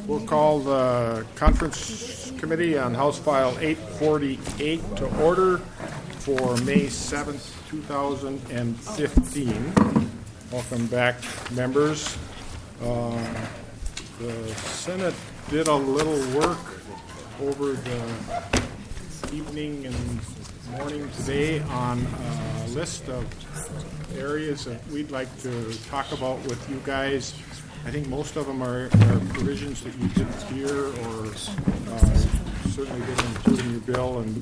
We'll call the Conference Committee on House File 848 to order for May 7th, 2015. Welcome back, members. The Senate did a little work over the evening and morning today on a list of areas that we'd like to talk about with you guys. I think most of them are provisions that you didn't hear or certainly didn't include in your bill, and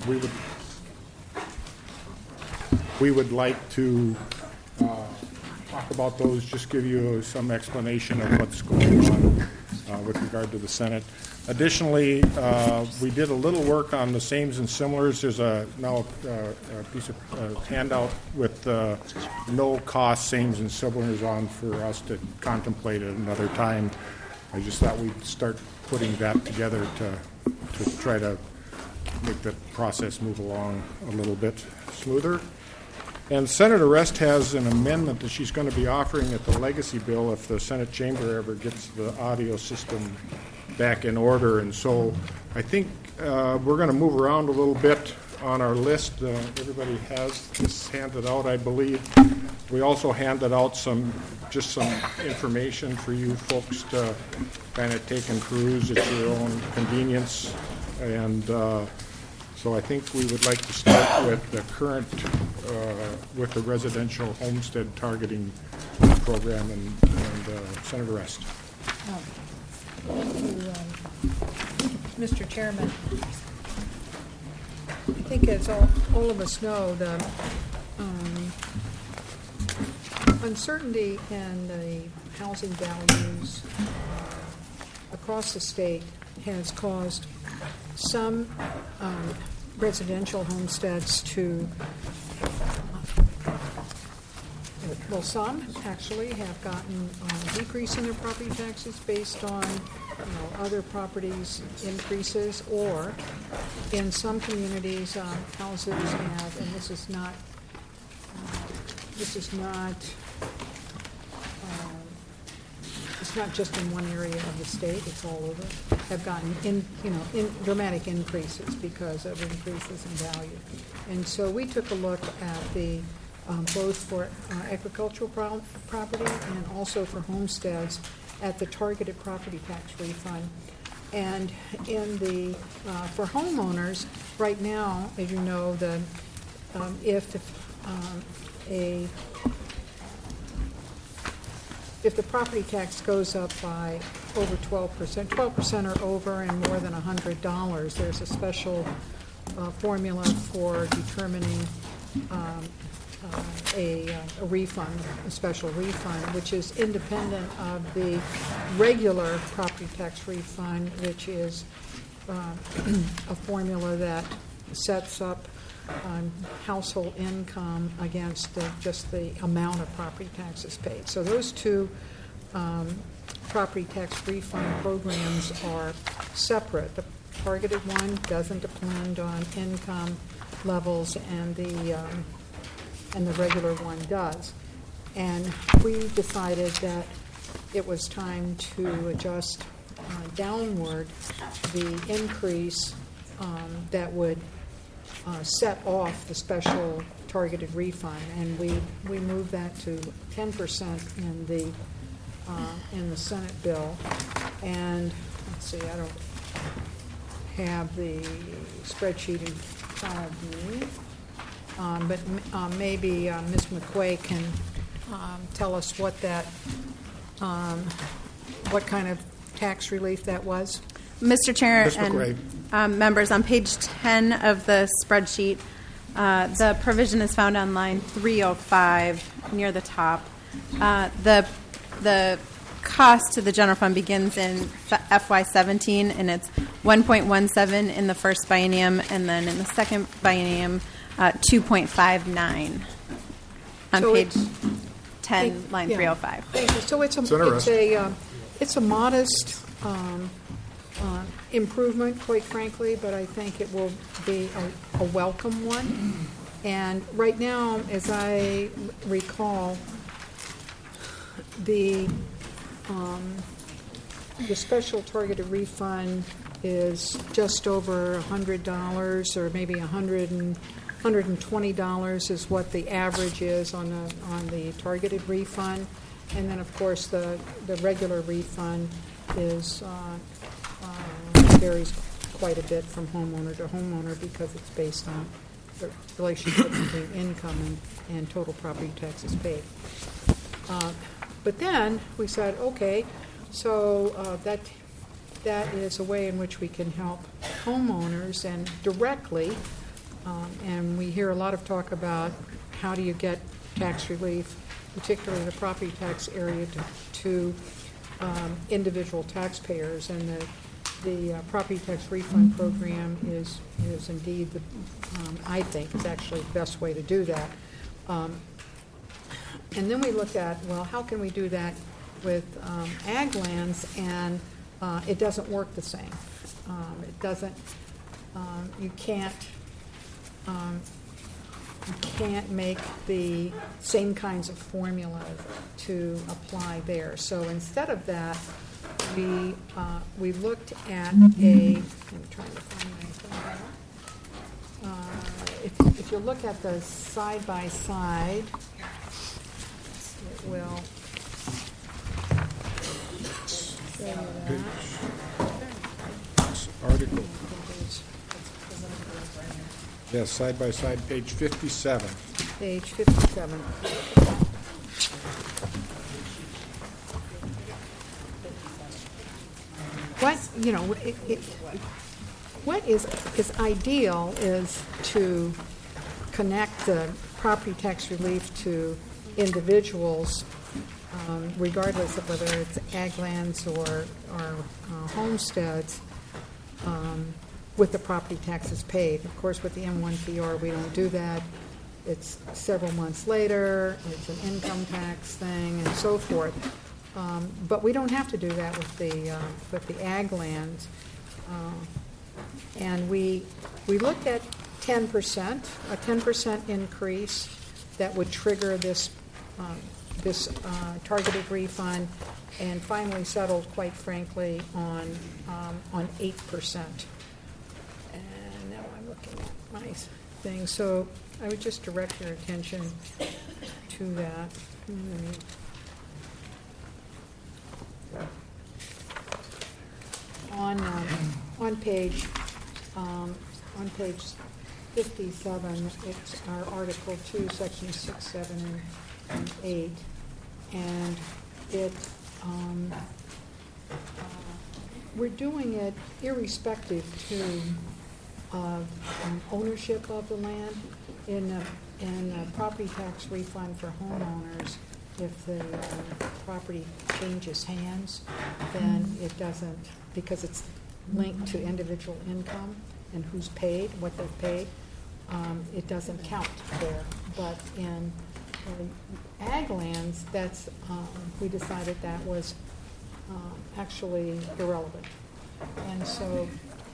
we would like to talk about those, just give you some explanation of what's going on with regard to the Senate. Additionally, we did a little work on the sames and similars. There's now a piece of handout with no-cost sames and similars on for us to contemplate at another time. I just thought we'd start putting that together to try to make the process move along a little bit smoother. And Senator Rest has an amendment that she's going to be offering at the legacy bill if the Senate chamber ever gets the audio system back in order. And so I think we're going to move around a little bit on our list. Everybody has this handed out, I believe. We also handed out some information for you folks to kind of take and peruse at your own convenience. And so I think we would like to start with the current, with the residential homestead targeting program and Senator Rest. Thank you, Mr. Chairman. I think as all of us know, the uncertainty in the housing values across the state has caused some residential homesteads to, well, some actually have gotten a decrease in their property taxes based on other properties increases, or in some communities houses have, and this is not it's not just in one area of the state, it's all over, have gotten dramatic increases because of increases in value. And so we took a look at the both for agricultural property and also for homesteads at the targeted property tax refund. And in the for homeowners right now, as you know, the if the property tax goes up by over 12% or over and more than $100, there's a special formula for determining a refund, a special refund, which is independent of the regular property tax refund, which is a formula that sets up household income against just the amount of property taxes paid. So those two property tax refund programs are separate. The targeted one doesn't depend on income levels, and the regular one does. And we decided that it was time to adjust downward the increase that would set off the special targeted refund, and we moved that to 10% in the Senate bill. And let's see, I don't have the spreadsheet in front of me, but maybe Ms. McQuay can tell us what that, what kind of tax relief that was. Mr. Chair and members, on page 10 of the spreadsheet, the provision is found on line 305 near the top. The cost to the general fund begins in FY17, and it's 1.17 in the first biennium, and then in the second biennium, 2.59 on page 10, line 305. Thank you. So it's a modest improvement, quite frankly, but I think it will be a welcome one. And right now, as I recall, the The special targeted refund is just over $100, or maybe $120 is what the average is on the targeted refund. And then, of course, the regular refund is varies quite a bit from homeowner to homeowner because it's based on the relationship between income and total property taxes paid. But then we said, okay, so that is a way in which we can help homeowners and directly, and we hear a lot of talk about how do you get tax relief, particularly the property tax area, to individual taxpayers, and the property tax refund program is indeed I think it's actually the best way to do that. And then we looked at, well, how can we do that with ag lands, and it doesn't work the same. It doesn't. You can't make the same kinds of formulas to apply there. So instead of that, we looked at a. I'm trying to find my thing. If you look at the side by side, it will. Article. Yes, side by side, page 57. Page 57. What is ideal is to connect the property tax relief to individuals, regardless of whether it's ag lands or homesteads, with the property taxes paid. Of course, with the M1PR, we don't do that. It's several months later, it's an income tax thing, and so forth. But we don't have to do that with the ag lands. And we looked at 10%, a 10% increase that would trigger this targeted refund, and finally settled, quite frankly, on 8%. And now I'm looking at my thing. So I would just direct your attention to that. On page 57, it's our Article 2, Sections 6, 7, and 8, and it we're doing it irrespective of ownership of the land. In a property tax refund for homeowners, if the property changes hands, then it doesn't, because it's linked to individual income and who's paid, what they've paid, it doesn't count there. But in ag lands, that's we decided that was actually irrelevant, and so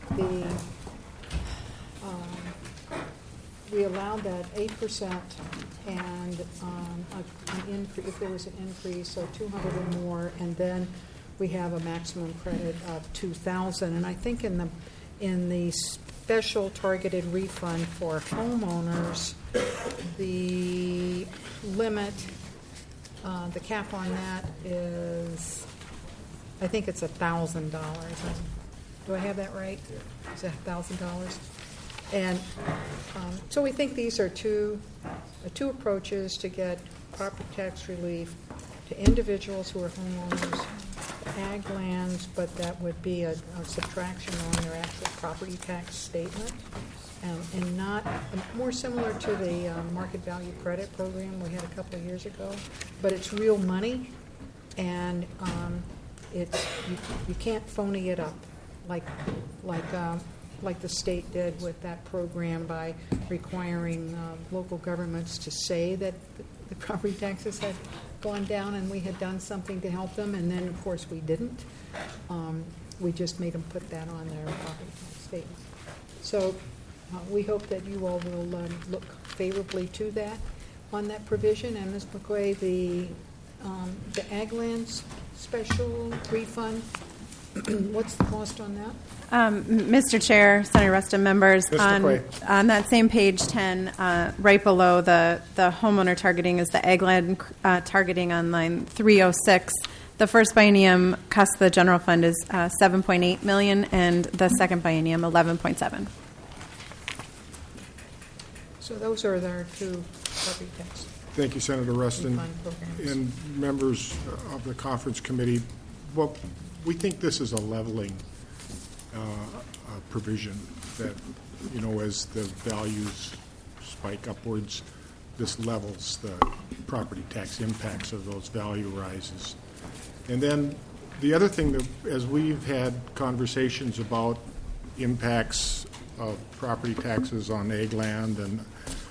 we allowed that 8%, and if there was an increase, so 200 or more, and then we have a maximum credit of $2,000. And I think in the special targeted refund for homeowners, the limit, the cap on that is, I think it's $1,000. Do I have that right? Is that $1,000? And so we think these are two approaches to get property tax relief to individuals who are homeowners, ag lands, but that would be a subtraction on their actual property tax statement, and not more similar to the market value credit program we had a couple of years ago, but it's real money, and it's you can't phony it up like the state did with that program by requiring local governments to say that the property taxes had gone down and we had done something to help them, and then, of course, we didn't. We just made them put that on their property tax statements. So we hope that you all will look favorably to that on that provision. And Ms. McQuay, the ag lands special refund, What's the cost on that? Mr. Chair, Senator Rustin, members, Mr. Quay. on that same page 10, right below the homeowner targeting is the Eggland targeting on line 306. The first biennium cost of the general fund is $7.8 million, and the second biennium $11.7. So those are our two property tax Thank you, Senator Rustin. refund programs. And members of the conference committee, well, we think this is a leveling provision that, you know, as the values spike upwards, this levels the property tax impacts of those value rises. And then the other thing that, as we've had conversations about impacts of property taxes on ag land, and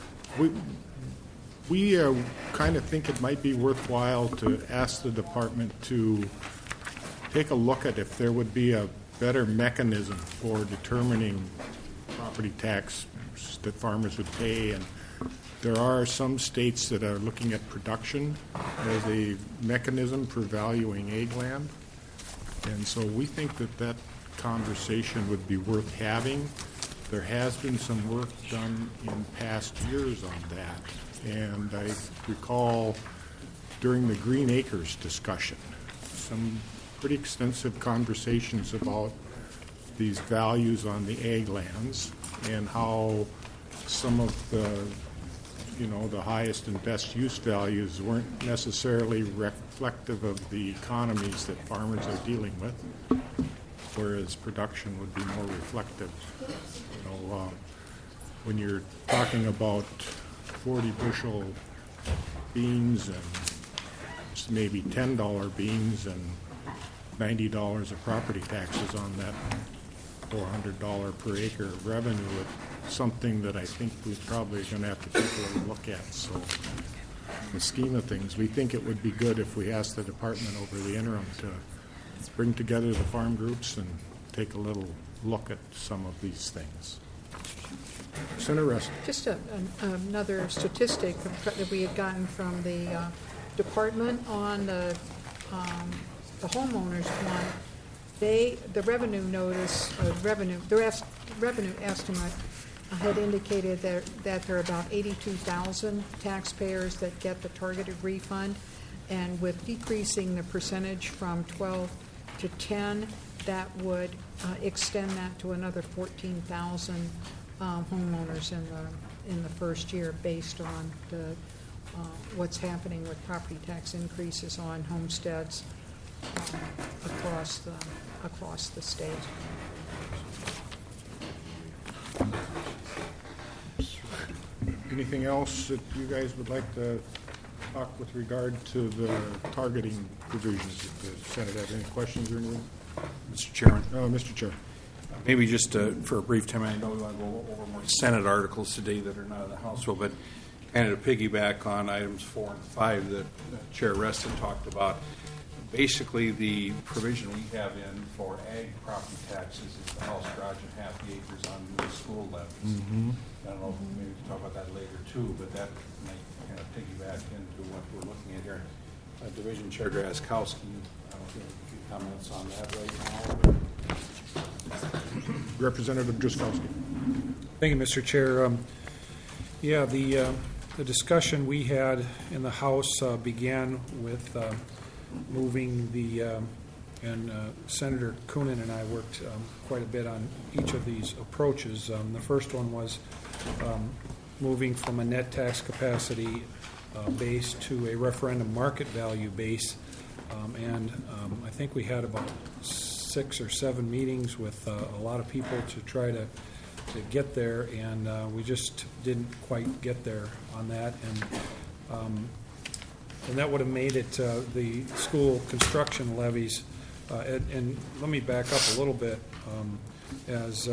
we kind of think it might be worthwhile to ask the department to take a look at if there would be a better mechanism for determining property tax that farmers would pay. And there are some states that are looking at production as a mechanism for valuing ag land. And so we think that that conversation would be worth having. There has been some work done in past years on that. And I recall during the Green Acres discussion, some pretty extensive conversations about these values on the ag lands and how some of the, you know, the highest and best use values weren't necessarily reflective of the economies that farmers are dealing with, whereas production would be more reflective. You know, when you're talking about 40 bushel beans and maybe $10 beans and $90 of property taxes on that $400 per acre revenue, it's something that I think we're probably going to have to take a little look at. So in the scheme of things, we think it would be good if we asked the department over the interim to bring together the farm groups and take a little look at some of these things. Senator Rustin. Just another statistic that we had gotten from the department on the homeowners one. The revenue notice, their revenue estimate had indicated that there are about 82,000 taxpayers that get the targeted refund, and with decreasing the percentage from 12 to 10, that would extend that to another 14,000 homeowners in the first year, based on what's happening with property tax increases on homesteads across the state. Anything else that you guys would like to talk with regard to the targeting provisions? If the Senate have any questions or anything? Mr. Chairman, Mr. Chair. maybe just for a brief time, I know we want to go over more Senate articles today that are not in the House bill, but kind of to piggyback on items 4 and 5 that Chair Reston talked about. Basically, the provision we have in for ag property taxes is the house, garage, and half the acres on new school levies. I don't know if maybe we can talk about that later too, but that might kind of piggyback into what we're looking at here. Division Chair Drazkowski, I don't think a few comments on that right now. Representative Drazkowski. Thank you, Mr. Chair. The discussion we had in the House began with moving and Senator Coonan and I worked quite a bit on each of these approaches. The first one was moving from a net tax capacity base to a referendum market value base. I think we had about 6 or 7 meetings with a lot of people to try to get there, and we just didn't quite get there on that. And that would have made it the school construction levies. And let me back up a little bit. As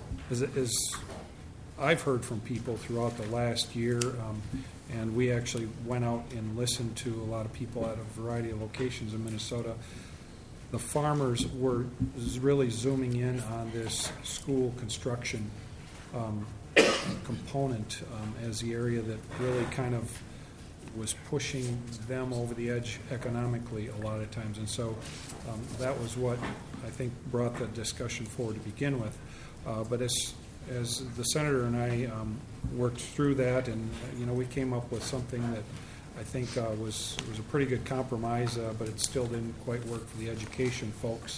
I've heard from people throughout the last year, and we actually went out and listened to a lot of people at a variety of locations in Minnesota, the farmers were really zooming in on this school construction component as the area that really kind of was pushing them over the edge economically a lot of times. And so that was what I think brought the discussion forward to begin with. But as the senator and I worked through that, and we came up with something that I think was a pretty good compromise, but it still didn't quite work for the education folks.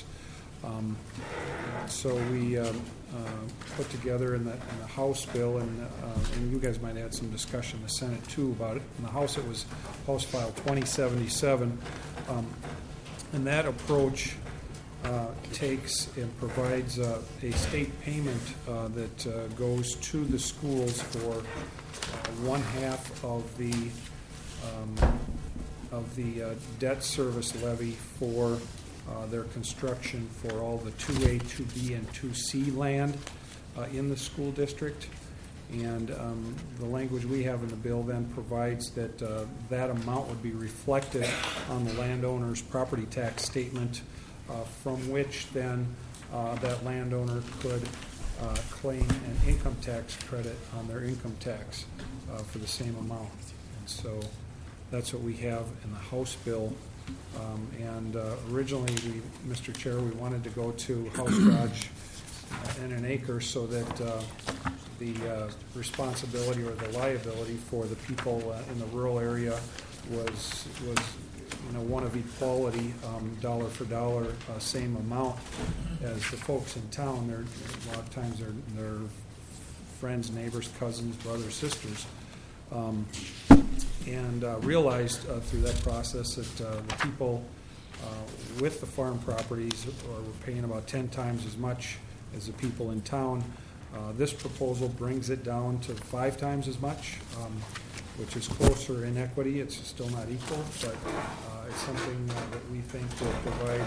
So we put together in the House bill, and you guys might have had some discussion in the Senate too about it. In the House, it was House File 2077, and that approach takes and provides a state payment that goes to the schools for one half of the debt service levy for their construction for all the 2A, 2B, and 2C land in the school district. And the language we have in the bill then provides that that amount would be reflected on the landowner's property tax statement, from which then that landowner could claim an income tax credit on their income tax for the same amount. And so that's what we have in the House bill. And originally, Mr. Chair, we wanted to go to house garage and an acre so that the responsibility or the liability for the people in the rural area was one of equality, dollar for dollar, same amount as the folks in town. They're a lot of times they're friends, neighbors, cousins, brothers, sisters. And realized through that process that the people with the farm properties were paying about 10 times as much as the people in town. This proposal brings it down to 5 times as much, which is closer in equity. It's still not equal, but it's something that we think will provide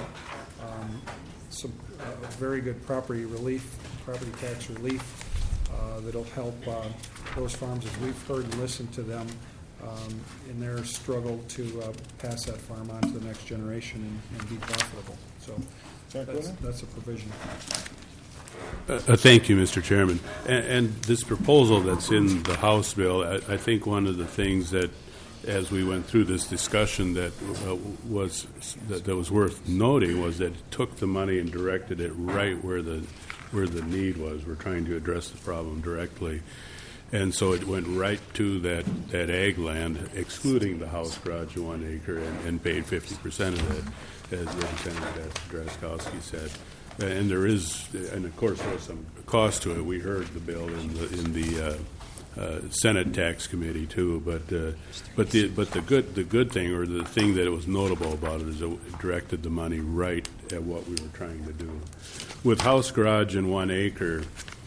some very good property tax relief that'll help those farms, as we've heard and listened to them, in their struggle to pass that farm on to the next generation and be profitable. So that's a provision. Thank you, Mr. Chairman. And this proposal that's in the House bill, I think one of the things that, as we went through this discussion, that was worth noting was that it took the money and directed it right where the need was. We're trying to address the problem directly. And so it went right to that ag land, excluding the house garage of 1 acre, and paid 50% of it, as Lieutenant Drazkowski said. And there is, and of course, there was some cost to it. We heard the bill in the Senate Tax Committee too. But the good thing, or the thing that it was notable about it, is it directed the money right at what we were trying to do. With house garage and 1 acre,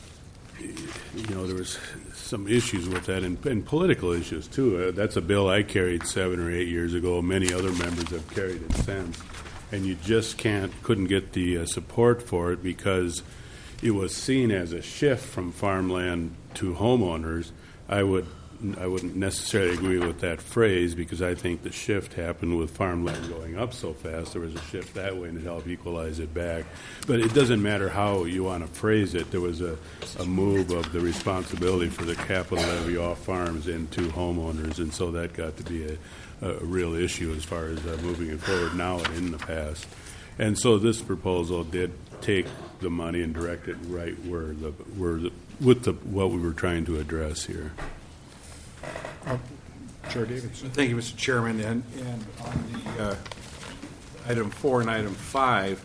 there was some issues with that, and political issues too. That's a bill I carried 7 or 8 years ago. Many other members have carried it since, and you just couldn't get the support for it because it was seen as a shift from farmland to homeowners. I wouldn't necessarily agree with that phrase, because I think the shift happened with farmland going up so fast. There was a shift that way, and it helped equalize it back. But it doesn't matter how you want to phrase it. There was a move of the responsibility for the capital levy off farms into homeowners, and so that got to be a real issue as far as moving it forward now and in the past. And so this proposal did take the money and direct it right what we were trying to address here. Chair Davidson. Thank you, Mr. Chairman. And on the item 4 and item 5,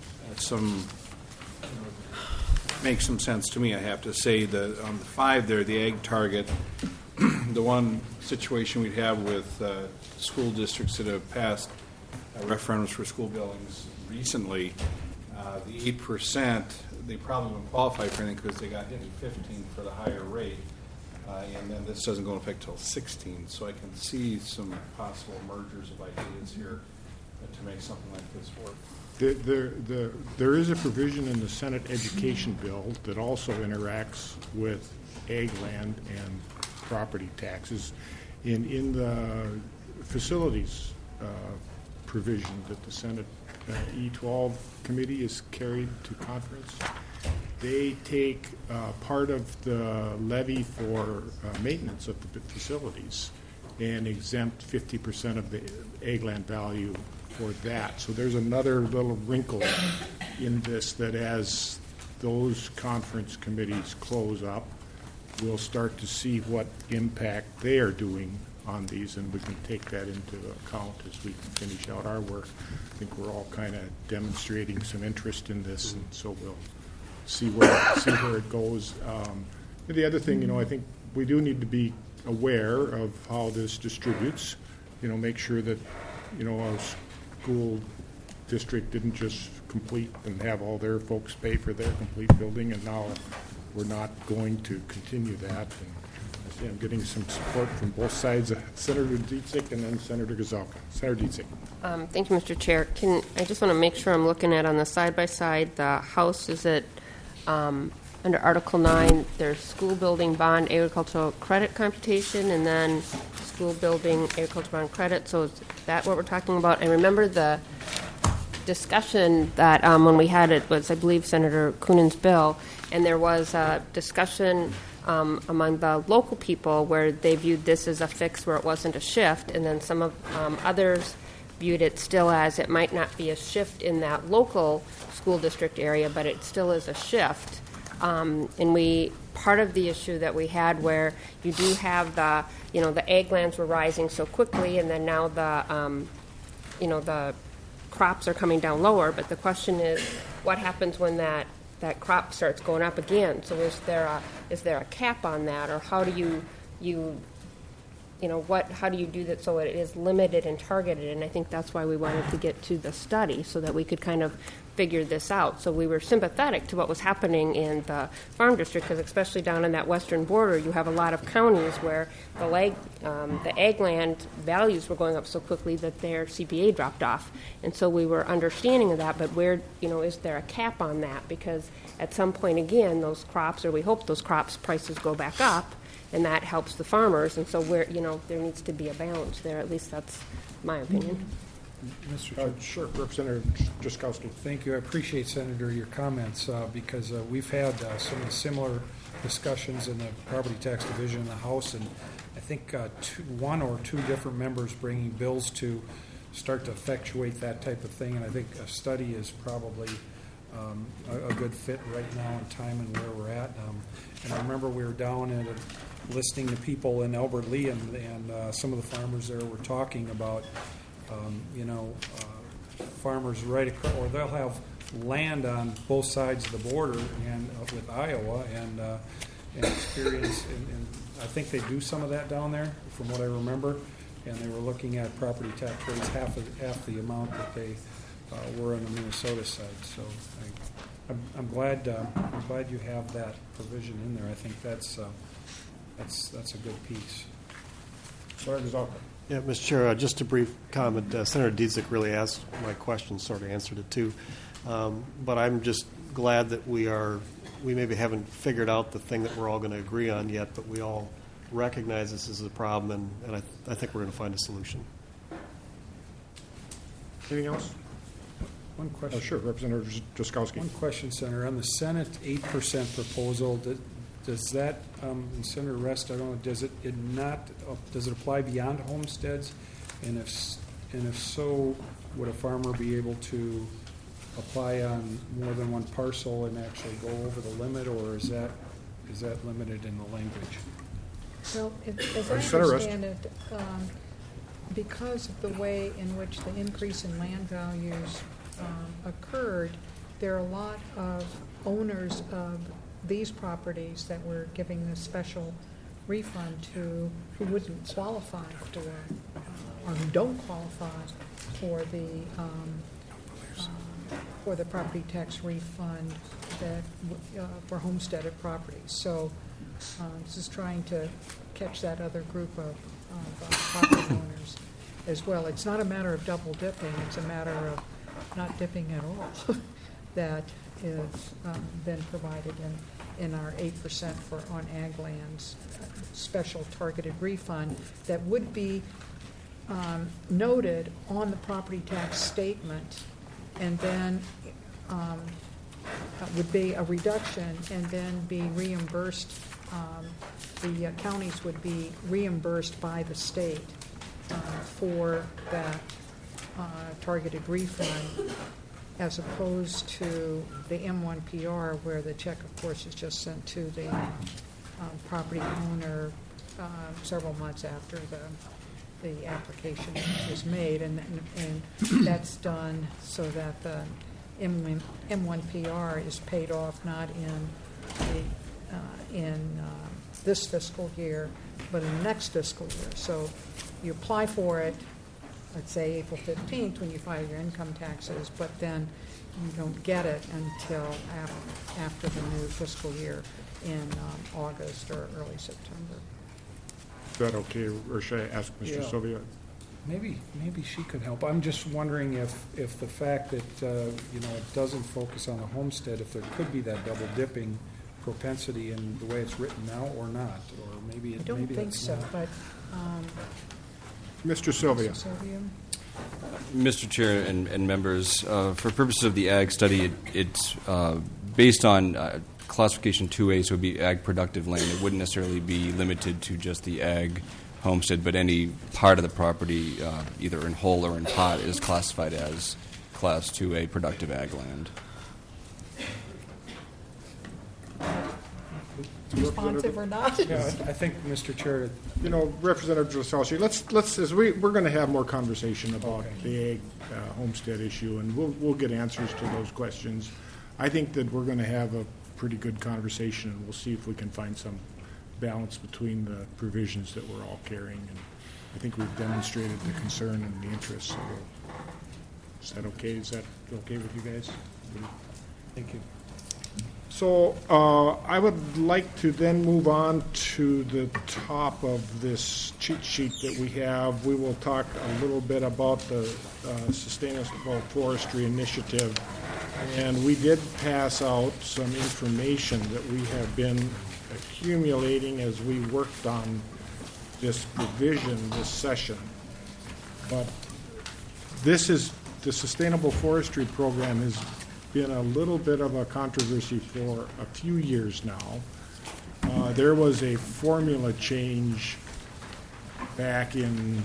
makes some sense to me, I have to say. That on the 5 there, the ag target, the one situation we'd have with school districts that have passed referendums for school buildings recently, the 8%, they probably wouldn't qualify for anything because they got hit in 15 for the higher rate. And then this doesn't go into effect until 16, so I can see some possible mergers of ideas here to make something like this work. There is a provision in the Senate Education Bill that also interacts with ag land and property taxes. In the facilities provision that the Senate E12 committee is carried to conference, they take part of the levy for maintenance of the facilities and exempt 50% of the ag land value for that. So there's another little wrinkle in this, that as those conference committees close up, we'll start to see what impact they are doing on these, and we can take that into account as we finish out our work. I think we're all kind of demonstrating some interest in this, and so we'll see where it goes. And the other thing, I think we do need to be aware of how this distributes. Make sure that our school district didn't just complete and have all their folks pay for their complete building, and now we're not going to continue that. And I see I'm getting some support from both sides, Senator Dietzick and then Senator Gazelka. Senator Dietzick. Thank you, Mr. Chair. I just want to make sure I'm looking at on the side-by-side, the House is at, under Article 9, there's school building bond agricultural credit computation, and then school building agricultural bond credit. So is that what we're talking about? And remember the discussion that when we had it was, I believe, Senator Coonan's bill, and there was a discussion among the local people where they viewed this as a fix where it wasn't a shift, and then some of others viewed it still as it might not be a shift in that local school district area, but it still is a shift. And part of the issue that we had where you do have the ag lands were rising so quickly, and then now the crops are coming down lower. But the question is, what happens when that crop starts going up again? So is there a cap on that, or how do how do you do that so it is limited and targeted? And I think that's why we wanted to get to the study, so that we could kind of figure this out. So we were sympathetic to what was happening in the farm district, because especially down in that western border, you have a lot of counties where the ag land values were going up so quickly that their CPA dropped off. And so we were understanding of that, but where, is there a cap on that? Because at some point, again, those crops, or we hope those crops prices go back up, and that helps the farmers. And so there needs to be a balance there. At least that's my opinion. Mr. Chair. Sure, Representative Jaskowski. Thank you. I appreciate, Senator, your comments because we've had some similar discussions in the Property Tax Division in the House, and I think one or two different members bringing bills to start to effectuate that type of thing, and I think a study is probably a good fit right now in time and where we're at. And I remember we were down and listening to people in Albert Lea, and some of the farmers there were talking about farmers right across, or they'll have land on both sides of the border and with Iowa, and experience. And I think they do some of that down there, from what I remember. And they were looking at property tax rates half the amount that they were on the Minnesota side. So I'm glad you have that provision in there. I think that's a good piece. Senator Gazelka. Yeah, Mr. Chair, just a brief comment. Senator Dietzick really asked my question, sort of answered it too. But I'm just glad that we maybe haven't figured out the thing that we're all going to agree on yet, but we all recognize this is a problem, and I think we're going to find a solution. Anything else? One question. Sure, Representative Jaskowski. One question, Senator. On the Senate 8% proposal, does that, and Senator Rest, I don't know, does it apply beyond homesteads? And if so, would a farmer be able to apply on more than one parcel and actually go over the limit, or is that limited in the language? Well, as I understand it, because of the way in which the increase in land values occurred, there are a lot of owners of these properties that we're giving this special refund to who wouldn't qualify for, or who don't qualify for the property tax refund that for homesteaded properties. So this is trying to catch that other group of property owners as well. It's not a matter of double dipping, it's a matter of not dipping at all that is then provided in our 8% for on ag lands special targeted refund that would be noted on the property tax statement, and then would be a reduction and then be reimbursed the counties would be reimbursed by the state for that targeted refund, as opposed to the M1PR, where the check, of course, is just sent to the property owner several months after the application is made, and that's done so that the M1PR is paid off not in this fiscal year, but in the next fiscal year. So you apply for it, let's say April 15th when you file your income taxes, but then you don't get it until after the new fiscal year in August or early September. Is that okay, or should I ask Mr. Yeah. Sylvia? Maybe she could help. I'm just wondering if the fact that, it doesn't focus on the homestead, if there could be that double dipping propensity in the way it's written now or not, or maybe I don't think that's so, not. but Mr. Sylvia? Sylvia? Mr. Chair and members, for purposes of the ag study, it's based on classification 2A, so it would be ag productive land. It wouldn't necessarily be limited to just the ag homestead, but any part of the property, either in whole or in pot, is classified as Class 2A productive ag land. Responsive or not? Yeah, I think, Mr. Chair, Representative Drasowski, let's as we're going to have more conversation about Okay. the ag homestead issue, and we'll get answers to those questions. I think that we're going to have a pretty good conversation, and we'll see if we can find some balance between the provisions that we're all carrying. And I think we've demonstrated the concern and the interest. So is that okay? Is that okay with you guys? thank you. So I would like to then move on to the top of this cheat sheet that we have. We will talk a little bit about the Sustainable Forestry Initiative. And we did pass out some information that we have been accumulating as we worked on this provision this session. But this is, the Sustainable Forestry Program has been a little bit of a controversy for a few years now. There was a formula change back in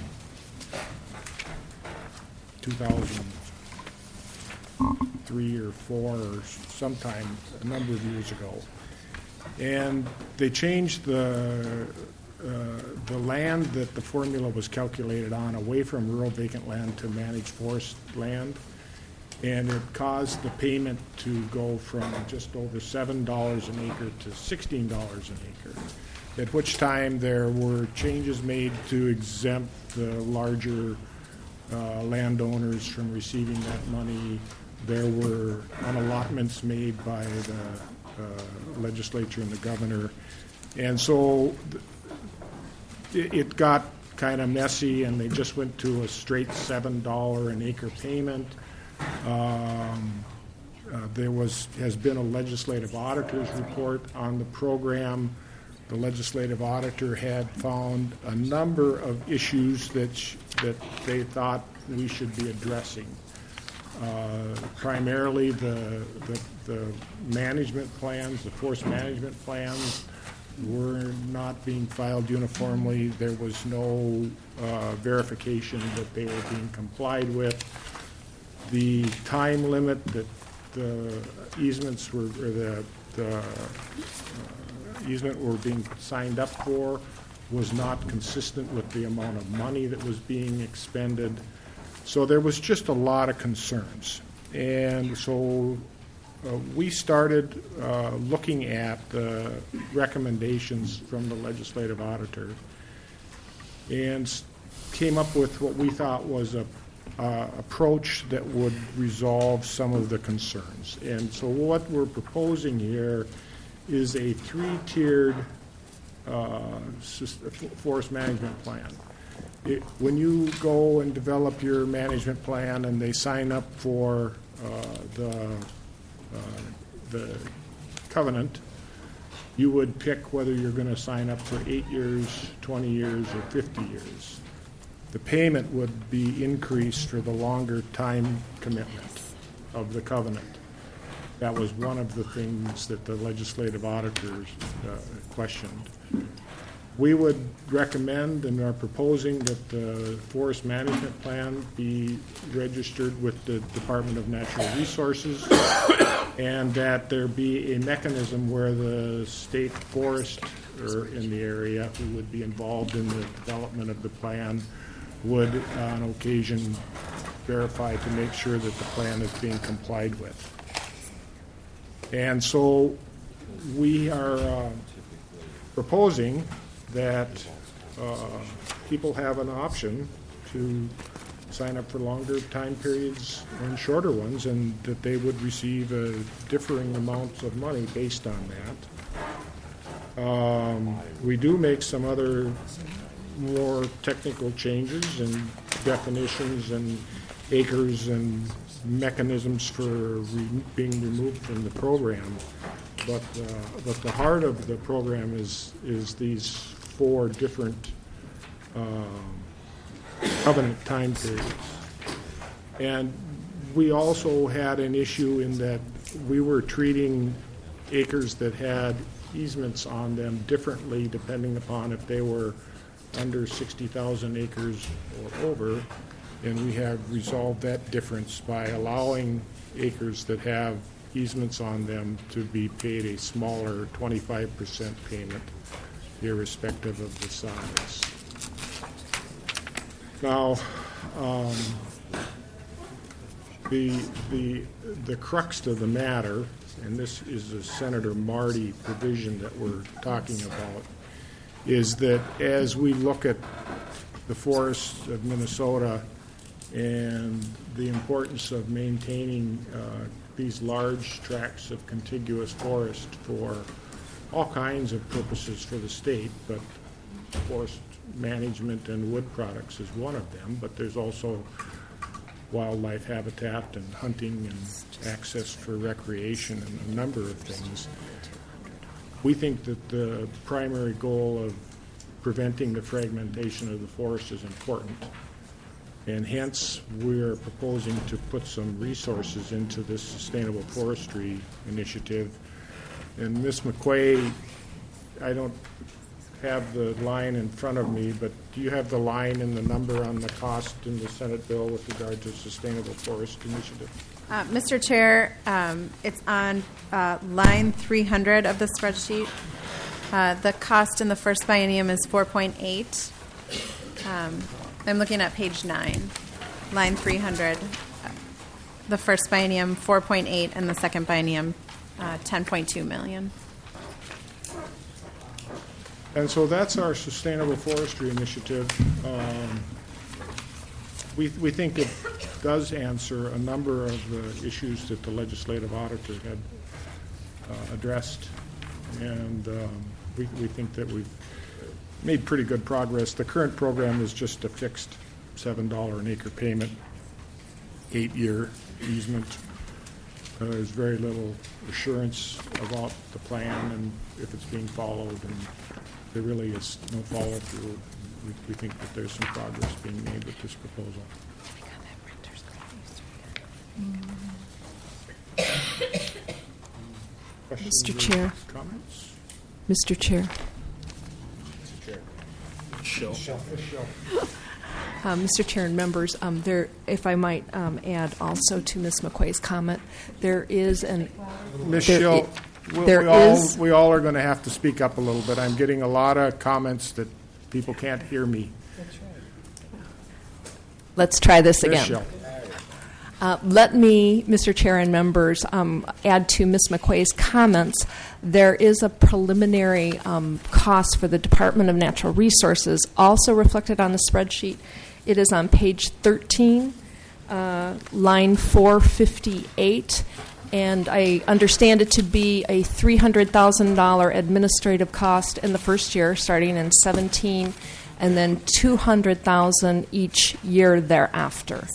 2003 or 4 or sometime a number of years ago. And they changed the land that the formula was calculated on away from rural vacant land to managed forest land. And it caused the payment to go from just over $7 an acre to $16 an acre, at which time there were changes made to exempt the larger landowners from receiving that money. There were unallotments made by the legislature and the governor. And so it got kind of messy, and they just went to a straight $7 an acre payment. There has been a legislative auditor's report on the program. The legislative auditor had found a number of issues that they thought we should be addressing. Primarily the management plans, the forest management plans, were not being filed uniformly. There was no verification that they were being complied with. The time limit that the easements were, or the easement were being signed up for was not consistent with the amount of money that was being expended. So there was just a lot of concerns. And so we started looking at the recommendations from the legislative auditor and came up with what we thought was a approach that would resolve some of the concerns. And so what we're proposing here is a 3-tiered forest management plan. When you go and develop your management plan and they sign up for the covenant, you would pick whether you're going to sign up for 8 years, 20 years, or 50 years. The payment would be increased for the longer time commitment of the covenant. That was one of the things that the legislative auditors questioned. We would recommend and are proposing that the forest management plan be registered with the Department of Natural Resources and that there be a mechanism where the state forester in the area who would be involved in the development of the plan would on occasion verify to make sure that the plan is being complied with. And so we are proposing that people have an option to sign up for longer time periods and shorter ones, and that they would receive differing amounts of money based on that. We do make some other more technical changes and definitions and acres and mechanisms for being removed from the program. But the heart of the program is these 4 different covenant time periods. And we also had an issue in that we were treating acres that had easements on them differently depending upon if they were under 60,000 acres or over. And we have resolved that difference by allowing acres that have easements on them to be paid a smaller 25% payment, irrespective of the size. Now, the crux of the matter, and this is a Senator Marty provision that we're talking about, is that as we look at the forests of Minnesota and the importance of maintaining these large tracts of contiguous forest for all kinds of purposes for the state, but forest management and wood products is one of them, but there's also wildlife habitat and hunting and access for recreation and a number of things. We think that the primary goal of preventing the fragmentation of the forest is important. And hence, we're proposing to put some resources into this sustainable forestry initiative. And Ms. McQuay, I don't have the line in front of me, but do you have the line and the number on the cost in the Senate bill with regard to sustainable forest initiative? Mr. Chair, it's on line 300 of the spreadsheet. The cost in the first biennium is 4.8. I'm looking at page 9, line 300. The first biennium, 4.8, and the second biennium, 10.2 million. And so that's our sustainable forestry initiative. We think it does answer a number of the issues that the legislative auditor had addressed, and we think that we've made pretty good progress. The current program is just a fixed $7 an acre payment, 8-year easement. There's very little assurance about the plan and if it's being followed, and there really is no follow-through. We think that there's some progress being made with this proposal. Questions Mr. or Chair. Comments? Mr. Chair. Mr. Chair and members, if I might add also to Ms. McQuay's comment, there is an... Ms. Schill, we all are going to have to speak up a little bit. I'm getting a lot of comments that people can't hear me. Let's try this Ms. again. Schill. Let me, Mr. Chair and members, add to Ms. McQuay's comments. There is a preliminary cost for the Department of Natural Resources, also reflected on the spreadsheet. It is on page 13, line 458, and I understand it to be a $300,000 administrative cost in the first year, starting in 17, and then $200,000 each year thereafter.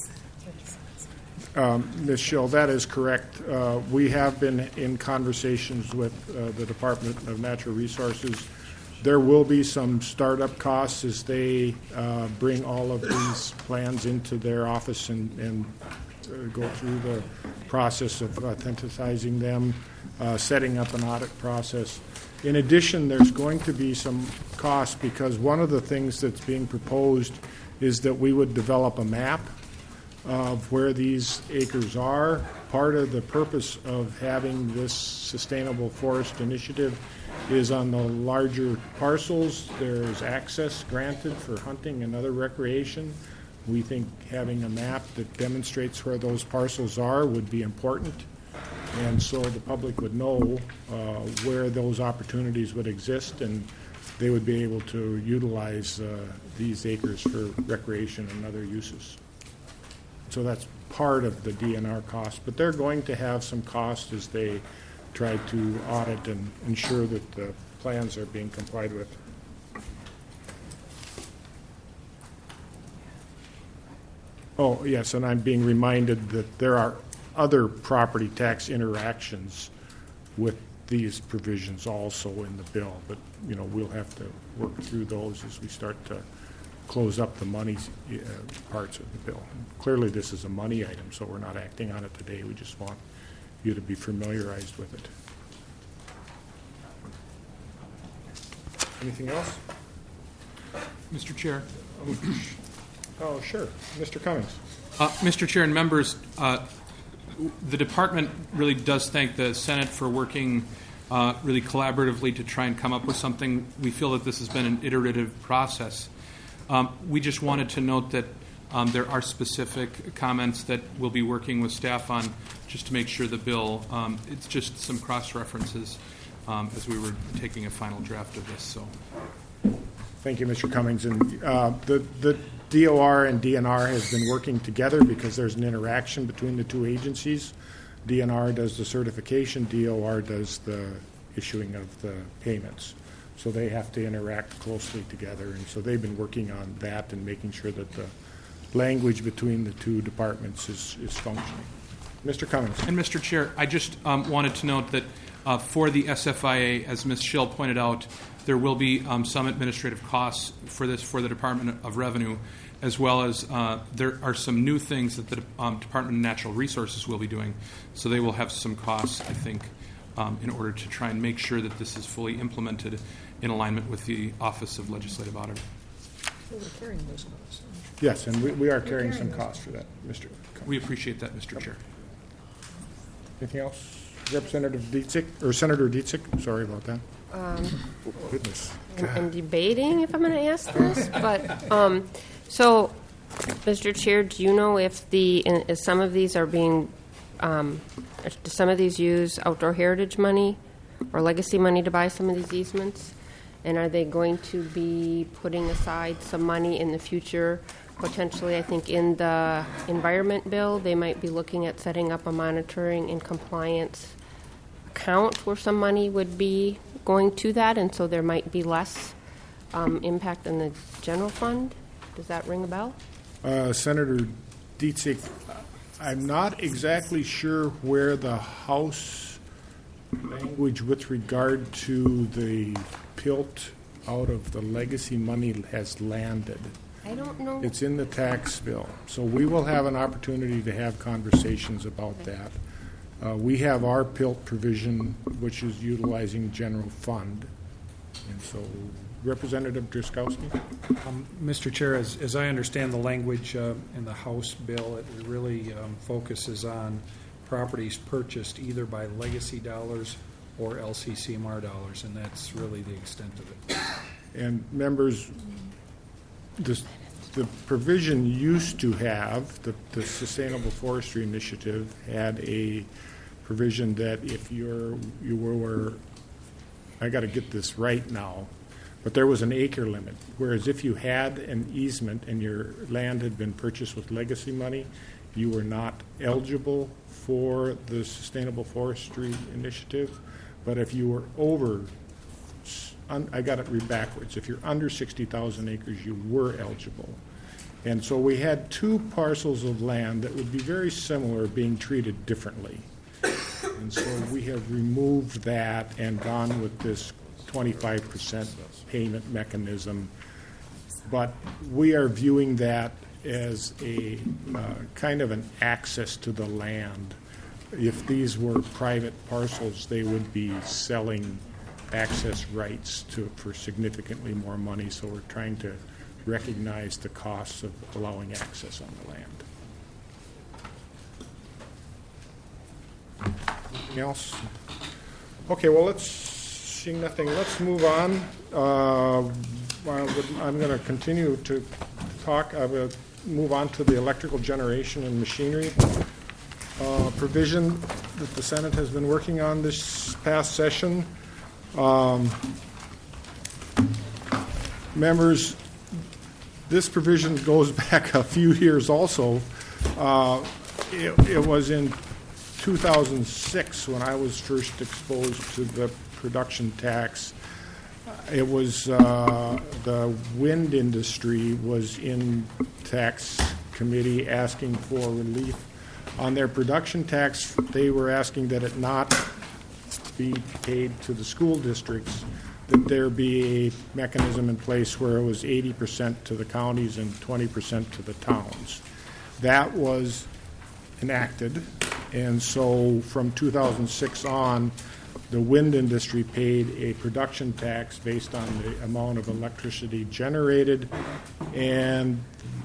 Ms. Schill, that is correct. We have been in conversations with the Department of Natural Resources. There will be some startup costs as they bring all of these plans into their office and go through the process of authenticizing them, setting up an audit process. In addition, there's going to be some costs because one of the things that's being proposed is that we would develop a map of where these acres are. Part of the purpose of having this sustainable forest initiative is on the larger parcels. There's access granted for hunting and other recreation. We think having a map that demonstrates where those parcels are would be important. And so the public would know where those opportunities would exist, and they would be able to utilize these acres for recreation and other uses. So that's part of the DNR cost, but they're going to have some cost as they try to audit and ensure that the plans are being complied with. Oh, yes, and I'm being reminded that there are other property tax interactions with these provisions also in the bill, but, you know, we'll have to work through those as we start to close up the money parts of the bill. Clearly, this is a money item, so we're not acting on it today. We just want you to be familiarized with it. Anything else? Mr. Chair. Oh, sure. Mr. Cummings. Mr. Chair and members, the department really does thank the Senate for working really collaboratively to try and come up with something. We feel that this has been an iterative process. We just wanted to note that there are specific comments that we'll be working with staff on just to make sure the bill, it's just some cross-references as we were taking a final draft of this. So, thank you, Mr. Cummings. And the DOR and DNR has been working together because there's an interaction between the two agencies. DNR does the certification, DOR does the issuing of the payments. So they have to interact closely together, and so they've been working on that and making sure that the language between the two departments is functioning. Mr. Cummings. And Mr. Chair, I just wanted to note that for the SFIA, as Ms. Schill pointed out, there will be some administrative costs for this for the Department of Revenue, as well as there are some new things that the Department of Natural Resources will be doing. So they will have some costs, I think, in order to try and make sure that this is fully implemented in alignment with the Office of Legislative Auditor. So we're carrying those costs. Yes, and we are carrying some costs for that, Mr. Cummings. We appreciate that, Mr. Chair. Anything else? Representative Dietzick, or Senator Dietzick, sorry about that. Goodness. I'm debating if I'm going to ask this, but so, Mr. Chair, do you know if some of these are being, do some of these use outdoor heritage money or legacy money to buy some of these easements? And are they going to be putting aside some money in the future? Potentially, I think in the environment bill, they might be looking at setting up a monitoring and compliance account where some money would be going to that, and so there might be less impact on the general fund. Does that ring a bell? Senator Dietzick, I'm not exactly sure where the House language with regard to the PILT out of the legacy money has landed. I don't know. It's in the tax bill. So we will have an opportunity to have conversations about that. We have our PILT provision, which is utilizing general fund. And so, Representative Driscowski? Mr. Chair, as I understand the language in the House bill, it really focuses on properties purchased either by legacy dollars or LCCMR dollars, and that's really the extent of it. And members, the provision used to have, the Sustainable Forestry Initiative had a provision that if you were, I got to get this right now, but there was an acre limit, whereas if you had an easement and your land had been purchased with legacy money, you were not eligible for the Sustainable Forestry Initiative. But if you were over, I got it read backwards, if you're under 60,000 acres, you were eligible. And so we had two parcels of land that would be very similar being treated differently. And so we have removed that and gone with this 25% payment mechanism. But we are viewing that as a kind of an access to the land. If these were private parcels, they would be selling access rights for significantly more money, so we're trying to recognize the costs of allowing access on the land. Anything else? Okay, well, seeing nothing, let's move on. I'm going to continue to talk. I will move on to the electrical generation and machinery provision that the Senate has been working on this past session. Members, this provision goes back a few years also. It was in 2006 when I was first exposed to the production tax. It was the wind industry was in tax committee asking for relief on their production tax. They were asking that it not be paid to the school districts, that there be a mechanism in place where it was 80% to the counties and 20% to the towns. That was enacted, and so from 2006 on, the wind industry paid a production tax based on the amount of electricity generated, and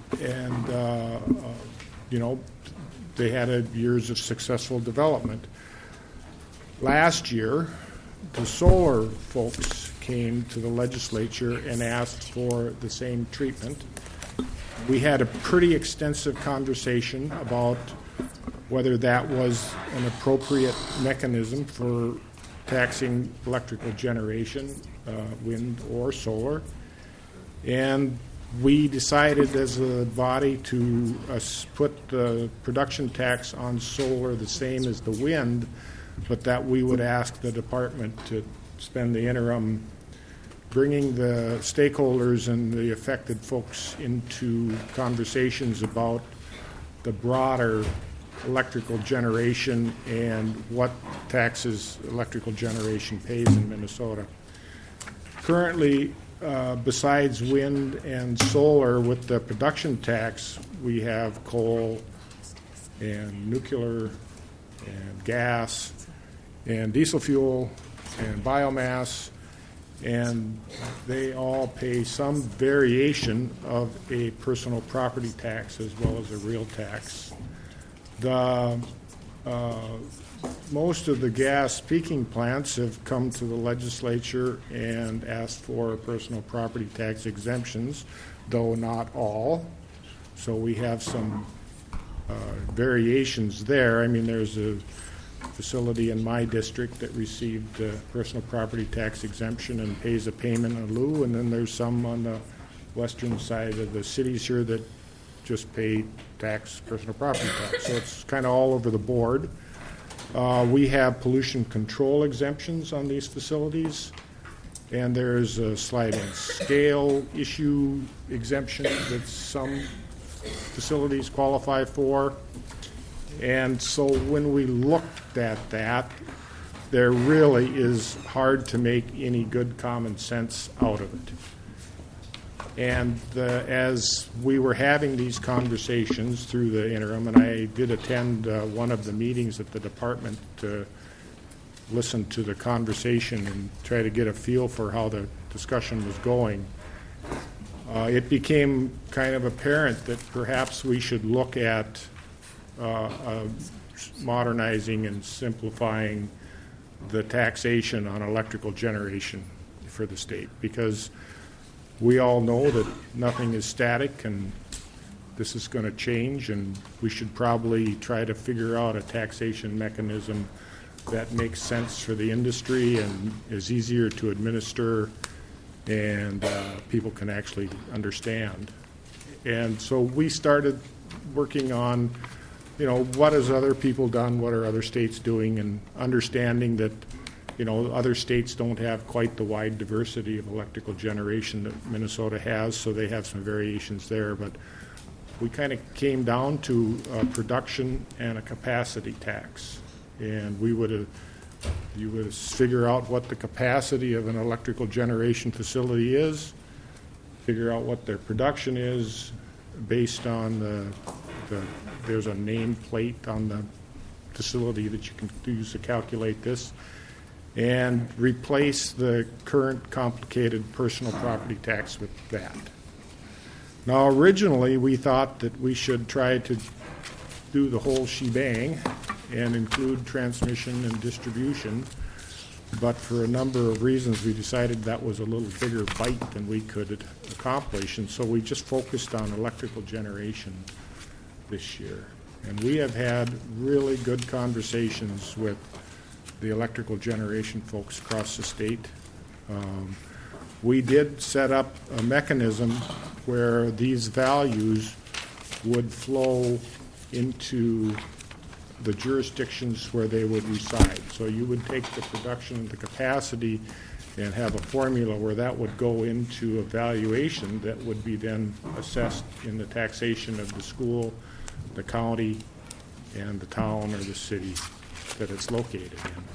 they had years of successful development. Last year, the solar folks came to the legislature and asked for the same treatment. We had a pretty extensive conversation about whether that was an appropriate mechanism for taxing electrical generation, wind or solar. And we decided as a body to put the production tax on solar the same as the wind, but that we would ask the department to spend the interim bringing the stakeholders and the affected folks into conversations about the broader electrical generation and what taxes electrical generation pays in Minnesota. Currently, besides wind and solar, with the production tax, we have coal and nuclear and gas and diesel fuel and biomass, and they all pay some variation of a personal property tax as well as a real tax. Most of the gas peaking plants have come to the legislature and asked for personal property tax exemptions, though not all. So we have some variations there. I mean, there's a facility in my district that received personal property tax exemption and pays a payment in lieu, and then there's some on the western side of the cities here that just pay personal property tax. So it's kind of all over the board. We have pollution control exemptions on these facilities, and there's a sliding scale issue exemption that some facilities qualify for. And so when we looked at that, there really is hard to make any good common sense out of it. And as we were having these conversations through the interim, and I did attend one of the meetings at the department to listen to the conversation and try to get a feel for how the discussion was going, it became kind of apparent that perhaps we should look at modernizing and simplifying the taxation on electrical generation for the state, because we all know that nothing is static and this is going to change, and we should probably try to figure out a taxation mechanism that makes sense for the industry and is easier to administer and people can actually understand. And so we started working on, what has other people done, what are other states doing, and understanding that other states don't have quite the wide diversity of electrical generation that Minnesota has, so they have some variations there. But we kind of came down to a production and a capacity tax. And you would figure out what the capacity of an electrical generation facility is, figure out what their production is, based on there's a nameplate on the facility that you can use to calculate this, and replace the current complicated personal property tax with that. Now, originally, we thought that we should try to do the whole shebang and include transmission and distribution, but for a number of reasons, we decided that was a little bigger bite than we could accomplish, and so we just focused on electrical generation this year. And we have had really good conversations with the electrical generation folks across the state. We did set up a mechanism where these values would flow into the jurisdictions where they would reside. So you would take the production and the capacity and have a formula where that would go into a valuation that would be then assessed in the taxation of the school, the county, and the town or the city that it's located in.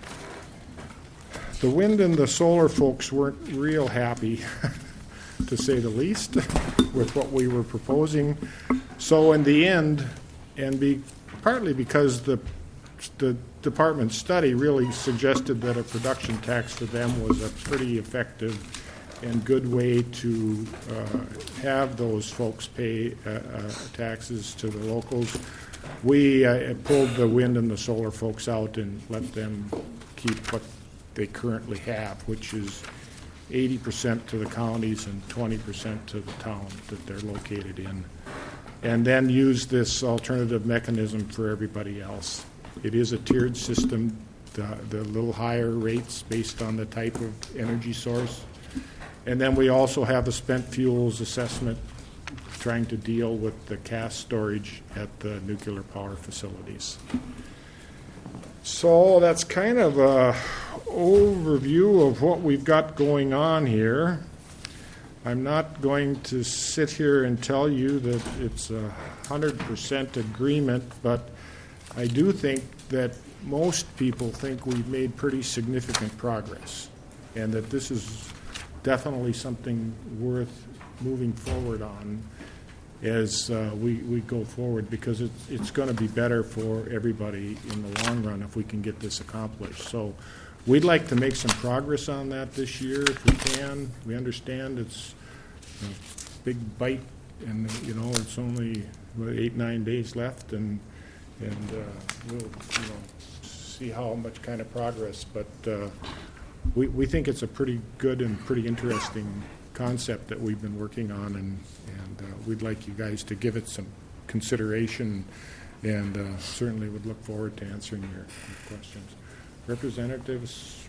The wind and the solar folks weren't real happy, to say the least, with what we were proposing. So in the end, and partly because the department study really suggested that a production tax for them was a pretty effective and good way to have those folks pay taxes to the locals, we pulled the wind and the solar folks out and let them keep what they currently have, which is 80% to the counties and 20% to the town that they're located in, and then use this alternative mechanism for everybody else. It is a tiered system, the little higher rates based on the type of energy source. And then we also have a spent fuels assessment trying to deal with the cast storage at the nuclear power facilities. So that's kind of a overview of what we've got going on here. I'm not going to sit here and tell you that it's 100% agreement, but I do think that most people think we've made pretty significant progress, and that this is definitely something worth moving forward on as we go forward, because it's going to be better for everybody in the long run if we can get this accomplished. So we'd like to make some progress on that this year if we can. We understand it's a big bite, and it's only 8-9 days left, and we'll see how much kind of progress. But we think it's a pretty good and pretty interesting concept that we've been working on, and we'd like you guys to give it some consideration, and certainly would look forward to answering your questions. Representatives,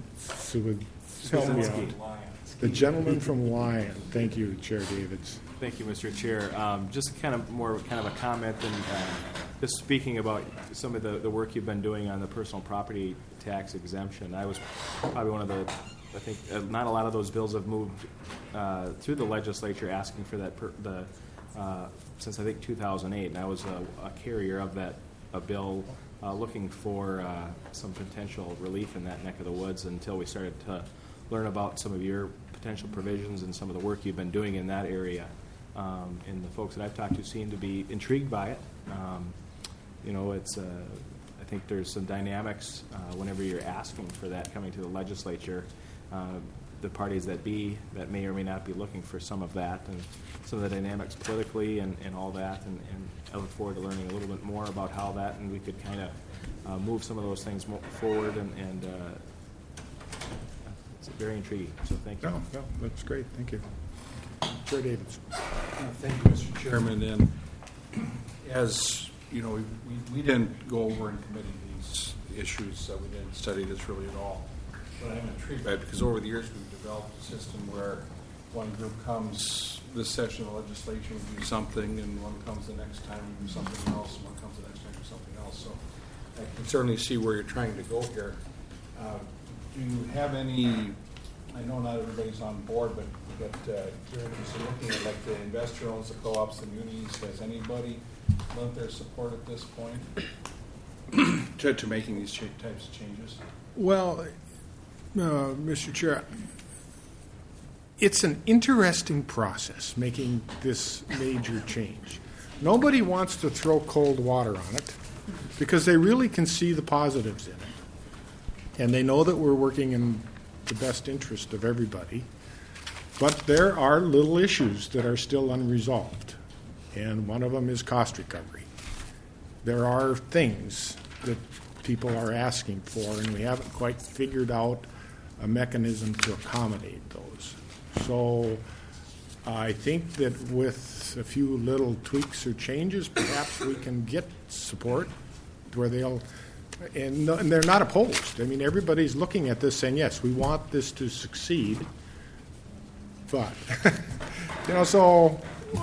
help me out. The gentleman from Lyon. Thank you, Chair Davids. Thank you, Mr. Chair. Just kind of a comment, and just speaking about some of the work you've been doing on the personal property tax exemption. I was probably one of the, I think, not a lot of those bills have moved through the legislature asking for that since I think 2008, and I was a carrier of a bill looking for some potential relief in that neck of the woods until we started to learn about some of your potential provisions and some of the work you've been doing in that area. And the folks that I've talked to seem to be intrigued by it. It's I think there's some dynamics whenever you're asking for that coming to the legislature. The parties that may or may not be looking for some of that, and some of the dynamics politically and all that, and I look forward to learning a little bit more about how that, and we could kind of move some of those things forward, and it's very intriguing, so thank you. No, that's great, thank you. Chair Davids. Thank you, Mr. Chairman. And as you know, we didn't go over in committee these issues. We didn't study this really at all. But I'm intrigued by it because over the years we've developed a system where one group comes this session of the legislature and do something, and one comes the next time and do something else, and one comes the next time and do something else. So I can certainly see where you're trying to go here. Do you have any? I know not everybody's on board, but you're interested in looking at like the investor owns the co-ops, the munis. Has anybody lent their support at this point to making these types of changes? Well, Mr. Chair, it's an interesting process, making this major change. Nobody wants to throw cold water on it because they really can see the positives in it. And they know that we're working in the best interest of everybody. But there are little issues that are still unresolved, and one of them is cost recovery. There are things that people are asking for, and we haven't quite figured out a mechanism to accommodate those. So I think that with a few little tweaks or changes, perhaps we can get support where they'll, and they're not opposed. I mean, everybody's looking at this saying, yes, we want this to succeed, but, so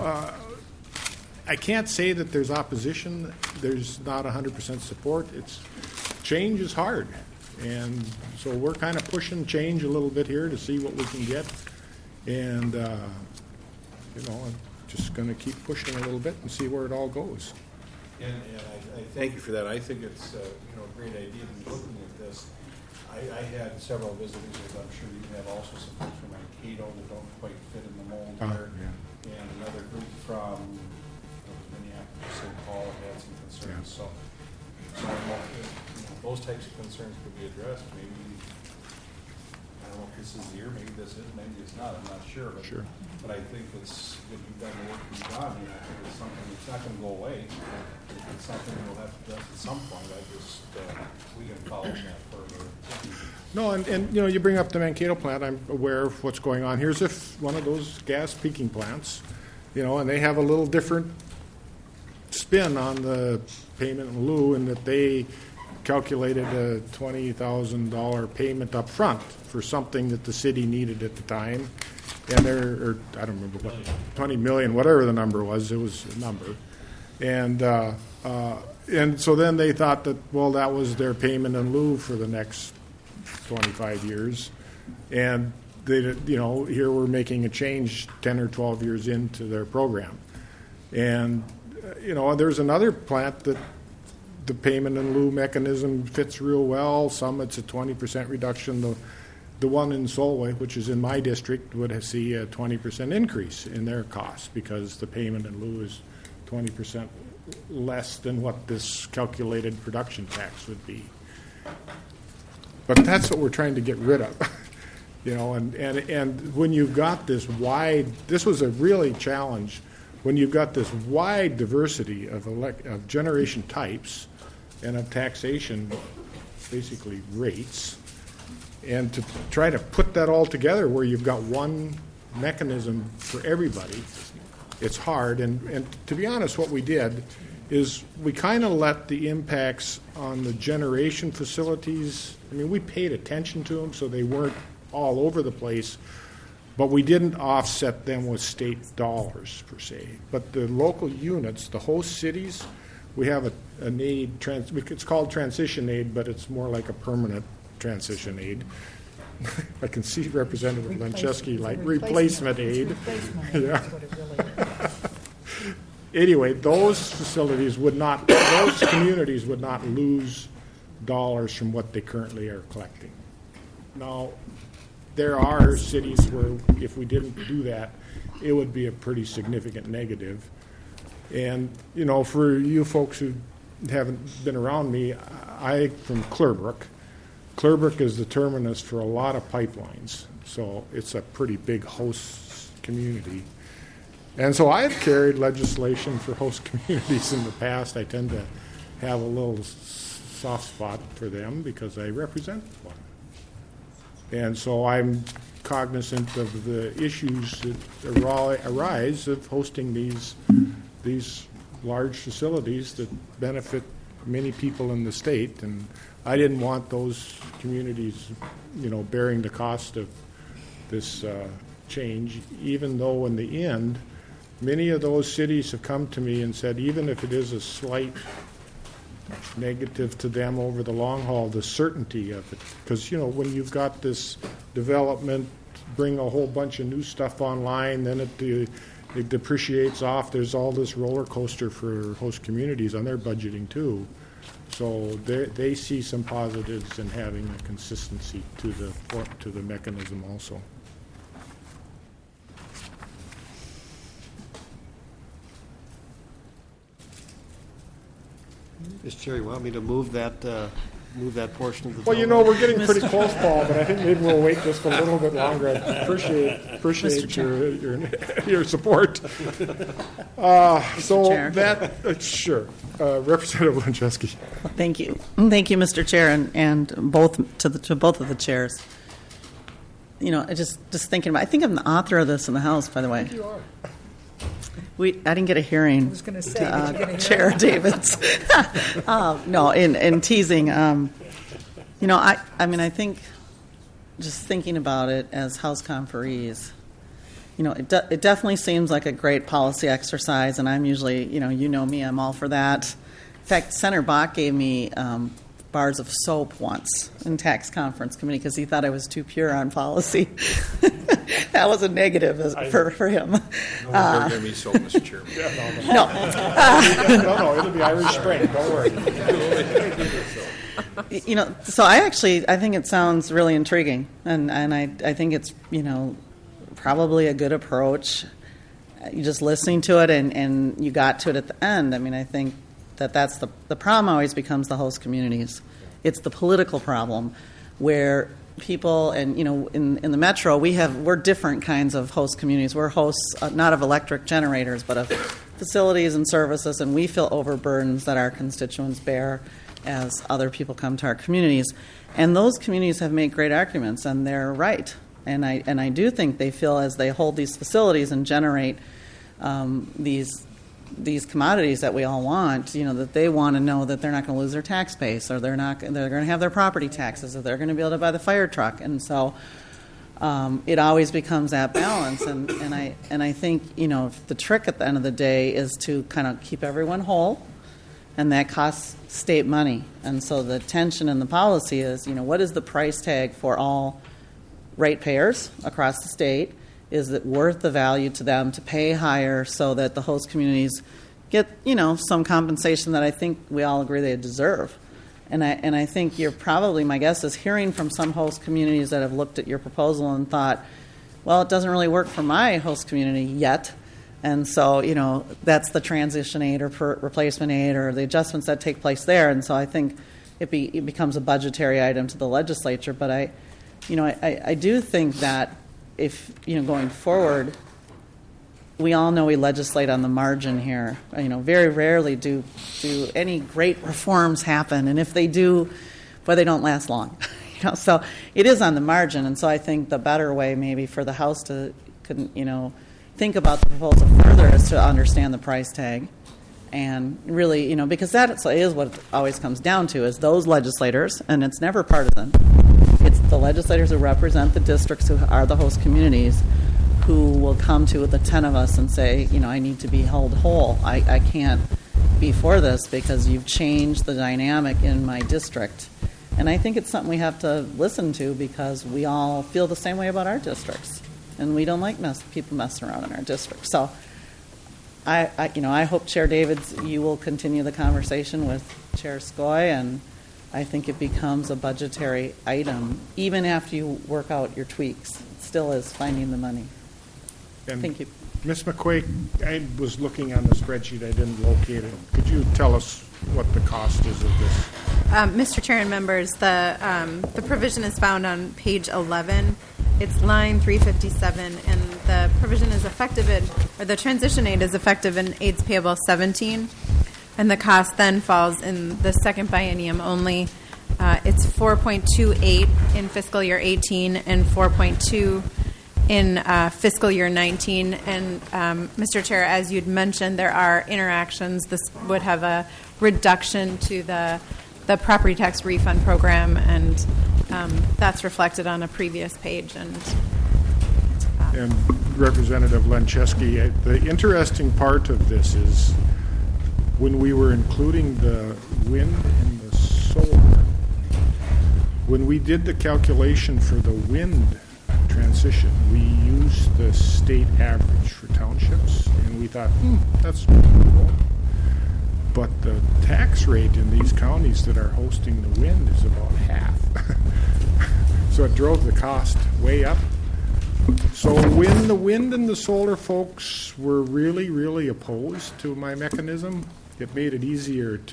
I can't say that there's opposition. There's not 100% support. Change is hard. And so we're kind of pushing change a little bit here to see what we can get. And, I'm just going to keep pushing a little bit and see where it all goes. And I thank you for that. I think it's a great idea to be looking at this. I had several visitors, as I'm sure you have, also some folks from Mankato that don't quite fit in the mold here, and another group from Minneapolis, St. Paul had some concerns. So I don't know if those types of concerns could be addressed. Maybe, I don't know if this is the year, maybe this is, maybe it's not, I'm not sure. But I think it's that you've done the work you've done, and I think it's something that's not going to go away. It's something we'll have to address at some point. We can follow that further. No, and you bring up the Mankato plant. I'm aware of what's going on. Here's one of those gas peaking plants, and they have a little different spin on the payment in lieu in that they calculated a $20,000 payment up front for something that the city needed at the time. And I don't remember what, 20 million, whatever the number was, it was a number. And so then they thought that, well, that was their payment in lieu for the next 25 years. And they, here we're making a change 10 or 12 years into their program. And, there's another plant that the payment in lieu mechanism fits real well. Some it's a 20% reduction. The one in Solway, which is in my district, would see a 20% increase in their costs because the payment in lieu is 20% less than what this calculated production tax would be. But that's what we're trying to get rid of. And when you've got this this was a really challenge, when you've got this wide diversity of generation types and of taxation, basically rates, and to try to put that all together where you've got one mechanism for everybody, it's hard. And to be honest, what we did is we kind of let the impacts on the generation facilities, we paid attention to them so they weren't all over the place, but we didn't offset them with state dollars per se. But the local units, the host cities, we have an aid, it's called transition aid, but it's more like a permanent transition aid. I can see Representative Lancheski like replacement aid. Yeah. Anyway, those facilities those communities would not lose dollars from what they currently are collecting. Now, there are cities where if we didn't do that, it would be a pretty significant negative. And, for you folks who haven't been around me, I'm from Clearbrook. Clearbrook is the terminus for a lot of pipelines, so it's a pretty big host community. And so I've carried legislation for host communities in the past. I tend to have a little soft spot for them because I represent one. And so I'm cognizant of the issues that arise of hosting these large facilities that benefit many people in the state. And I didn't want those communities, bearing the cost of this change, even though in the end, many of those cities have come to me and said, even if it is a slight negative to them over the long haul, the certainty of it. Because, when you've got this development, bring a whole bunch of new stuff online, then it depreciates off. There's all this roller coaster for host communities on their budgeting too. So they see some positives in having a consistency to the mechanism also. Chair, you want me to move that portion of the Well, bill? we're getting pretty close, Paul, but I think maybe we'll wait just a little bit longer. I appreciate your support. Chair. Sure. Representative Lencheski. Thank you. Thank you, Mr. Chair, and both to both of the chairs. Just thinking about, I think I'm the author of this in the House, by the way. You are. I didn't get a hearing. I was going to say, did you get a hearing? Chair Davids. No, in teasing. I think just thinking about it as House conferees, it definitely seems like a great policy exercise, and I'm usually, you know me, I'm all for that. In fact, Senator Bach gave me bars of soap once in tax conference committee because he thought I was too pure on policy. That was a negative for him. No, going to be so, Mr. Chairman. No, it'll be Irish Spring. Don't worry. So I think it sounds really intriguing, and I think it's probably a good approach. You just listening to it and you got to it at the end. I think that's the problem. Always becomes the host communities. It's the political problem where people and in the metro we're different kinds of host communities. We're hosts not of electric generators but of facilities and services, and we feel overburdens that our constituents bear as other people come to our communities. And those communities have made great arguments, and they're right. And I do think they feel as they hold these facilities and generate these commodities that we all want, that they want to know that they're not going to lose their tax base, or they're going to have their property taxes, or they're going to be able to buy the fire truck. And so it always becomes that balance. And I think the trick at the end of the day is to kind of keep everyone whole, and that costs state money. And so the tension in the policy is, what is the price tag for all ratepayers across the state? Is it worth the value to them to pay higher so that the host communities get, some compensation that I think we all agree they deserve? And I think you're probably, my guess is, hearing from some host communities that have looked at your proposal and thought, well, it doesn't really work for my host community yet. And so, that's the transition aid or replacement aid or the adjustments that take place there. And so I think it becomes a budgetary item to the legislature. But I do think that if, going forward, we all know we legislate on the margin here. Very rarely do any great reforms happen, and if they do, they don't last long. So it is on the margin, and so I think the better way maybe for the House to, think about the proposal further is to understand the price tag, and really, because that is what it always comes down to, is those legislators, and it's never partisan. It's the legislators who represent the districts who are the host communities who will come to the 10 of us and say, I need to be held whole. I can't be for this because you've changed the dynamic in my district. And I think it's something we have to listen to because we all feel the same way about our districts. And we don't like people messing around in our district. So I hope, Chair Davids, you will continue the conversation with Chair Skoye, and I think it becomes a budgetary item, even after you work out your tweaks. It still is finding the money. And Thank you. Ms. McQuaig, I was looking on the spreadsheet. I didn't locate it. Could you tell us what the cost is of this? Mr. Chair and members, the provision is found on page 11. It's line 357, and the provision is effective the transition aid is effective in aids payable 17. And the cost then falls in the second biennium only. It's 4.28 in fiscal year 18 and 4.2 in fiscal year 19. And Mr. Chair, as you'd mentioned, there are interactions. This would have a reduction to the property tax refund program, and that's reflected on a previous page. And Representative Lencheski, the interesting part of this is when we were including the wind and the solar, when we did the calculation for the wind transition, we used the state average for townships, and we thought, that's cool. But the tax rate in these counties that are hosting the wind is about half. So it drove the cost way up. So when the wind and the solar folks were really, really opposed to my mechanism, it made it easier to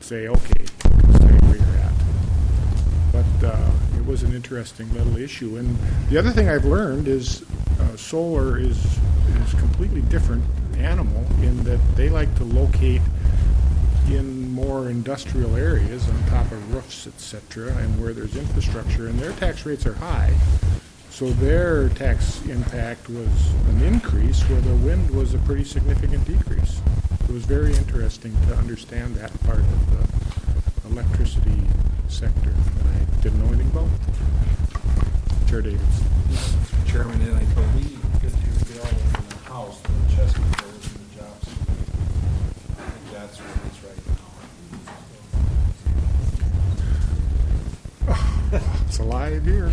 say, okay, stay where you're at. But it was an interesting little issue. And the other thing I've learned is solar is completely different animal in that they like to locate in more industrial areas on top of roofs, etc., and where there's infrastructure, and their tax rates are high. So their tax impact was an increase where the wind was a pretty significant decrease. It was very interesting to understand that part of the electricity sector that I didn't know anything about. Chair Davis. Mr. Chairman, and I believe because you get all in the house, the Chesapeake goes in the jobs. I think that's where it's right now. It's a live here.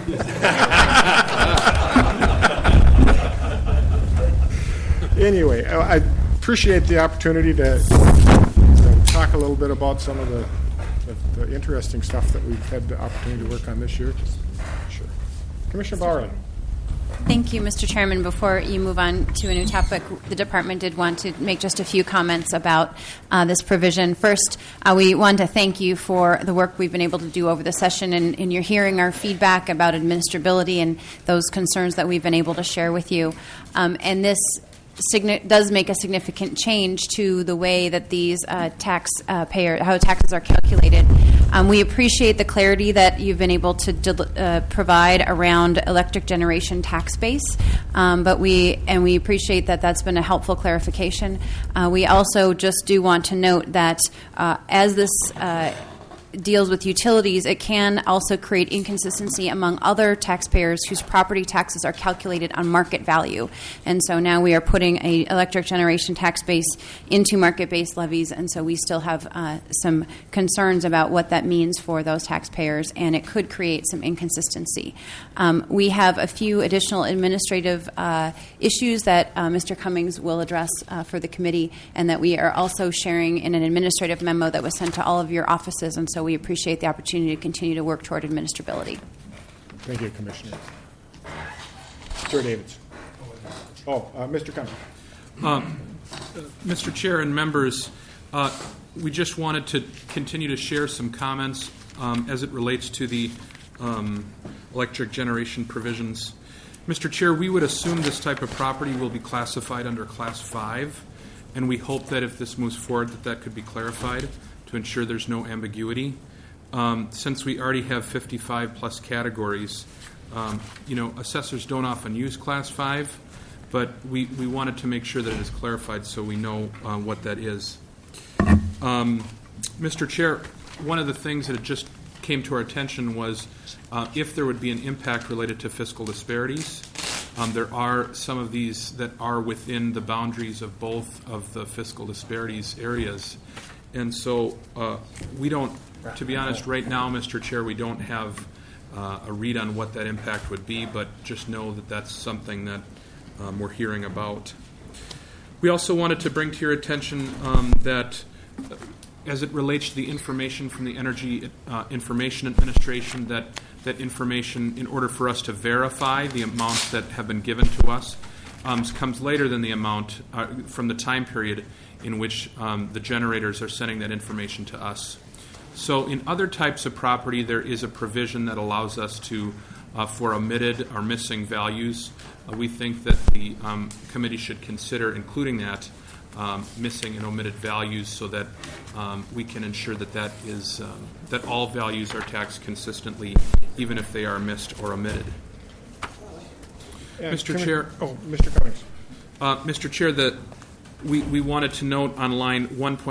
Anyway, I appreciate the opportunity to talk a little bit about some of the interesting stuff that we've had the opportunity to work on this year. Sure. Commissioner Bauerlein. Thank you, Mr. Chairman. Before you move on to a new topic, the department did want to make just a few comments about this provision. First, we want to thank you for the work we've been able to do over the session, and you're hearing our feedback about administrability and those concerns that we've been able to share with you. And this does make a significant change to the way that these how taxes are calculated. We appreciate the clarity that you've been able to provide around electric generation tax base, but we appreciate that that's been a helpful clarification. We also just do want to note that as this deals with utilities, it can also create inconsistency among other taxpayers whose property taxes are calculated on market value. And so now we are putting an electric generation tax base into market-based levies, and so we still have some concerns about what that means for those taxpayers, and it could create some inconsistency. We have a few additional administrative issues that Mr. Cummings will address for the committee, and that we are also sharing in an administrative memo that was sent to all of your offices, and so we appreciate the opportunity to continue to work toward administrability. Thank you, Commissioner. Chair Davids. Mr. Cummings. Mr. Chair and members, we just wanted to continue to share some comments as it relates to the electric generation provisions. Mr. Chair, we would assume this type of property will be classified under Class 5, and we hope that if this moves forward that could be clarified to ensure there's no ambiguity. Since we already have 55 plus categories, assessors don't often use Class 5, but we wanted to make sure that it is clarified so we know what that is. Mr. Chair, one of the things that just came to our attention was if there would be an impact related to fiscal disparities. There are some of these that are within the boundaries of both of the fiscal disparities areas. And so we don't, to be honest, right now, Mr. Chair, we don't have a read on what that impact would be, but just know that that's something that we're hearing about. We also wanted to bring to your attention that as it relates to the information from the Energy Information Administration, that information, in order for us to verify the amounts that have been given to us, comes later than the amount from the time period in which the generators are sending that information to us. So in other types of property, there is a provision that allows us to, for omitted or missing values, we think that the committee should consider including that missing and omitted values so that we can ensure that that all values are taxed consistently, even if they are missed or omitted. Mr. Chair. Mr. Cummings. Mr. Chair, we wanted to note on line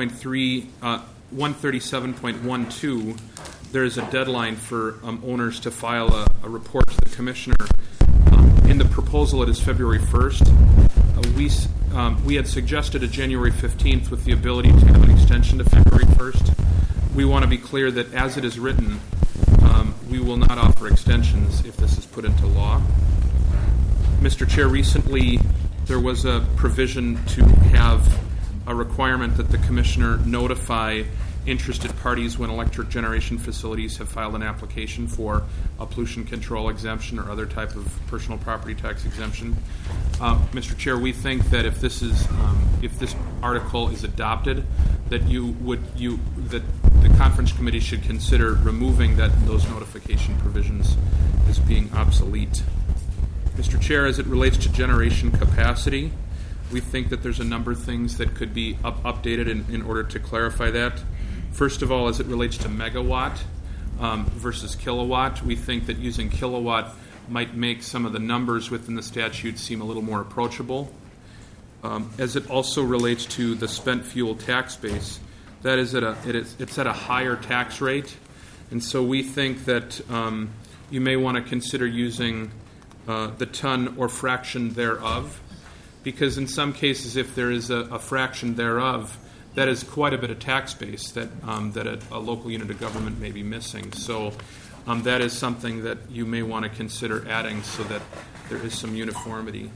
137.12, there is a deadline for owners to file a report to the commissioner. In the proposal, it is February 1st. We had suggested a January 15th with the ability to have an extension to February 1st. We want to be clear that as it is written, we will not offer extensions if this is put into law. Mr. Chair, recently there was a provision to have a requirement that the commissioner notify interested parties when electric generation facilities have filed an application for a pollution control exemption or other type of personal property tax exemption. Mr. Chair, we think that if this article is adopted, that that the conference committee should consider removing those notification provisions as being obsolete. Mr. Chair, as it relates to generation capacity, we think that there's a number of things that could be updated in order to clarify that. First of all, as it relates to megawatt versus kilowatt, we think that using kilowatt might make some of the numbers within the statute seem a little more approachable. As it also relates to the spent fuel tax base, that is it's at a higher tax rate, and so we think that you may want to consider using the ton or fraction thereof, because in some cases, if there is a fraction thereof, that is quite a bit of tax base that a local unit of government may be missing. So that is something that you may want to consider adding so that there is some uniformity.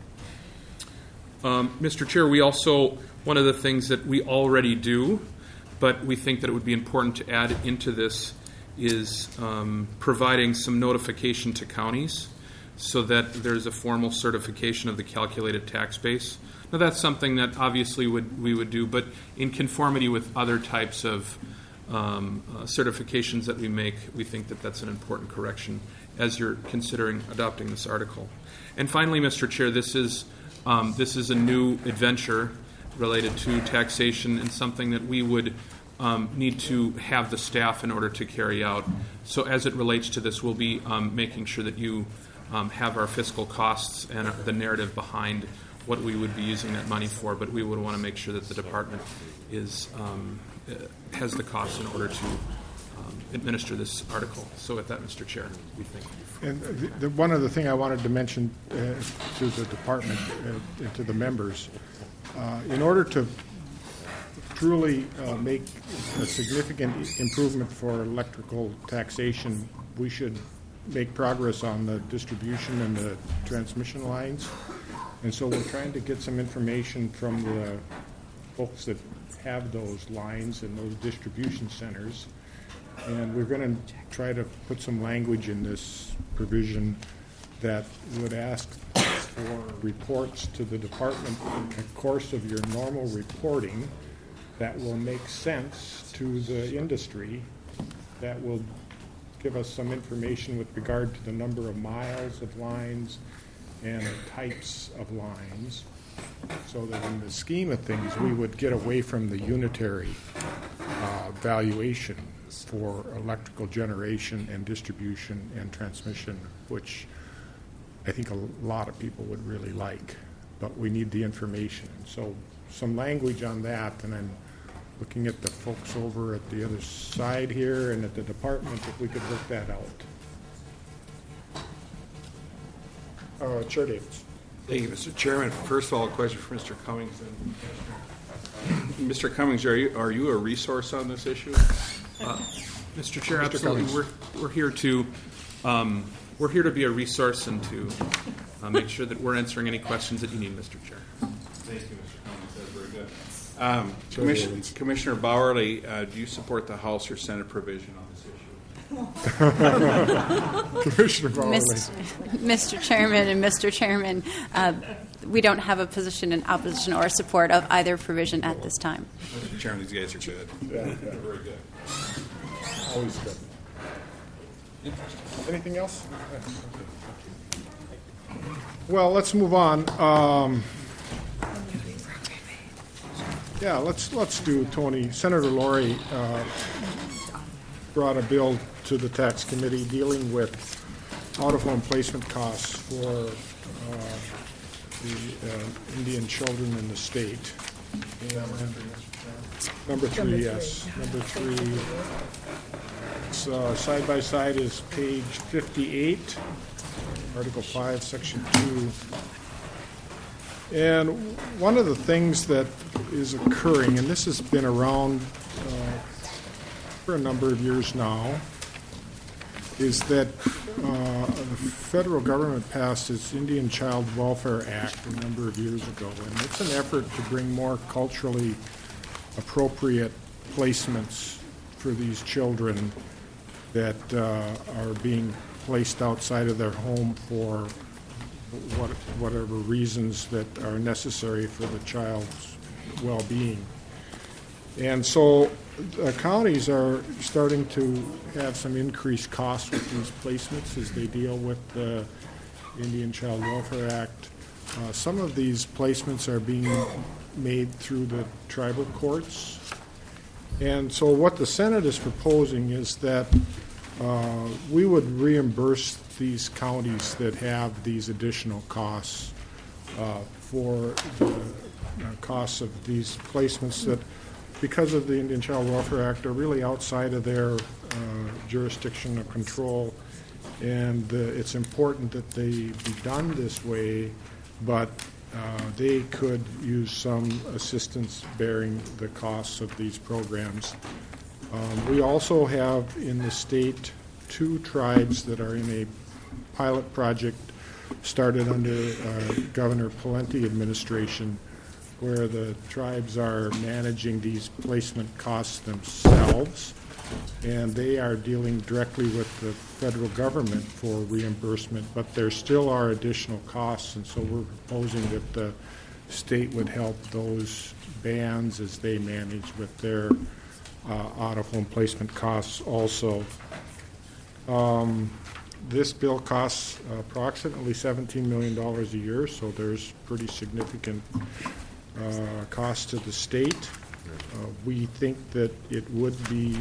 Mr. Chair, one of the things that we already do, but we think that it would be important to add into this, is providing some notification to counties so that there's a formal certification of the calculated tax base. Now, that's something that obviously we would do, but in conformity with other types of certifications that we make, we think that that's an important correction as you're considering adopting this article. And finally, Mr. Chair, this is a new adventure related to taxation and something that we would need to have the staff in order to carry out. So as it relates to this, we'll be making sure that you have our fiscal costs and the narrative behind what we would be using that money for, but we would want to make sure that the department has the costs in order to administer this article. So with that, Mr. Chair, we thank you. And one other thing I wanted to mention to the department and to the members, in order to truly make a significant improvement for electrical taxation, we should make progress on the distribution and the transmission lines. And so we're trying to get some information from the folks that have those lines and those distribution centers. And we're going to try to put some language in this provision that would ask for reports to the department in the course of your normal reporting that will make sense to the industry, that will give us some information with regard to the number of miles of lines and the types of lines, so that in the scheme of things, we would get away from the unitary valuation for electrical generation and distribution and transmission, which I think a lot of people would really like, but we need the information. So some language on that, and I'm looking at the folks over at the other side here and at the department, if we could work that out. Chair Davis. Thank you, Mr. Chairman. First of all, a question for Mr. Cummings. Mr. Cummings, are you a resource on this issue? Mr. Chair, absolutely. We're here to be a resource and to make sure that we're answering any questions that you need, Mr. Chair. Thank you, Mr. Cummings. That's very good. Commissioner Bowerly, do you support the House or Senate provision on this issue? Commissioner Bowerly. Mr. Chairman and Mr. Chairman, we don't have a position in opposition or support of either provision at this time. Mr. Chairman, these guys are good. Yeah. They're very good. Always good. Anything else? Well, let's move on. Let's do Tony. Senator Laurie brought a bill to the tax committee dealing with out-of-home placement costs for the Indian children in the state. Number three, yes. Number three. It's side by side is page 58, Article 5, Section 2. And one of the things that is occurring, and this has been around for a number of years now, is that the federal government passed its Indian Child Welfare Act a number of years ago, and it's an effort to bring more culturally appropriate placements for these children that are being placed outside of their home for whatever reasons that are necessary for the child's well-being. And so counties are starting to have some increased costs with these placements as they deal with the Indian Child Welfare Act. Some of these placements are being made through the tribal courts. And so what the Senate is proposing is that we would reimburse these counties that have these additional costs for the costs of these placements that, because of the Indian Child Welfare Act, are really outside of their jurisdiction of control. And it's important that they be done this way, but they could use some assistance bearing the costs of these programs. We also have in the state 2 tribes that are in a pilot project started under Governor Pawlenty administration, where the tribes are managing these placement costs themselves, and they are dealing directly with the federal government for reimbursement, but there still are additional costs, and so we're proposing that the state would help those bands as they manage with their out-of-home placement costs also. This bill costs approximately $17 million a year, so there's pretty significant cost to the state. We think that it would be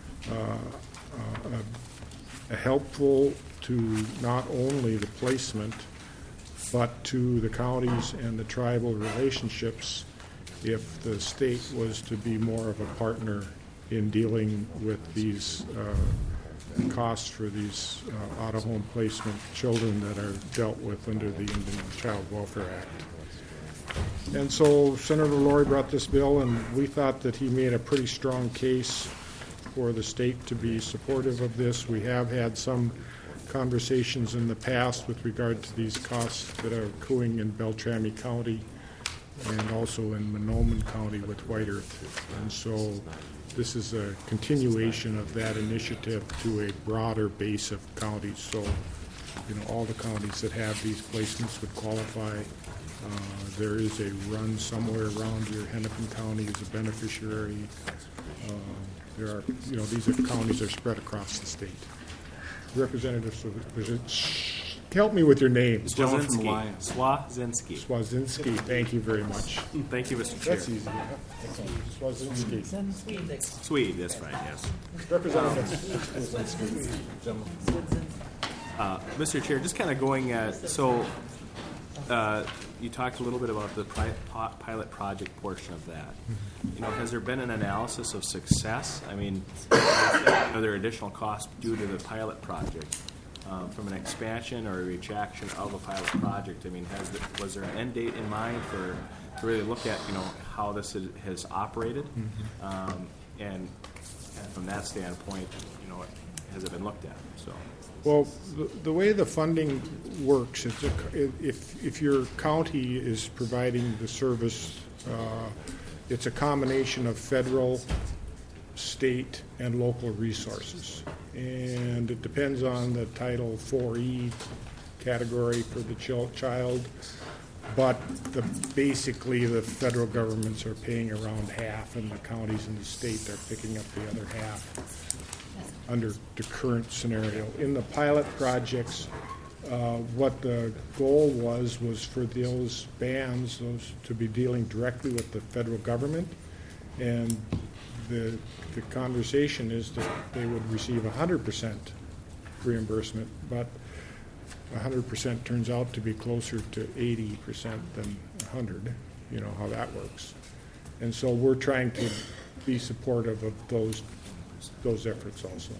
helpful to not only the placement, but to the counties and the tribal relationships if the state was to be more of a partner in dealing with these costs for these out-of-home placement children that are dealt with under the Indian Child Welfare Act. And so Senator Laurie brought this bill, and we thought that he made a pretty strong case for the state to be supportive of this. We have had some conversations in the past with regard to these costs that are accruing in Beltrami County and also in Mahnomen County with White Earth. And so this is a continuation of that initiative to a broader base of counties. So, all the counties that have these placements would qualify. There is a run somewhere around here. Hennepin County is a beneficiary. There are, these are counties that are spread across the state. Representative, help me with your name. Swazinski. Swazinski. Thank you very much. Thank you, Mr. Chair. That's easy. Swazinski. Swede, that's right, yes. Representative. Mr. Chair, just kind of going at, you talked a little bit about the pilot project portion of that. Has there been an analysis of success? I mean, are there additional costs due to the pilot project from an expansion or a retraction of a pilot project? I mean, was there an end date in mind to really look at, how this has operated? And from that standpoint, has it been looked at? So. Well, the way the funding works, if your county is providing the service, it's a combination of federal, state, and local resources. And it depends on the Title 4E category for the child, but basically the federal governments are paying around half, and the counties and the state are picking up the other half under the current scenario. In the pilot projects, what the goal was for those bands, to be dealing directly with the federal government, and the conversation is that they would receive 100% reimbursement, but 100% turns out to be closer to 80% than 100, how that works. And so we're trying to be supportive of those efforts also.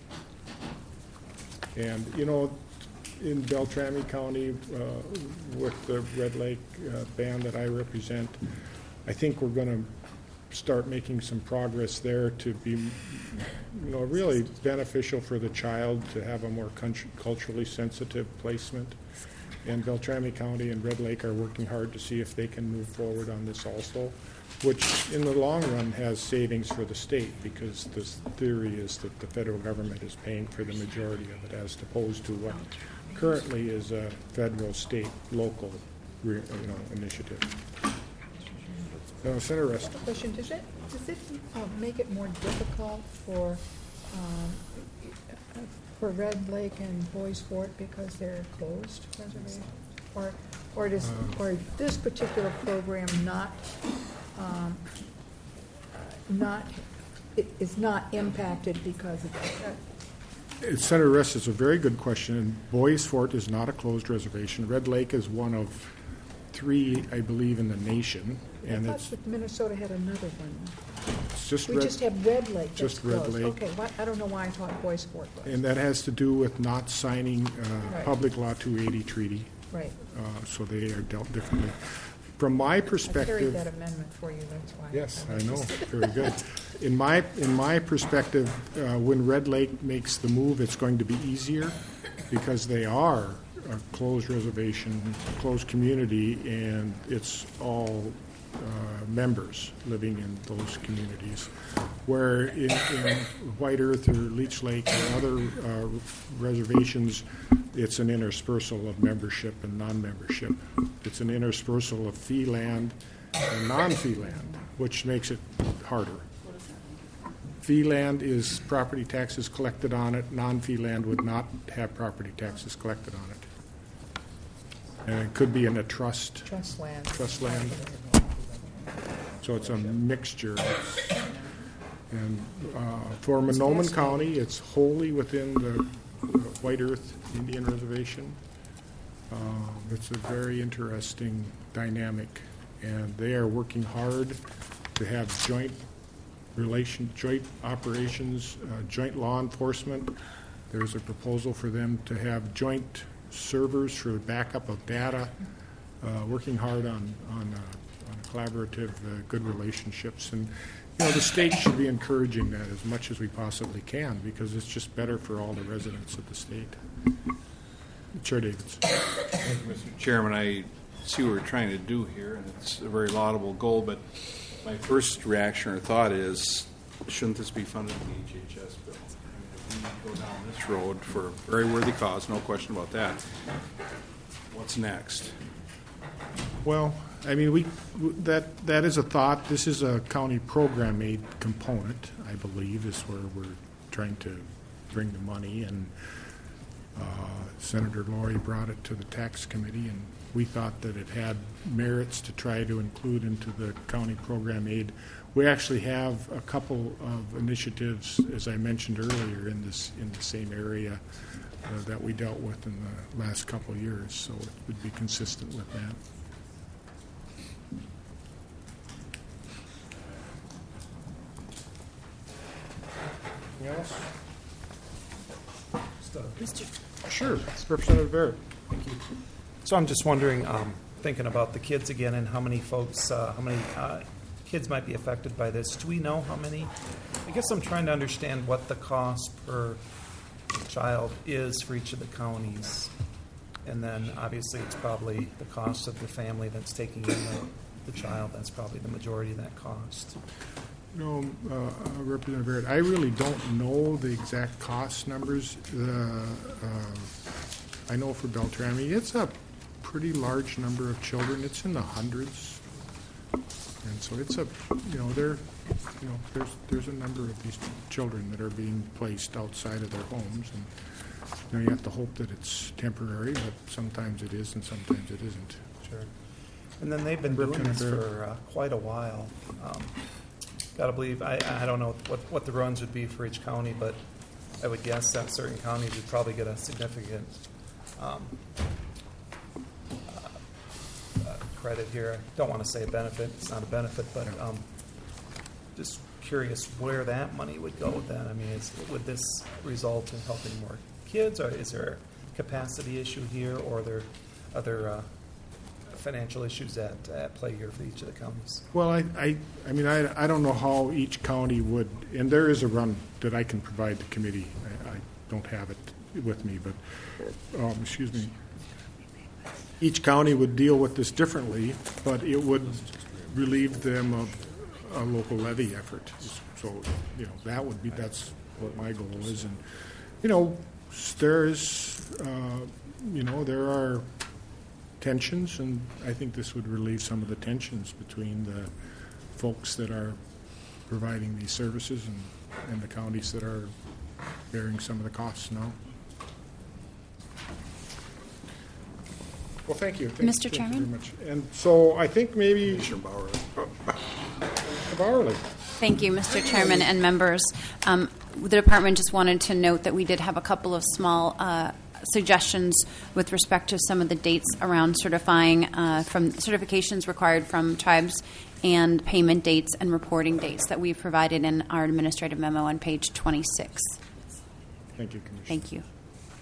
And, in Beltrami County, with the Red Lake band that I represent, I think we're going to start making some progress there to be, really beneficial for the child to have a more culturally sensitive placement. And Beltrami County and Red Lake are working hard to see if they can move forward on this also. which in the long run has savings for the state, because the theory is that the federal government is paying for the majority of it, as opposed to what currently is a federal, state, local, initiative. Senator Rest. Question, does it make it more difficult for Red Lake and Boys Fort because they're closed reservations? Or this particular program is not impacted because of that? Senator Rest, is a very good question. And Boys Fort is not a closed reservation. Red Lake is one of 3, I believe, in the nation. And I thought that Minnesota had another one. It's just we just have Red Lake that's just Red closed. Lake. Okay, I don't know why I thought Boys Fort was. And that has to do with not signing Right. Public Law 280 treaty. Right. So they are dealt differently. From my I perspective, carried that amendment for you, that's why. yes, I know, very good. In my perspective, when Red Lake makes the move, it's going to be easier because they are a closed reservation, closed community, and it's all members living in those communities. Where in White Earth or Leech Lake or other reservations, it's an interspersal of membership and non-membership. It's an interspersal of fee land and non-fee land, which makes it harder. Fee land is property taxes collected on it. Non-fee land would not have property taxes collected on it. And it could be in a trust. Trust land. Trust land. So it's a mixture. And for Monoman County, it's wholly within the White Earth Indian Reservation. It's a very interesting dynamic, and they are working hard to have joint operations, joint law enforcement. There's a proposal for them to have joint servers for backup of data, working hard on collaborative, good relationships. And the state should be encouraging that as much as we possibly can, because it's just better for all the residents of the state. Chair Davids. Thank you, Mr. Chairman. I see what we're trying to do here, and it's a very laudable goal, but my first reaction or thought is, shouldn't this be funded in the HHS bill? I mean, if we go down this road for a very worthy cause, no question about that. What's next? Well, I mean, that is a thought. This is a county program aid component, I believe, is where we're trying to bring the money. And Senator Laurie brought it to the tax committee, and we thought that it had merits to try to include into the county program aid. We actually have a couple of initiatives, as I mentioned earlier, in the same area that we dealt with in the last couple of years, so it would be consistent with that. Anything else? Sure, Representative Barrett. Thank you. So I'm just wondering, thinking about the kids again, and how many kids might be affected by this. Do we know how many? I guess I'm trying to understand what the cost per child is for each of the counties, and then obviously it's probably the cost of the family that's taking in the child. That's probably the majority of that cost. No, Representative Barrett, I really don't know the exact cost numbers. I know for Beltrami, it's a pretty large number of children. It's in the hundreds, and so it's there's a number of these children that are being placed outside of their homes, and you have to hope that it's temporary, but sometimes it is and sometimes it isn't. Sure. And then they've been doing this for quite a while. Got to believe, I don't know what the runs would be for each county, but I would guess that certain counties would probably get a significant credit here. I don't want to say a benefit. It's not a benefit, but just curious where that money would go then. I mean, would this result in helping more kids, or is there a capacity issue here, or are there other financial issues at play here for each of the counties? Well, I mean, I don't know how each county would, and there is a run that I can provide the committee. I don't have it with me, but, excuse me. Each county would deal with this differently, but it would relieve them of a local levy effort. So, that's what my goal is. And, there are tensions, and I think this would relieve some of the tensions between the folks that are providing these services and the counties that are bearing some of the costs now. Well, thank you. Mr. Chairman? You very much. And so I think maybe Bowerly. Thank you, Mr. Chairman and members. The department just wanted to note that we did have a couple of small suggestions with respect to some of the dates around certifying from certifications required from tribes and payment dates and reporting dates that we've provided in our administrative memo on page 26. Thank you, Commissioner. Thank you.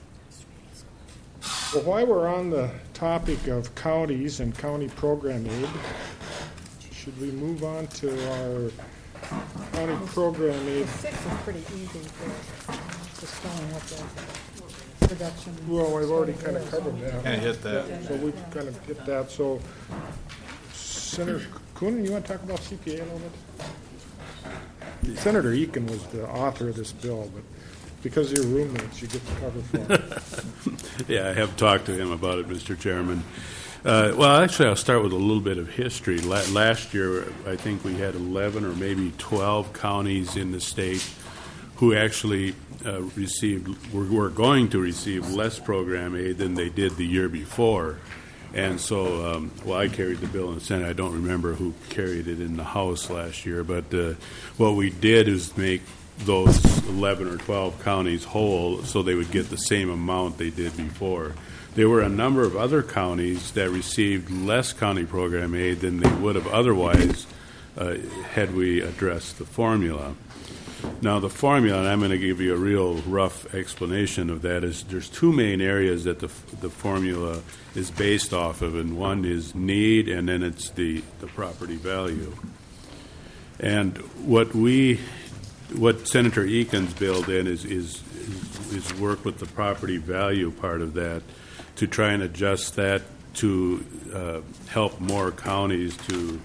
Well, while we're on the topic of counties and county program aid, should we move on to our county program aid? 6 is pretty easy for just following up the production. Well, I've already kind of covered that. Kind of hit that. So we've kind of hit that. So, Senator Coonan, you want to talk about CPA a little bit? Senator Eakin was the author of this bill, but because you're roommates, you get to cover for him. Yeah, I have talked to him about it, Mr. Chairman. Well, actually, I'll start with a little bit of history. Last year, I think we had 11 or maybe 12 counties in the state who actually were going to receive less program aid than they did the year before. And so, I carried the bill in the Senate. I don't remember who carried it in the House last year, but what we did is make those 11 or 12 counties whole so they would get the same amount they did before. There were a number of other counties that received less county program aid than they would have otherwise had we addressed the formula. Now, the formula, and I'm going to give you a real rough explanation of that, is there's two main areas that the formula is based off of, and one is need, and then it's the property value. And what Senator Eakin's build in is work with the property value part of that to try and adjust that to help more counties to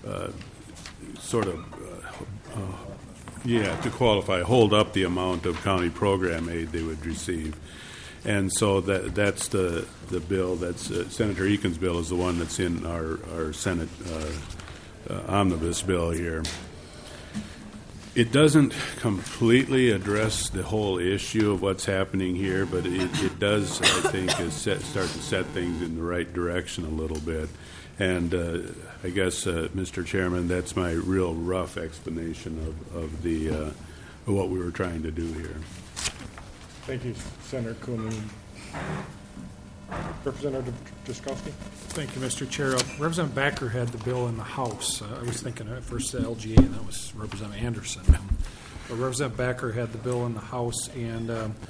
to qualify, hold up the amount of county program aid they would receive. And so that's the bill. That's Senator Eakin's bill is the one that's in our Senate omnibus bill here. It doesn't completely address the whole issue of what's happening here, but it does, I think, start to set things in the right direction a little bit. And I guess, Mr. Chairman, that's my real rough explanation of what we were trying to do here. Thank you, Senator Coonan. Representative Driscollowski. Thank you, Mr. Chair. Representative Backer had the bill in the House. I was thinking at first the LGA, and that was Representative Anderson. But Representative Backer had the bill in the House, and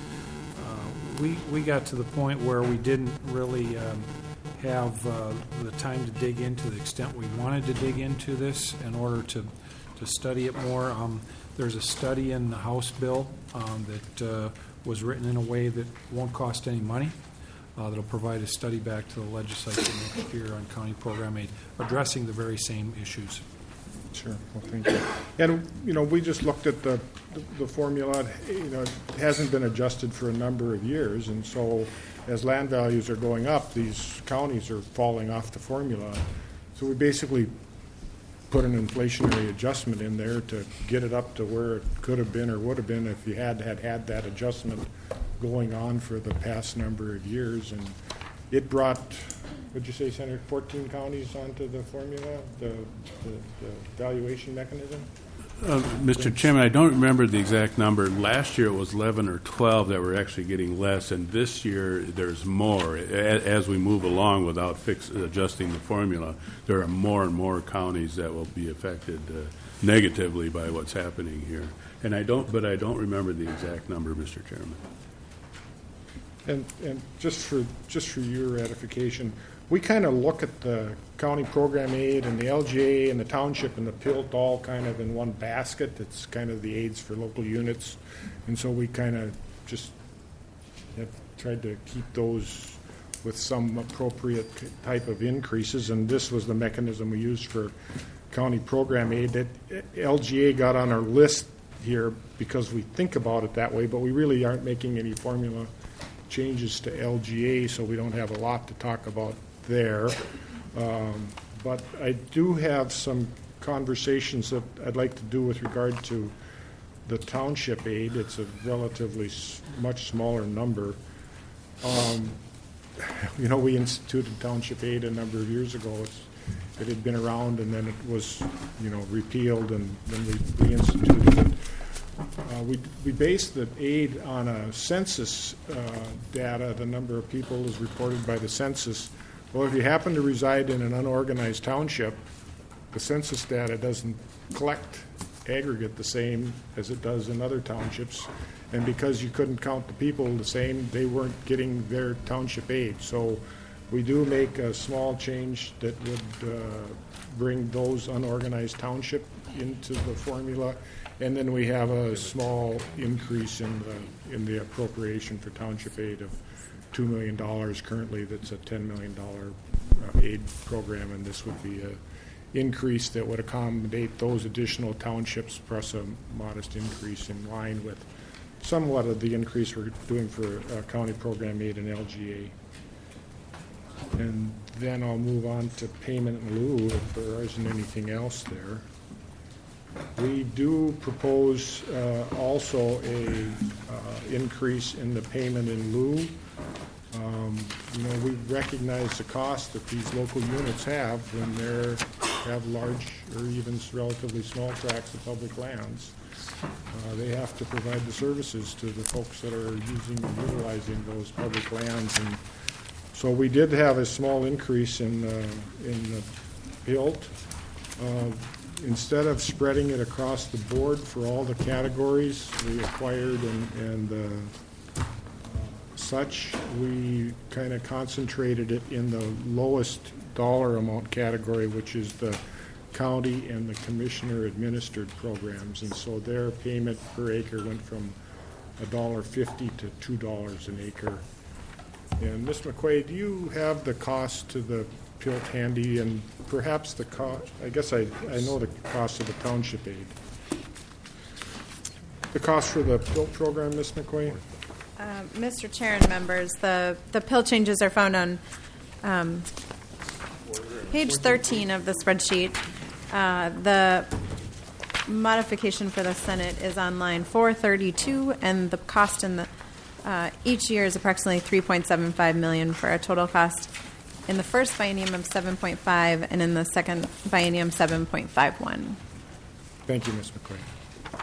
we got to the point where we didn't really have the time to dig into the extent we wanted to dig into this in order to study it more. There's a study in the House bill that was written in a way that won't cost any money. That'll provide a study back to the legislature next year on county program aid, addressing the very same issues. Sure. Well, thank you. And we just looked at the formula. It hasn't been adjusted for a number of years, and so as land values are going up, these counties are falling off the formula. So we basically put an inflationary adjustment in there to get it up to where it could have been or would have been if you had that adjustment going on for the past number of years. And it brought, what'd you say, Senator, 14 counties onto the formula, the valuation mechanism? Mr. Chairman, I don't remember the exact number. Last year it was 11 or 12 that were actually getting less, and this year there's more. As we move along without adjusting the formula, there are more and more counties that will be affected negatively by what's happening here. And I don't remember the exact number, Mr. Chairman. And just for your edification, we kind of look at the county program aid and the LGA and the township and the PILT all kind of in one basket. It's kind of the aids for local units. And so we kind of just have tried to keep those with some appropriate type of increases. And this was the mechanism we used for county program aid, that LGA got on our list here because we think about it that way, but we really aren't making any formula changes to LGA, so we don't have a lot to talk about there. But I do have some conversations that I'd like to do with regard to the township aid. It's a relatively much smaller number. We instituted township aid a number of years ago. It had been around, and then it was, repealed, and then we reinstituted it. We based the aid on a census data. The number of people is reported by the census. Well, if you happen to reside in an unorganized township, the census data doesn't collect aggregate the same as it does in other townships. And because you couldn't count the people the same, they weren't getting their township aid. So we do make a small change that would bring those unorganized township into the formula. And then we have a small increase in the appropriation for township aid of $2 million currently. That's a $10 million aid program, and this would be an increase that would accommodate those additional townships, plus a modest increase in line with somewhat of the increase we're doing for county program aid and LGA. And then I'll move on to payment in lieu if there isn't anything else there. We do propose also a increase in the payment in lieu. We recognize the cost that these local units have when they have large or even relatively small tracts of public lands. They have to provide the services to the folks that are using and utilizing those public lands. And so we did have a small increase in the PILT. Instead of spreading it across the board for all the categories we acquired and such, we kind of concentrated it in the lowest dollar amount category, which is the county and the commissioner administered programs. And so their payment per acre went from $1.50 to $2 an acre. And Ms. McQuaid, do you have the cost to the PILT handy, and perhaps the cost? I guess I know the cost of the township aid. The cost for the PILT program, Ms. McQuaid? Mr. Chair and members, the PIL changes are found on page 13 of the spreadsheet. The modification for the Senate is on line 432, and the cost in the each year is approximately $3.75 million for a total cost in the first biennium of 7.5, and in the second biennium 7.51. Thank you, Ms. McQuaid.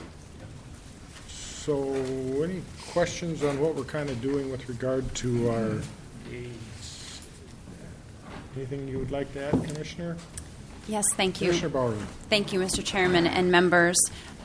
So, any questions on what we're kind of doing with regard to our aids? Anything you would like to add, Commissioner? Yes, thank you. Commissioner Bauer. Thank you, Mr. Chairman and members.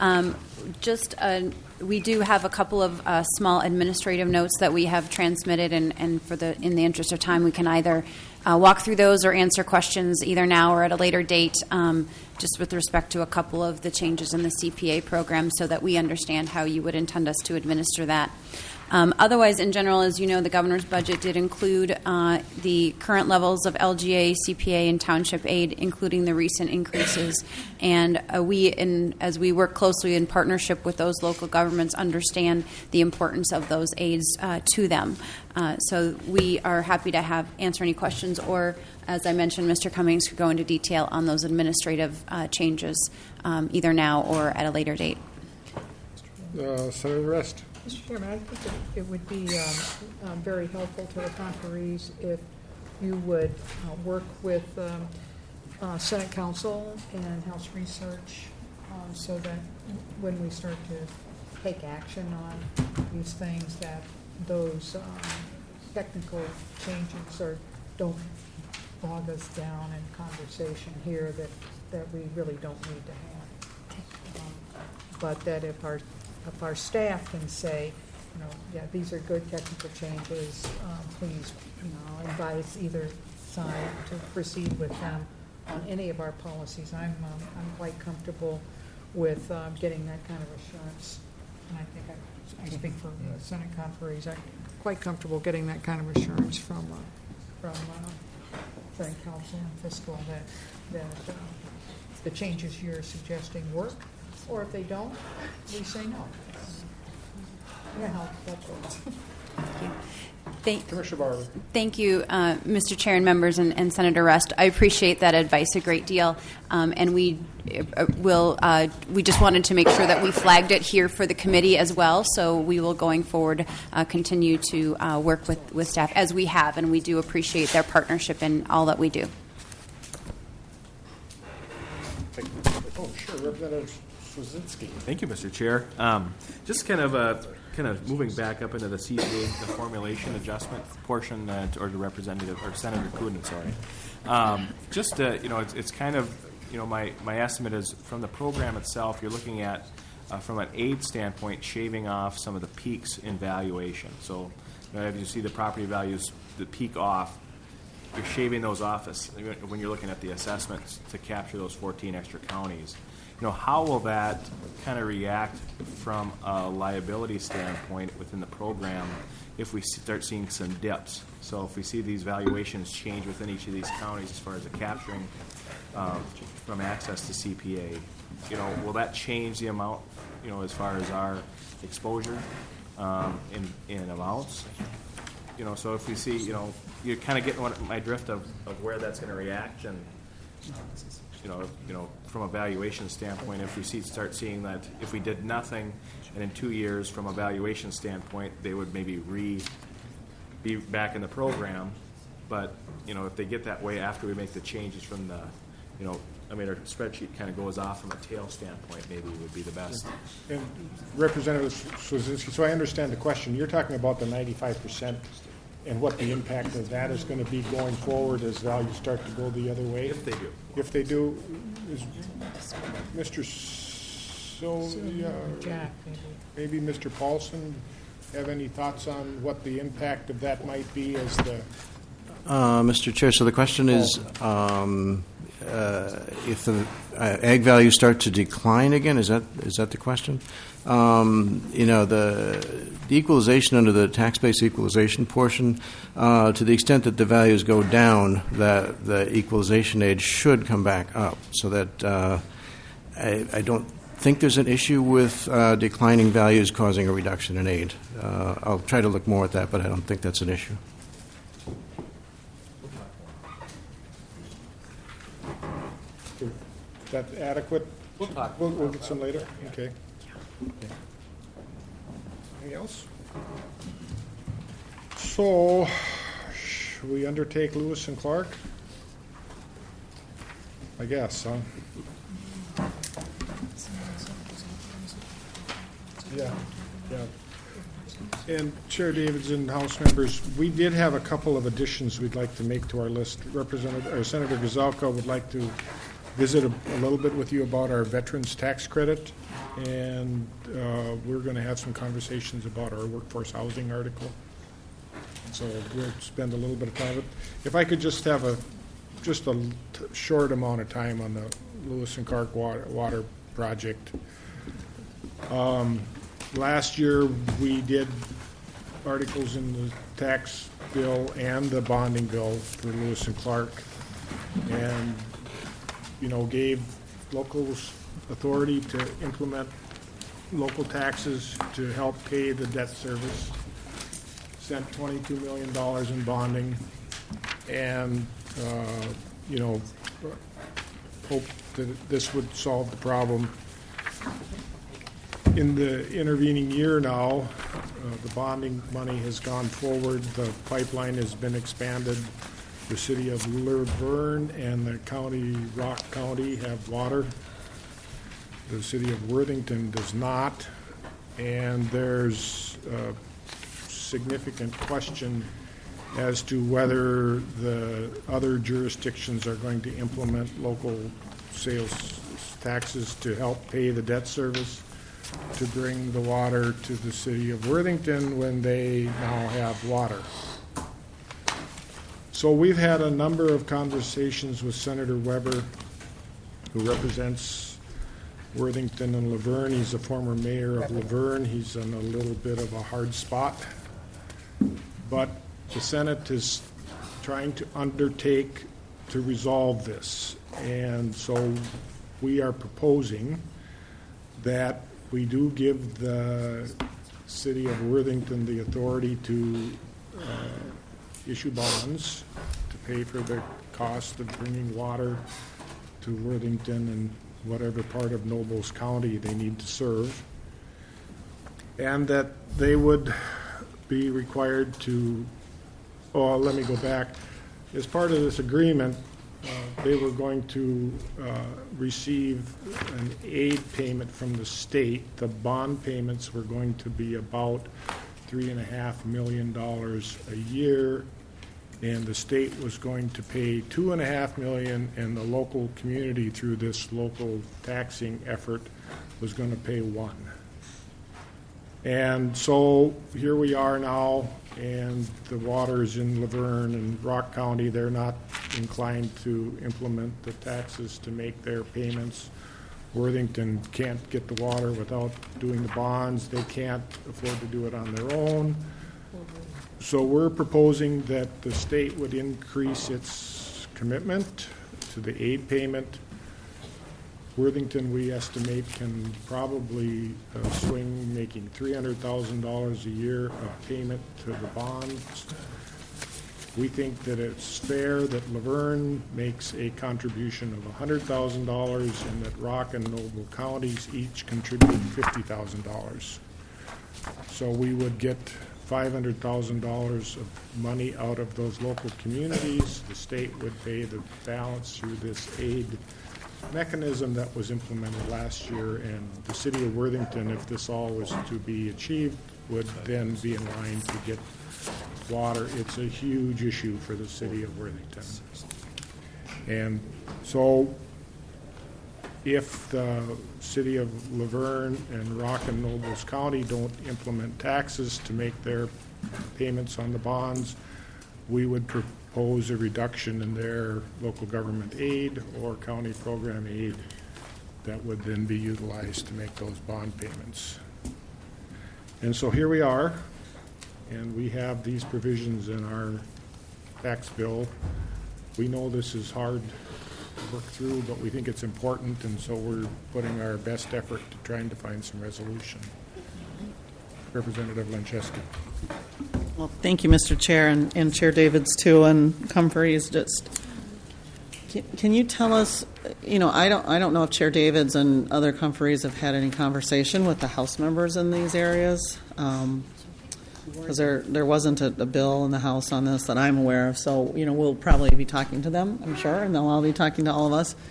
We do have a couple of small administrative notes that we have transmitted, and in the interest of time, we can either walk through those or answer questions either now or at a later date, just with respect to a couple of the changes in the CPA program, so that we understand how you would intend us to administer that. Otherwise, in general, as you know, the governor's budget did include the current levels of LGA, CPA, and township aid, including the recent increases. And as we work closely in partnership with those local governments, understand the importance of those aids to them. So we are happy to answer any questions, or, as I mentioned, Mr. Cummings could go into detail on those administrative changes either now or at a later date. Senator Rest. Mr. Chairman, I think it would be very helpful to the conferees if you would work with Senate Council and House Research so that when we start to take action on these things, that those technical changes don't bog us down in conversation here that we really don't need to have. But that if our staff can say, yeah, these are good technical changes, please, advise either side to proceed with them on any of our policies. I'm quite comfortable with getting that kind of assurance, and I think I speak for the Senate conferees. I'm quite comfortable getting that kind of assurance from Senate Council and Fiscal that the changes you're suggesting work, or if they don't, we say no. Yeah, that's all. Commissioner Barber. Thank you, Mr. Chair and members, and Senator Rust. I appreciate that advice a great deal, and we just wanted to make sure that we flagged it here for the committee as well. So we will, going forward, continue to work with staff as we have, and we do appreciate their partnership in all that we do. Oh, sure, Representative Swazinski. Thank you, Mr. Chair. Just kind of moving back up into the CPA, the formulation adjustment portion, or the representative or Senator Coonan, sorry. It's kind of, my estimate is from the program itself, you're looking at from an aid standpoint, shaving off some of the peaks in valuation. So, as you see the property values that peak off, you're shaving those off when you're looking at the assessments to capture those 14 extra counties. How will that kind of react from a liability standpoint within the program if we start seeing some dips? So if we see these valuations change within each of these counties as far as the capturing from access to CPA, will that change the amount, as far as our exposure in amounts? So if we see, you're kind of getting my drift of where that's going to react, and from a valuation standpoint, if we start seeing that if we did nothing, and in 2 years, from a valuation standpoint, they would maybe be back in the program, but if they get that way after we make the changes from the, our spreadsheet kind of goes off from a tail standpoint, maybe would be the best. And Representative Swazinski, so I understand the question. You're talking about the 95%. And what the impact of that is going to be going forward as values start to go the other way? If they do. If they do, is Mr. Jack, maybe Mr. Paulson have any thoughts on what the impact of that might be as the... Mr. Chair, so the question is if the ag values start to decline again, is that the question? The equalization under the tax-based equalization portion, to the extent that the values go down, that the equalization aid should come back up. So that I don't think there's an issue with declining values causing a reduction in aid. I'll try to look more at that, but I don't think that's an issue. Is that adequate? We'll get some later? Okay. Anything else? So, should we undertake Lewis and Clark? I guess, huh? Yeah. And Chair Davids and House members, we did have a couple of additions we'd like to make to our list. Senator Gazelka would like to visit a little bit with you about our veterans tax credit, and we're going to have some conversations about our workforce housing article. So we'll spend a little bit of time. If I could just have a short amount of time on the Lewis and Clark water project. Last year we did articles in the tax bill and the bonding bill for Lewis and Clark, and gave locals authority to implement local taxes to help pay the debt service, sent $22 million in bonding, and hope that this would solve the problem. In the intervening year now, the bonding money has gone forward, the pipeline has been expanded. The city of Laverne and the county, Rock County, have water. The city of Worthington does not. And there's a significant question as to whether the other jurisdictions are going to implement local sales taxes to help pay the debt service to bring the water to the city of Worthington when they now have water. So we've had a number of conversations with Senator Weber, who represents Worthington and Laverne. He's a former mayor of Laverne. He's in a little bit of a hard spot. But the Senate is trying to undertake to resolve this. And so we are proposing that we do give the city of Worthington the authority to issue bonds to pay for the cost of bringing water to Worthington and whatever part of Nobles County they need to serve, and that they would be required to, let me go back. As part of this agreement, they were going to receive an aid payment from the state. The bond payments were going to be about $3.5 million a year, and the state was going to pay $2.5 million, and the local community, through this local taxing effort, was going to pay $1 million. And so here we are now, and the waters in Laverne and Rock County, they're not inclined to implement the taxes to make their payments. Worthington can't get the water without doing the bonds. They can't afford to do it on their own. So we're proposing that the state would increase its commitment to the aid payment. Worthington, we estimate, can probably swing making $300,000 a year of payment to the bonds. We think that it's fair that Laverne makes a contribution of $100,000 and that Rock and Noble counties each contribute $50,000. So we would get $500,000 of money out of those local communities. The state would pay the balance through this aid mechanism that was implemented last year, and the city of Worthington, if this all was to be achieved, would then be in line to get water. It's a huge issue for the city of Worthington. And so if the city of Laverne and Rock and Nobles County don't implement taxes to make their payments on the bonds, we would propose a reduction in their local government aid or county program aid that would then be utilized to make those bond payments. And so here we are, and we have these provisions in our tax bill. We know this is hard to work through, but we think it's important, and so we're putting our best effort to trying to find some resolution. Representative Lencheski. Well, thank you, Mr. Chair, and Chair Davids, too, and Humphreys. Can you tell us, I don't know if Chair Davids and other Humphreys have had any conversation with the House members in these areas, because there wasn't a bill in the House on this that I'm aware of, so, we'll probably be talking to them, I'm sure, and they'll all be talking to all of us.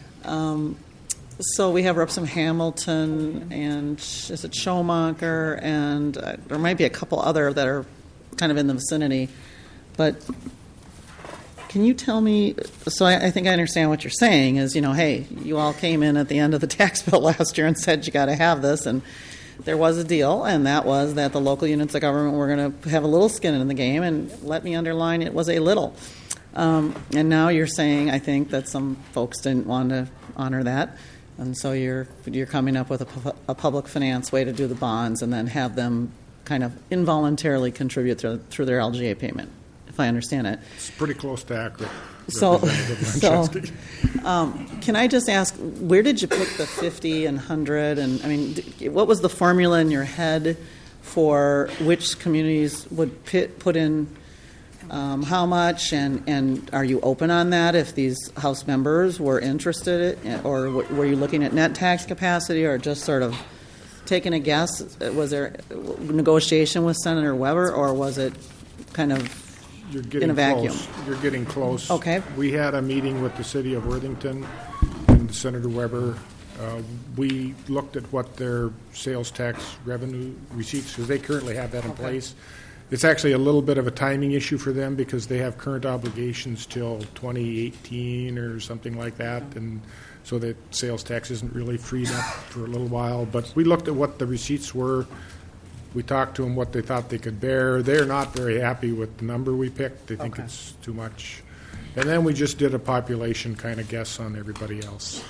So we have Representative Hamilton, and is it Schumacher, and there might be a couple other that are kind of in the vicinity. But can you tell me, so I think I understand what you're saying is, hey, you all came in at the end of the tax bill last year and said you got to have this, and there was a deal, and that was that the local units of government were going to have a little skin in the game, and let me underline, it was a little. And now you're saying, I think, that some folks didn't want to honor that. And so you're coming up with a public finance way to do the bonds and then have them kind of involuntarily contribute through their LGA payment, if I understand it. It's pretty close to accurate. So can I just ask, where did you pick the 50 and 100? And, what was the formula in your head for which communities would put in how much, and are you open on that if these House members were interested, or were you looking at net tax capacity, or just sort of taking a guess? Was there negotiation with Senator Weber, or was it kind of in a vacuum? You're getting close. Okay. We had a meeting with the city of Worthington and Senator Weber. We looked at what their sales tax revenue receipts, because they currently have that in place. It's actually a little bit of a timing issue for them because they have current obligations till 2018 or something like that, and so that sales tax isn't really freed up for a little while. But we looked at what the receipts were. We talked to them what they thought they could bear. They're not very happy with the number we picked. They think it's too much. And then we just did a population kind of guess on everybody else.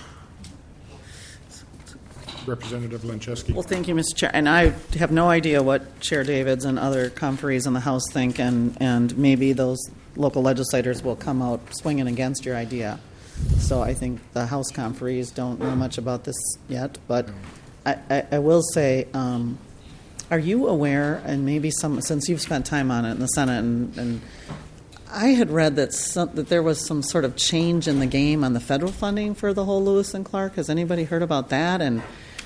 Representative Lencheski. Well, thank you, Mr. Chair. And I have no idea what Chair Davids and other conferees in the House think, and maybe those local legislators will come out swinging against your idea. So I think the House conferees don't know much about this yet, but I will say, are you aware, and maybe since you've spent time on it in the Senate, and I had read that there was some sort of change in the game on the federal funding for the whole Lewis and Clark. Has anybody heard about that? And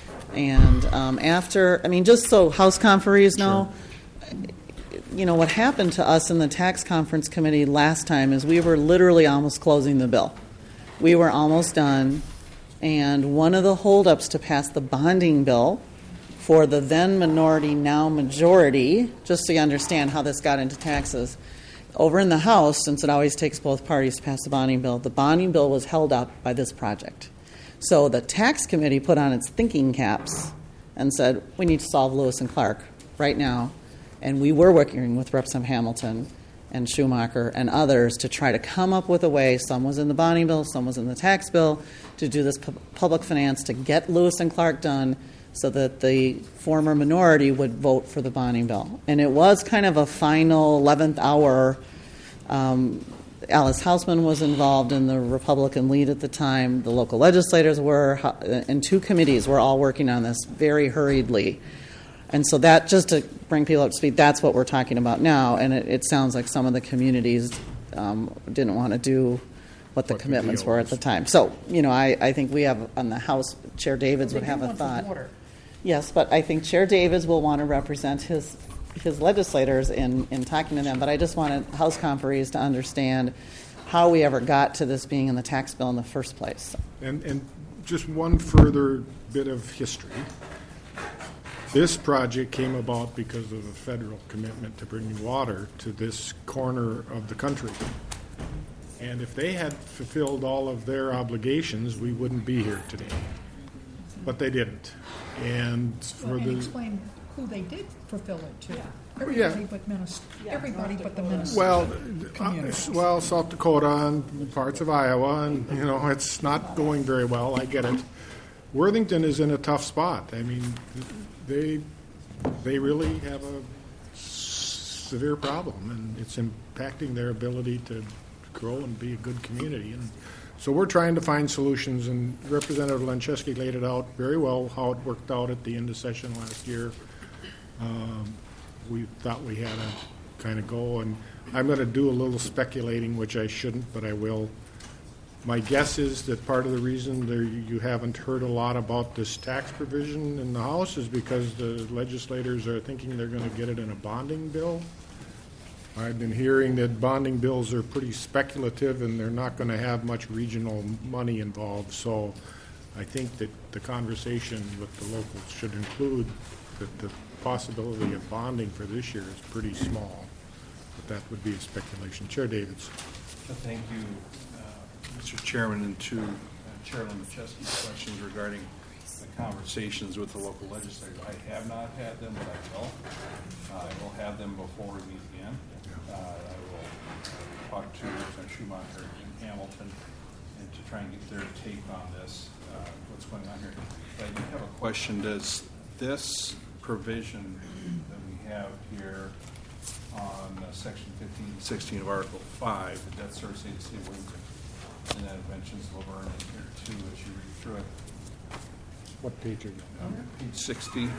after, I mean, just so House conferees know, you know, what happened to us in the tax conference committee last time is we were literally almost closing the bill. We were almost done, and one of the holdups to pass the bonding bill for the then minority, now majority, just so you understand how this got into taxes, over in the House, since it always takes both parties to pass the bonding bill was held up by this project. So the tax committee put on its thinking caps and said, we need to solve Lewis and Clark right now. And we were working with Representative Hamilton and Schumacher and others to try to come up with a way, some was in the bonding bill, some was in the tax bill, to do this public finance to get Lewis and Clark done so that the former minority would vote for the bonding bill. And it was kind of a final 11th hour. Alice Hausman was involved in the Republican lead at the time. The local legislators were, and two committees were all working on this very hurriedly. And so that, just to bring people up to speed, that's what we're talking about now. And it sounds like some of the communities didn't want to do what the commitments were at the time. So, you know, I think we have on the House, Chair Davids would have a thought. Yes, but I think Chair Davids will want to represent his legislators in talking to them. But I just wanted House conferees to understand how we ever got to this being in the tax bill in the first place. And just one further bit of history. This project came about because of a federal commitment to bring water to this corner of the country. And if they had fulfilled all of their obligations, we wouldn't be here today. But they didn't. And explain who they did fulfill it to. Everybody but the Minnesota. Well, South Dakota and parts of Iowa, and you know, it's not going very well. I get it. Worthington is in a tough spot. I mean, they really have a severe problem, and it's impacting their ability to grow and be a good community. And so we're trying to find solutions, and Representative Lencheski laid it out very well how it worked out at the end of session last year. We thought we had to kind of go, and I'm going to do a little speculating, which I shouldn't, but I will. My guess is that part of the reason you haven't heard a lot about this tax provision in the House is because the legislators are thinking they're going to get it in a bonding bill. I've been hearing that bonding bills are pretty speculative and they're not going to have much regional money involved. So I think that the conversation with the locals should include that the possibility of bonding for this year is pretty small. But that would be a speculation. Chair Davids. Thank you, Mr. Chairman, and to Chairman Macheski's questions regarding the conversations with the local legislators. I have not had them, but I will. I will have them before we meet again. I will talk to Representative Schumacher and Hamilton and to try and get their take on this, what's going on here. But I do have a question. Does this provision that we have here on section 15 and 16 of Article 5, the debt service aid of the City of Wilmington, and that it mentions Laverne in here too as you read through it. What page are you on? Page 60.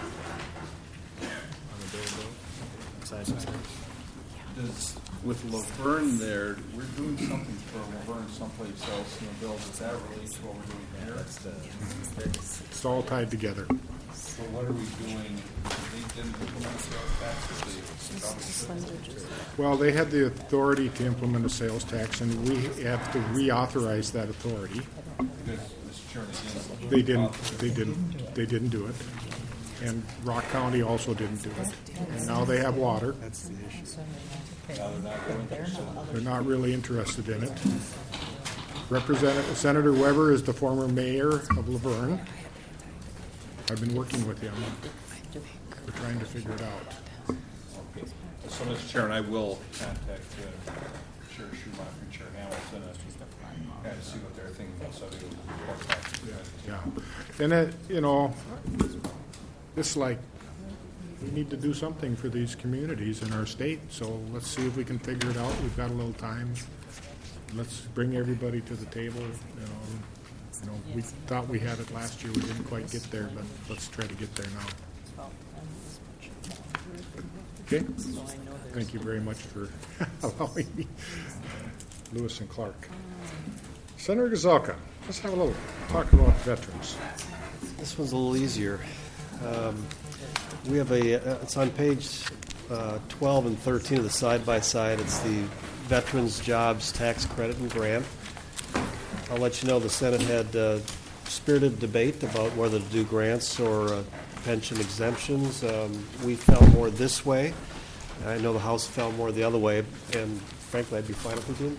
With Laverne there, we're doing something for Laverne someplace else in the bill. Does that relate to what we're doing here? It's all tied together. So what are we doing? They didn't implement sales tax? Well, they had the authority to implement a sales tax, and we have to reauthorize that authority. They didn't do it. And Rock County also didn't do it. And now they have water. That's the issue. They're not really interested in it. Senator Weber is the former mayor of Laverne. I've been working with him. We're trying to figure it out. Okay. So, Mr. Chairman, I will contact Chair Schumacher and Chair Hamilton and kind of see what they're thinking about subject. Yeah. And, you know, it's like we need to do something for these communities in our state. So let's see if we can figure it out. We've got a little time. let's bring everybody to the table. You know, we thought we had it last year. We didn't quite get there, but let's try to get there now. Okay? Thank you very much for allowing me. Lewis and Clark. Senator Gazelka, let's have a little talk about veterans. This one's a little easier. We have it's on page 12 and 13 of the side-by-side. It's the Veterans Jobs Tax Credit and Grant. I'll let you know the Senate had spirited debate about whether to do grants or pension exemptions. We fell more this way. I know the House fell more the other way, and frankly, I'd be fine if we're doing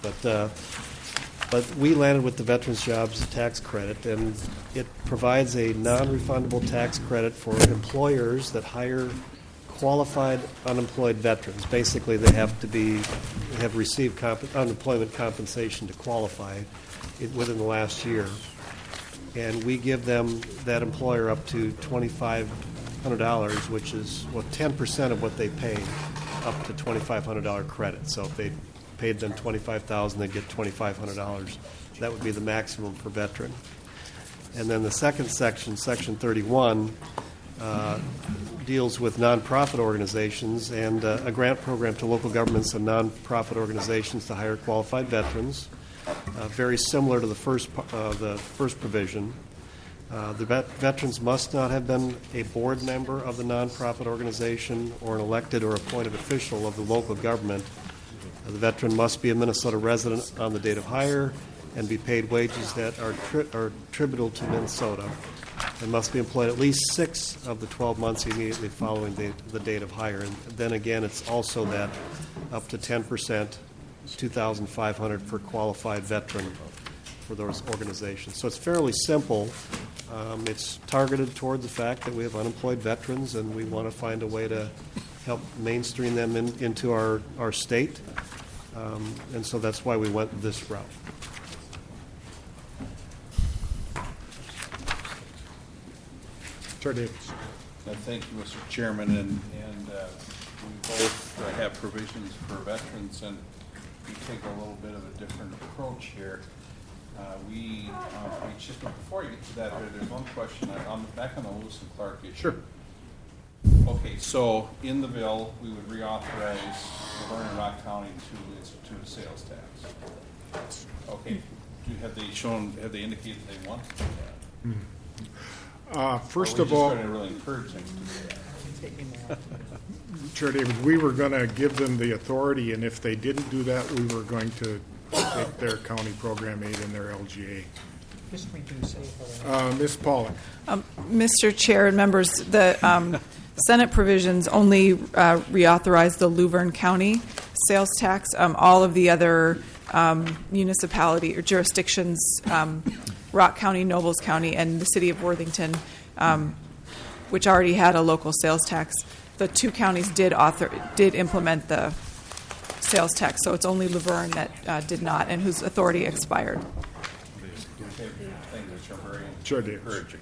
both. But we landed with the Veterans Jobs Tax Credit, and it provides a non-refundable tax credit for employers that hire qualified unemployed veterans. Basically, they have to have received unemployment compensation to qualify within the last year. And we give them, that employer, up to $2,500, which is 10% of what they pay, up to $2,500 credit. So if they paid them $25,000, they'd get $2,500. That would be the maximum per veteran. And then the second section, Section 31, deals with nonprofit organizations and a grant program to local governments and nonprofit organizations to hire qualified veterans. Very similar to the first provision. The veterans must not have been a board member of the nonprofit organization or an elected or appointed official of the local government. The veteran must be a Minnesota resident on the date of hire and be paid wages that are attributable to Minnesota, and must be employed at least 6 of the 12 months immediately following the date of hire. And then again, it's also that up to 10%, $2,500 per qualified veteran for those organizations. So it's fairly simple. It's targeted toward the fact that we have unemployed veterans, and we want to find a way to help mainstream them into our state. And so that's why we went this route. Chair Davis. Thank you, Mr. Chairman, and we both have provisions for veterans, and we take a little bit of a different approach here. Just before you get to that, there's one question back on the Lewis and Clark issue. Sure. Okay, so in the bill, we would reauthorize Laverne and Rock County to institute a sales tax. Okay, have they indicated they want to do that? First of all, really encourage them to do that. Chair David, we were going to give them the authority, and if they didn't do that, we were going to take their county program aid and their LGA. Ms. Pollack. Mr. Chair and members, the Senate provisions only reauthorize the Luverne County sales tax. All of the other municipality or jurisdictions, Rock County, Nobles County, and the city of Worthington, which already had a local sales tax, the 2 counties did implement the sales tax. So it's only Luverne that did not, and whose authority expired. Sure, Dave.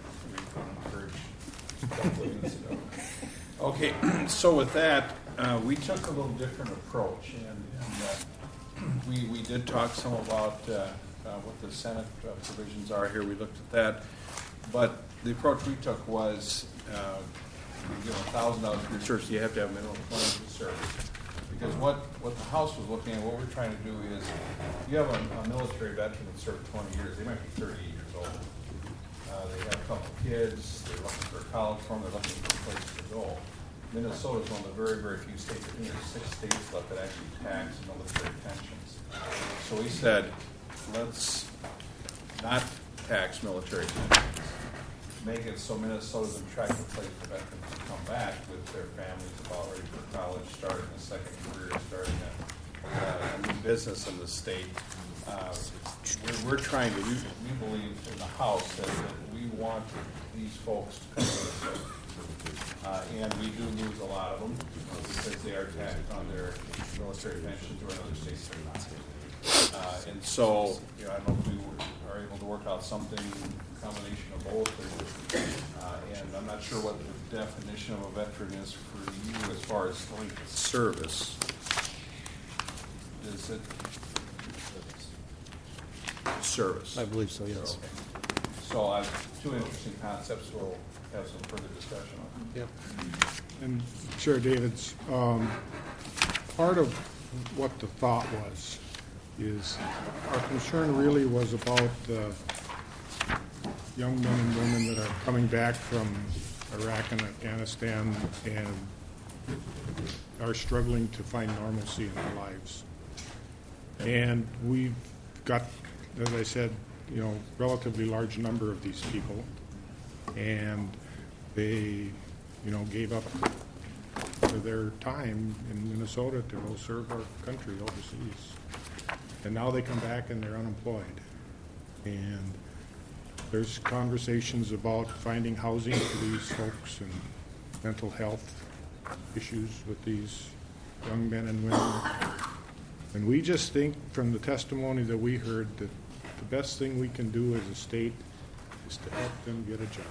Okay, so with that, we took a little different approach, and we did talk some about what the Senate provisions are here. We looked at that, but the approach we took was, you give $1,000 for your service, you have to have minimum 20 years of service. Because what the House was looking at, what we're trying to do is, you have a military veteran that served 20 years, they might be 38 years old. They have a couple of kids, they're looking for a college for them, they're looking for a place to go. Minnesota is one of the very, very few states, I think there's 6 states left that actually tax military pensions. So we said, let's not tax military pensions. Make it so Minnesota's an attractive place for veterans to come back with their families about ready for college, starting a second career, starting a new business in the state. We're trying to, we believe in the House that we want these folks to come to Minnesota. And we do lose a lot of them because they are taxed on their military pensions or in other states they're not. And so, I don't know if we are able to work out something, a combination of both. And I'm not sure what the definition of a veteran is for you as far as length of service. Is it service. I believe so, yes. So two interesting concepts we'll have some further discussion on. Yep. And Chair Davids, part of what the thought is our concern really was about the young men and women that are coming back from Iraq and Afghanistan and are struggling to find normalcy in their lives. And we've got, as I said, relatively large number of these people, and they, gave up their time in Minnesota to go serve our country overseas. And now they come back and they're unemployed. And there's conversations about finding housing for these folks and mental health issues with these young men and women. And we just think from the testimony that we heard that the best thing we can do as a state is to help them get a job.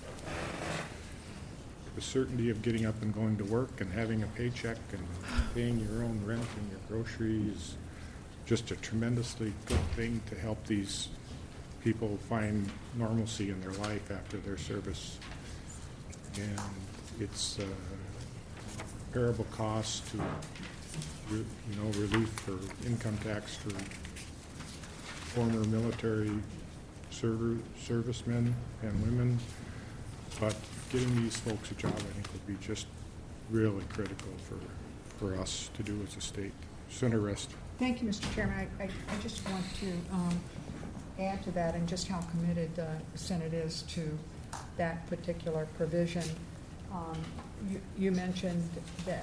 The certainty of getting up and going to work and having a paycheck and paying your own rent and your groceries is just a tremendously good thing to help these people find normalcy in their life after their service. And it's comparable cost to relief for income tax for former military servicemen and women. But getting these folks a job, I think, would be just really critical for us to do as a state. Senator Rest. Thank you, Mr. Chairman. I just want to add to that and just how committed the Senate is to that particular provision. You mentioned that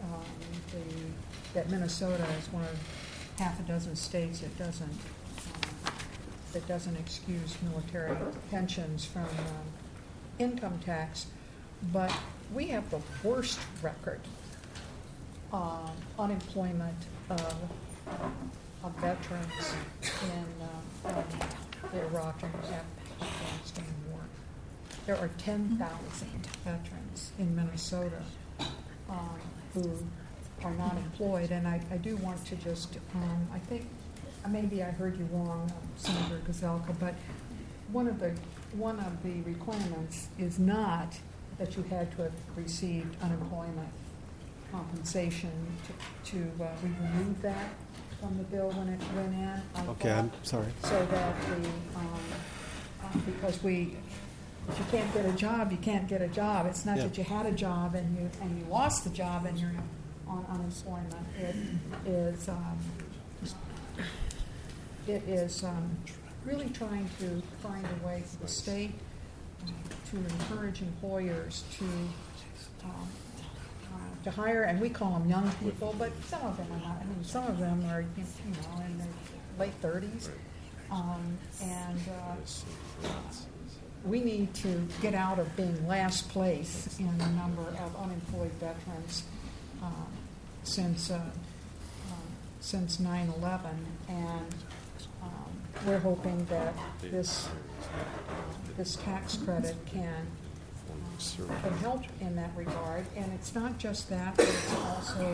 that Minnesota is one of half a dozen states that doesn't excuse military pensions from income tax, but we have the worst record unemployment of veterans in the Iraq and Afghanistan war. There are 10,000 veterans in Minnesota who are not employed, and I do want to just, I think maybe I heard you wrong, Senator Gazelka, but one of the requirements is not that you had to have received unemployment compensation. We removed that from the bill when it went in. Okay, I'm sorry. So that because if you can't get a job, you can't get a job. It's not that you had a job and you lost the job and you're on unemployment. It is really trying to find a way for the state to encourage employers to hire, and we call them young people, but some of them are not. I mean, some of them are in their late 30s, we need to get out of being last place in the number of unemployed veterans since 9/11, and we're hoping that this tax credit can help in that regard. And it's not just that, but it's also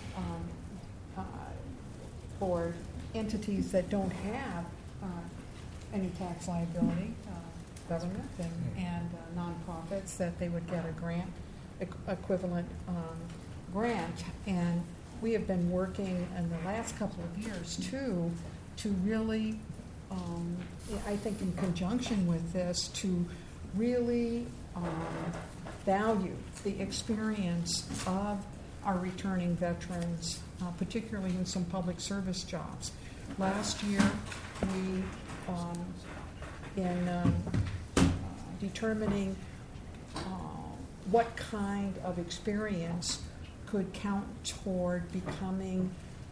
for entities that don't have any tax liability, government and nonprofits, that they would get a grant, equivalent grant. And we have been working in the last couple of years, too, to really, I think in conjunction with this, to really value the experience of our returning veterans, particularly in some public service jobs. Last year, we, in determining what kind of experience could count toward becoming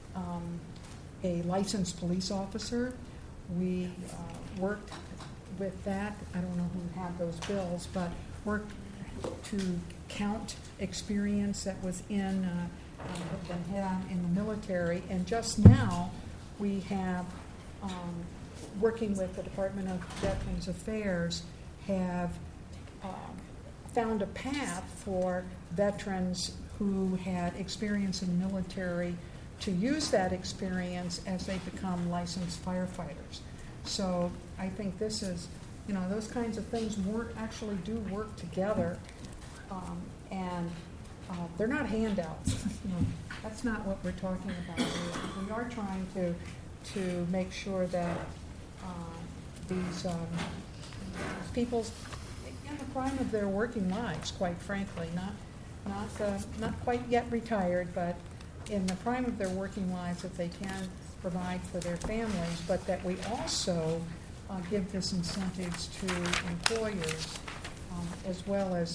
a licensed police officer, we worked with that. I don't know who had those bills, but worked to count experience that was been had in the military. And just now, we have, working with the Department of Veterans Affairs, have found a path for veterans who had experience in the military to use that experience as they become licensed firefighters. So I think this is, those kinds of things actually do work together, and they're not handouts. That's not what we're talking about. We are trying to make sure that these people's in the prime of their working lives, quite frankly, not quite yet retired, but in the prime of their working lives, that they can provide for their families, but that we also give this incentives to employers, as well as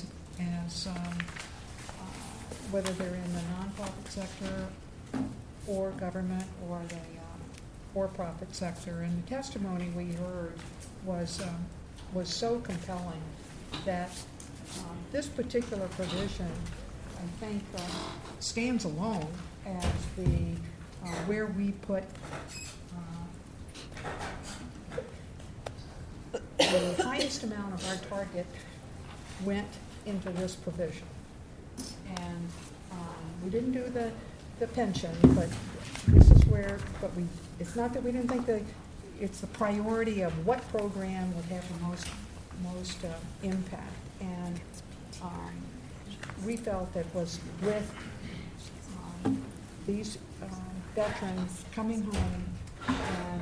whether they're in the nonprofit sector or government or the for-profit sector. And the testimony we heard was so compelling that this particular provision, I think, stands alone as where we put the highest amount of our target went into this provision. And we didn't do the pension, but this is where, it's not that we didn't think it's the priority of what program would have the most impact. And we felt that was with these veterans coming home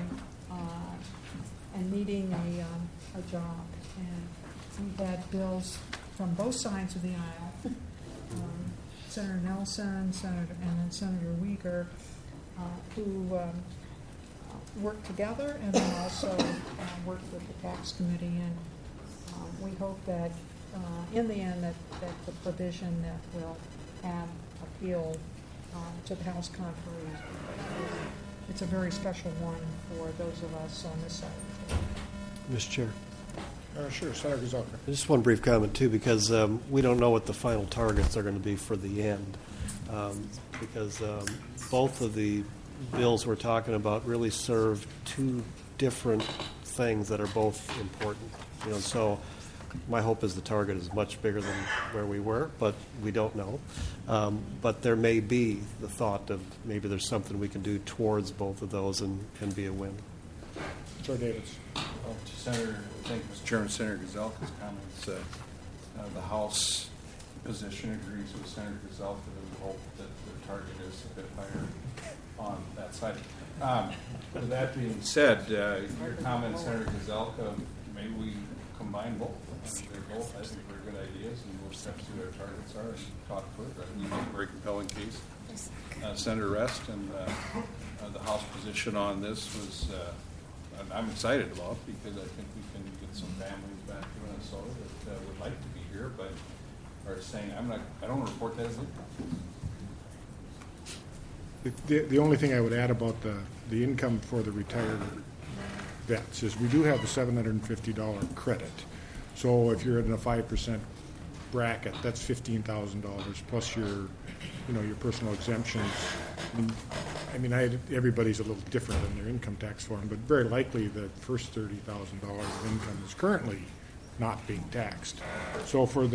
and needing a job. And we had bills from both sides of the aisle, Senator Nelson, and then Senator Uyghur, who worked together and then also worked with the tax committee. And we hope that in the end that the provision that will have appeal to the House conferees. It's a very special one for those of us on this side of the table. Mr. Chair. Sure, Senator Gazelka. Just one brief comment, too, because we don't know what the final targets are going to be for the end. Because both of the bills we're talking about really serve two different things that are both important. So my hope is the target is much bigger than where we were, but we don't know. But there may be the thought of maybe there's something we can do towards both of those and be a win. Senator Davis. Well, to Senator, thank you, Mr. Chairman, Senator Gazelka's comments. The House position agrees with Senator Gazelka that we hope that the target is a bit higher on that side. With that being said, your comment, Senator Gazelka, maybe we combine both. They're both, I think, very good ideas, and we'll step see what our targets are and talk further. I think you make a very compelling case. Senator Rest and the House position on this was, I'm excited about, because I think we can get some families back to Minnesota that would like to be here, but are saying, I don't report that as income. The only thing I would add about the income for the retired vets is we do have the $750 credit. So if you're in a 5% bracket, that's $15,000 plus your personal exemptions. Everybody's a little different in their income tax form, but very likely the first $30,000 of income is currently not being taxed. So for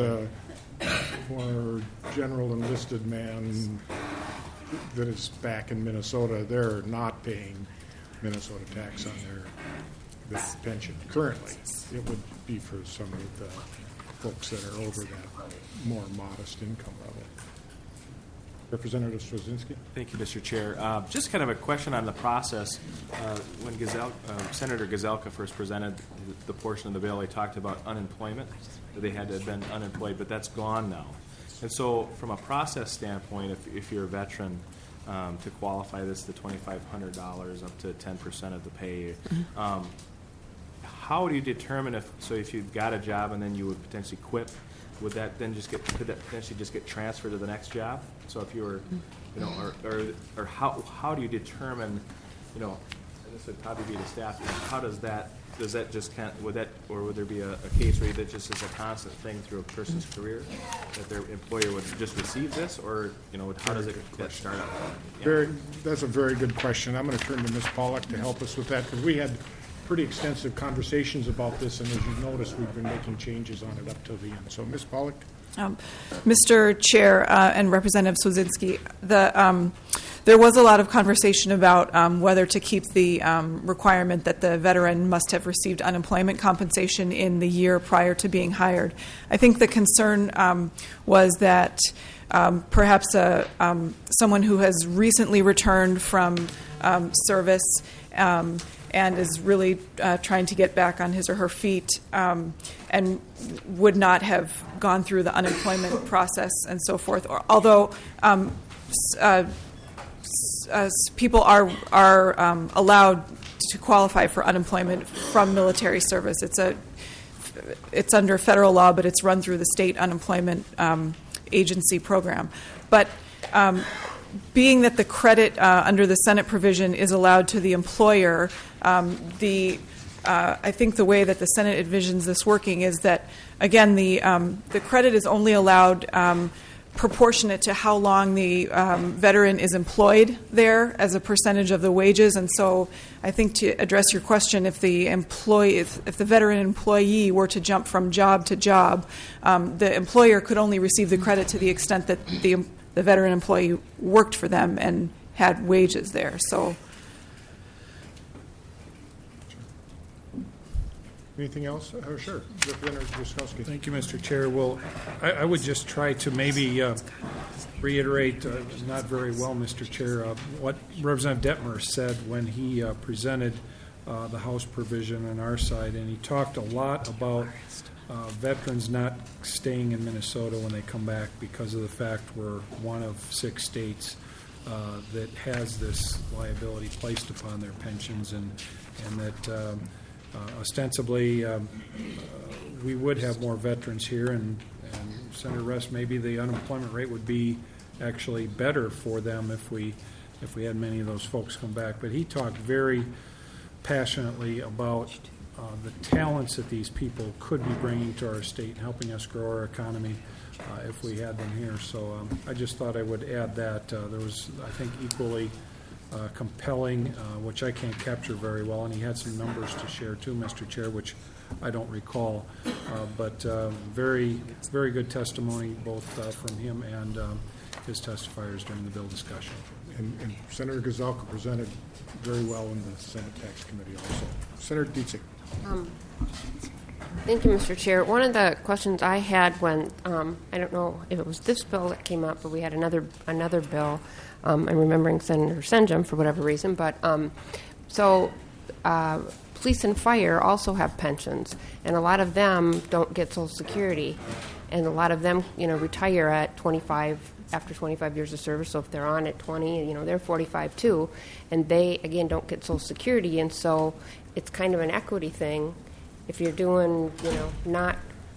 general enlisted man that is back in Minnesota, they're not paying Minnesota tax on their pension currently. It would be for some of the folks that are over that more modest income level. Representative Straczynski. Thank you, Mr. Chair. Just kind of a question on the process. When Senator Gazelka first presented the portion of the bill, he talked about unemployment, that they had to have been unemployed, but that's gone now. And so from a process standpoint, if you're a veteran, to qualify this, the $2,500 up to 10% of the pay, how do you determine if you got a job and then you would potentially quit, would that then could that potentially just get transferred to the next job? So if you were, or how do you determine, this would probably be the staff, how does that just would there be a case where that just is a constant thing through a person's career, that their employer would just receive this, or, how does it get started? That's a very good question. I'm going to turn to Ms. Pollack to help us with that, because we had pretty extensive conversations about this, and as you notice, we've been making changes on it up till the end. So, Ms. Pollack. Mr. Chair and Representative Straczynski, the there was a lot of conversation about whether to keep the requirement that the veteran must have received unemployment compensation in the year prior to being hired. I think the concern was that perhaps someone who has recently returned from service and is really trying to get back on his or her feet and would not have gone through the unemployment process and so forth. Although people are allowed to qualify for unemployment from military service. It's under federal law, but it's run through the state unemployment agency program. But being that the credit under the Senate provision is allowed to the employer, I think the way that the Senate envisions this working is that, again, the credit is only allowed proportionate to how long the veteran is employed there as a percentage of the wages. And so I think to address your question, if the veteran employee were to jump from job to job, the employer could only receive the credit to the extent that the veteran employee worked for them and had wages there. So. Anything else? Sure. Representative Guzikowski. Thank you, Mr. Chair. Well, I would just try to maybe reiterate, not very well, Mr. Chair, what Representative Detmer said when he presented the House provision on our side, and he talked a lot about veterans not staying in Minnesota when they come back because of the fact we're one of 6 states that has this liability placed upon their pensions, and that ostensibly we would have more veterans here, and Senator Rest, maybe the unemployment rate would be actually better for them if we had many of those folks come back. But he talked very passionately about the talents that these people could be bringing to our state and helping us grow our economy if we had them here. So I just thought I would add that. There was, I think, equally compelling, which I can't capture very well, and he had some numbers to share too, Mr. Chair, which I don't recall, but very, very good testimony both from him and his testifiers during the bill discussion. And Senator Guzalka presented very well in the Senate Tax Committee also. Senator Dietzig. Thank you, Mr. Chair. One of the questions I had when, I don't know if it was this bill that came up, but we had another bill. I'm remembering Senator Senjum for whatever reason, but police and fire also have pensions, and a lot of them don't get Social Security, and a lot of them, retire at 25 after 25 years of service. So if they're on at 20, they're 45 too, and they again don't get Social Security, and so it's kind of an equity thing. If you're doing, not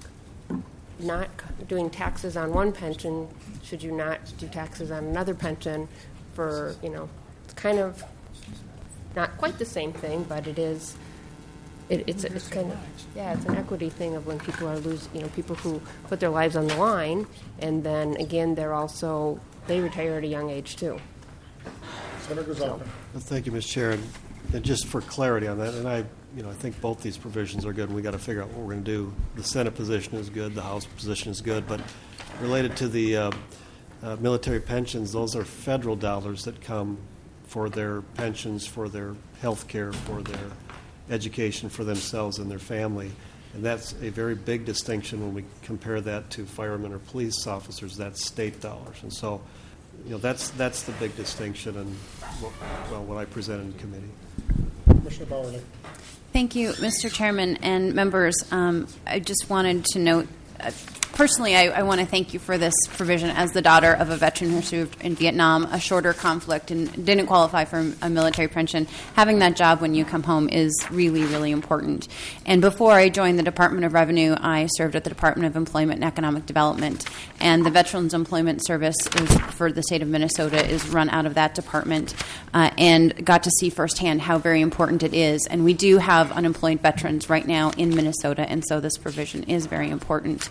doing taxes on one pension, should you not do taxes on another pension for, it's kind of not quite the same thing, but it is, it's kind of, it's an equity thing of when people are people who put their lives on the line, and then again, they retire at a young age too. Senator Guzalka. Thank you, Mr. Chair. And just for clarity on that, and I think both these provisions are good, and we got to figure out what we're going to do. The Senate position is good, the House position is good, but related to the military pensions, those are federal dollars that come for their pensions, for their health care, for their education for themselves and their family. And that's a very big distinction when we compare that to firemen or police officers. That's state dollars. And so, that's the big distinction, and what I presented in committee. Commissioner Bowerly. Thank you, Mr. Chairman and members. I just wanted to note, personally, I want to thank you for this provision. As the daughter of a veteran who served in Vietnam, a shorter conflict, and didn't qualify for a military pension, having that job when you come home is really, really important. And before I joined the Department of Revenue, I served at the Department of Employment and Economic Development. And the Veterans Employment Service for the state of Minnesota is run out of that department, and got to see firsthand how very important it is. And we do have unemployed veterans right now in Minnesota, and so this provision is very important.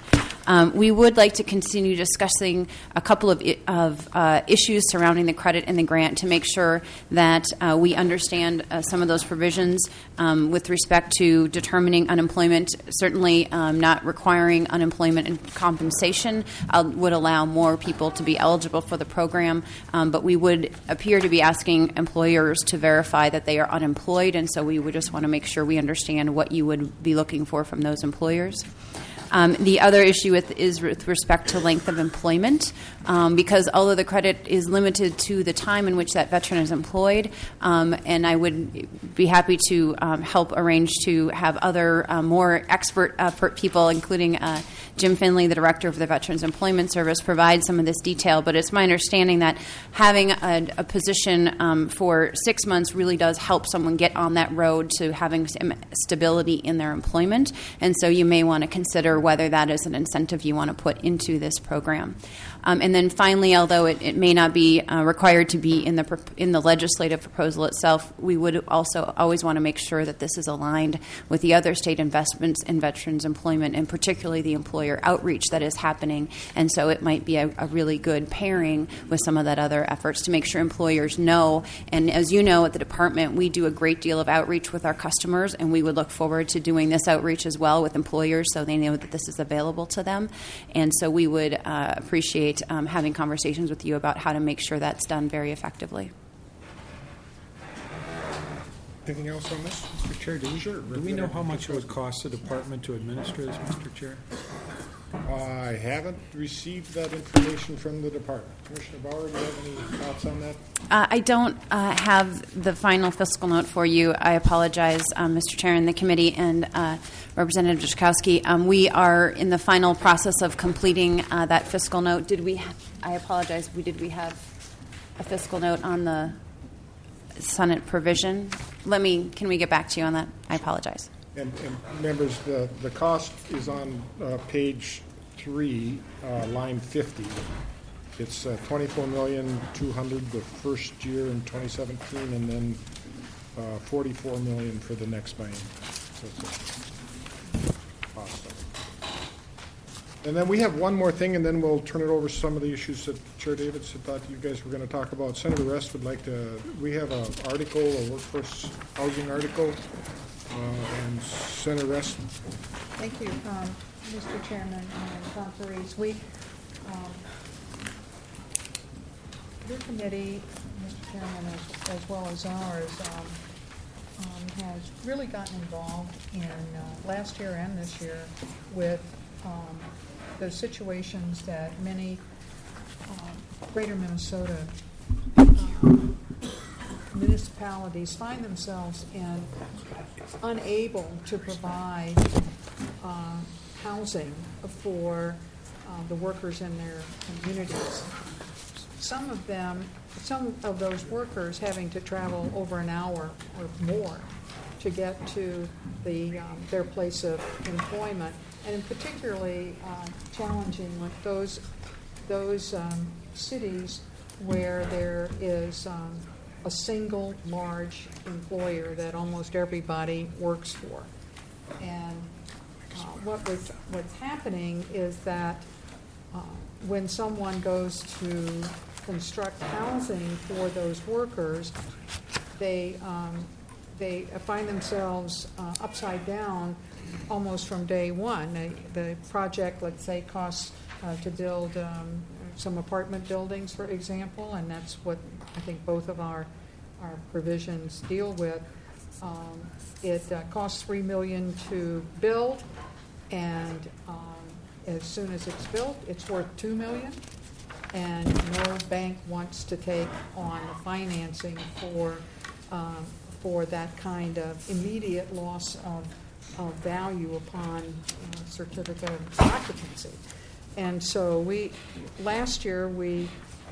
We would like to continue discussing a couple of issues surrounding the credit and the grant to make sure that we understand some of those provisions with respect to determining unemployment. Certainly not requiring unemployment and compensation would allow more people to be eligible for the program, but we would appear to be asking employers to verify that they are unemployed, and so we would just want to make sure we understand what you would be looking for from those employers. The other issue is with respect to length of employment, because although the credit is limited to the time in which that veteran is employed, and I would be happy to help arrange to have other more expert people, including Jim Finley, the director of the Veterans Employment Service, provide some of this detail. But it's my understanding that having a position for 6 months really does help someone get on that road to having some stability in their employment, and so you may want to consider whether that is an incentive you want to put into this program. And then finally, although it may not be required to be in the legislative proposal itself, we would also always want to make sure that this is aligned with the other state investments in veterans employment, and particularly the employer outreach that is happening. And so it might be a really good pairing with some of that other efforts to make sure employers know. And as you know, at the department, we do a great deal of outreach with our customers, and we would look forward to doing this outreach as well with employers so they know that this is available to them. And so we would appreciate having conversations with you about how to make sure that's done very effectively. Anything else on this, Mr. Chair? Do we know how much it would cost the department to administer this, Mr. Chair? I haven't received that information from the department. Commissioner Bauer, do you have any thoughts on that? I don't have the final fiscal note for you. I apologize, Mr. Chair and the committee and Representative Jaskowski. We are in the final process of completing that fiscal note. Did we have a fiscal note on the Senate provision? Can we get back to you on that? I apologize. And members, the cost is on page 3, line 50. It's $24,200,000 the first year in 2017, and then $44 million for the next biennium. So it's a cost. And then we have one more thing, and then we'll turn it over to some of the issues that Chair Davis had thought you guys were going to talk about. Senator Rest would like to. We have an article, a workforce housing article. And Senator Rest. Thank you, Mr. Chairman and conferees. Your committee, Mr. Chairman, as well as ours, has really gotten involved in last year and this year with the situations that many greater Minnesota municipalities find themselves in, unable to provide housing for the workers in their communities. Some of those workers having to travel over an hour or more to get to their place of employment, and particularly challenging with those cities where there is a single large employer that almost everybody works for. And what's happening is that when someone goes to construct housing for those workers, they find themselves upside down almost from day one. The project, let's say, costs to build some apartment buildings, for example, and that's what I think both of our provisions deal with. It costs $3 million to build, and as soon as it's built, it's worth $2 million, and no bank wants to take on the financing for that kind of immediate loss of value upon certificate of occupancy. And so last year we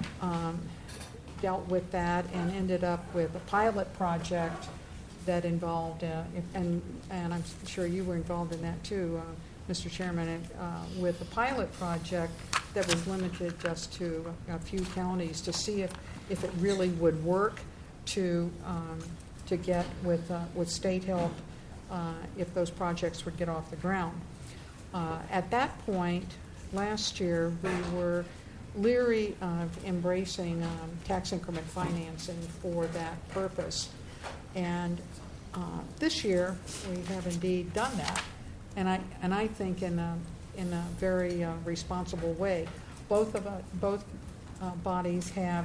dealt with that and ended up with a pilot project that involved, and I'm sure you were involved in that too, Mr. Chairman, with a pilot project that was limited just to a few counties to see if it really would work to get with state help if those projects would get off the ground. At that point, last year, we were leery of embracing tax increment financing for that purpose. And this year, we have indeed done that, and I think in a very responsible way. Both bodies have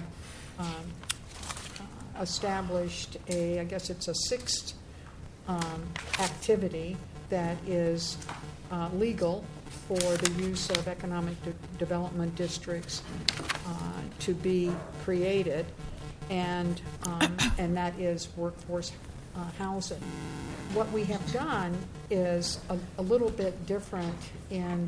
established I guess it's a sixth activity that is legal for the use of economic development districts to be created, and that is workforce housing. What we have done is a little bit different in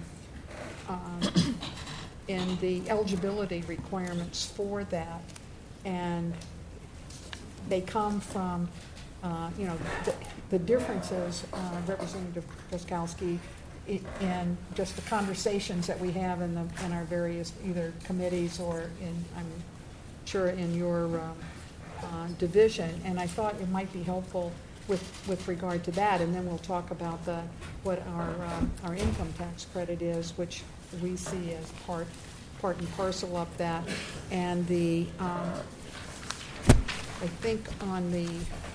the eligibility requirements for that, and they come from the differences, Representative Drazkowski, in just the conversations that we have in our various either committees or I'm sure in your division, and I thought it might be helpful with regard to that, and then we'll talk about what our income tax credit is, which we see as part and parcel of that, and I think on the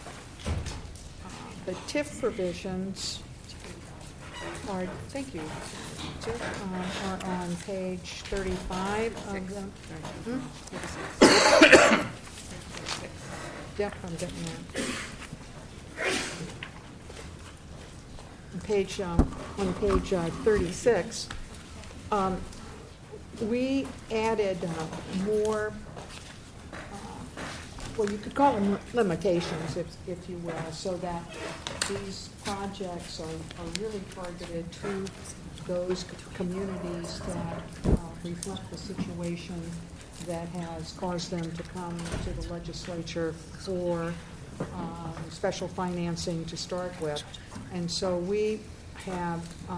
TIF provisions are, thank you, are on page 35 of the. Yep, I'm getting there. On page 36, we added more. Well, you could call them limitations, if you will, so that these projects are really targeted to those communities that reflect the situation that has caused them to come to the legislature for special financing to start with. And so we have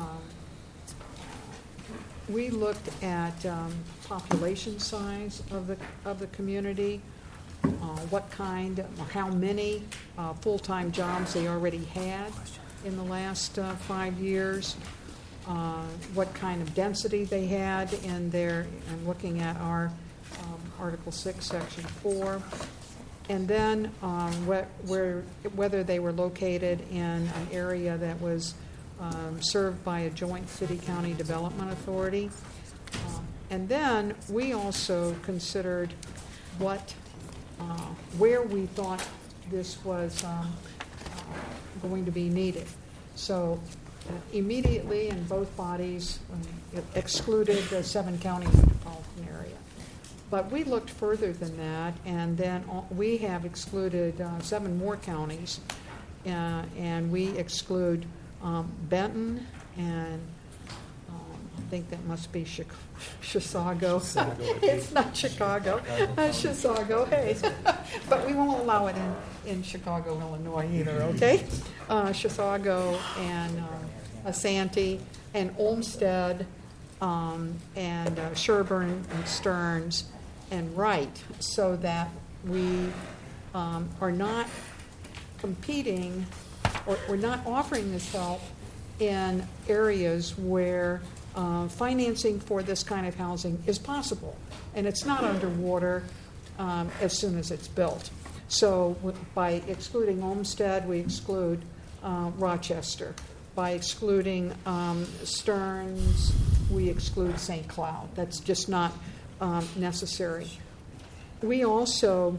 we looked at population size of the community, what kind or how many full-time jobs they already had in the last 5 years, what kind of density they had in their, and looking at our Article 6, Section 4, and then whether they were located in an area that was served by a joint city-county development authority. And then we also considered where we thought this was going to be needed. So immediately in both bodies it excluded the 7-county metropolitan area. But we looked further than that, and then we have excluded 7 more counties, and we exclude Benton, and I think that must be Chisago. It's not Chicago. Chisago, hey. But we won't allow it in Chicago, Illinois either, okay? Chisago and Asante and Olmsted and Sherburne and Stearns and Wright, so that we are not competing or we're not offering this help in areas where financing for this kind of housing is possible, and it's not underwater as soon as it's built. So by excluding Olmsted, we exclude Rochester. By excluding Stearns, we exclude St. Cloud. That's just not necessary. We also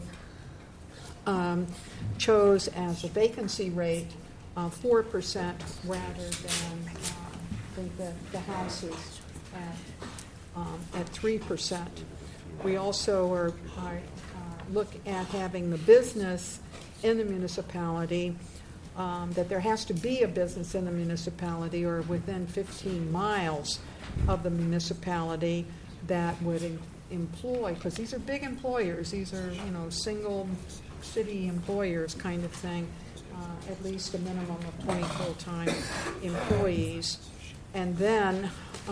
chose as a vacancy rate 4% rather than the House is at 3%. We also are look at having the business in the municipality, that there has to be a business in the municipality or within 15 miles of the municipality that would employ, because these are big employers, these are single city employers kind of thing, at least a minimum of 20 full-time employees. And then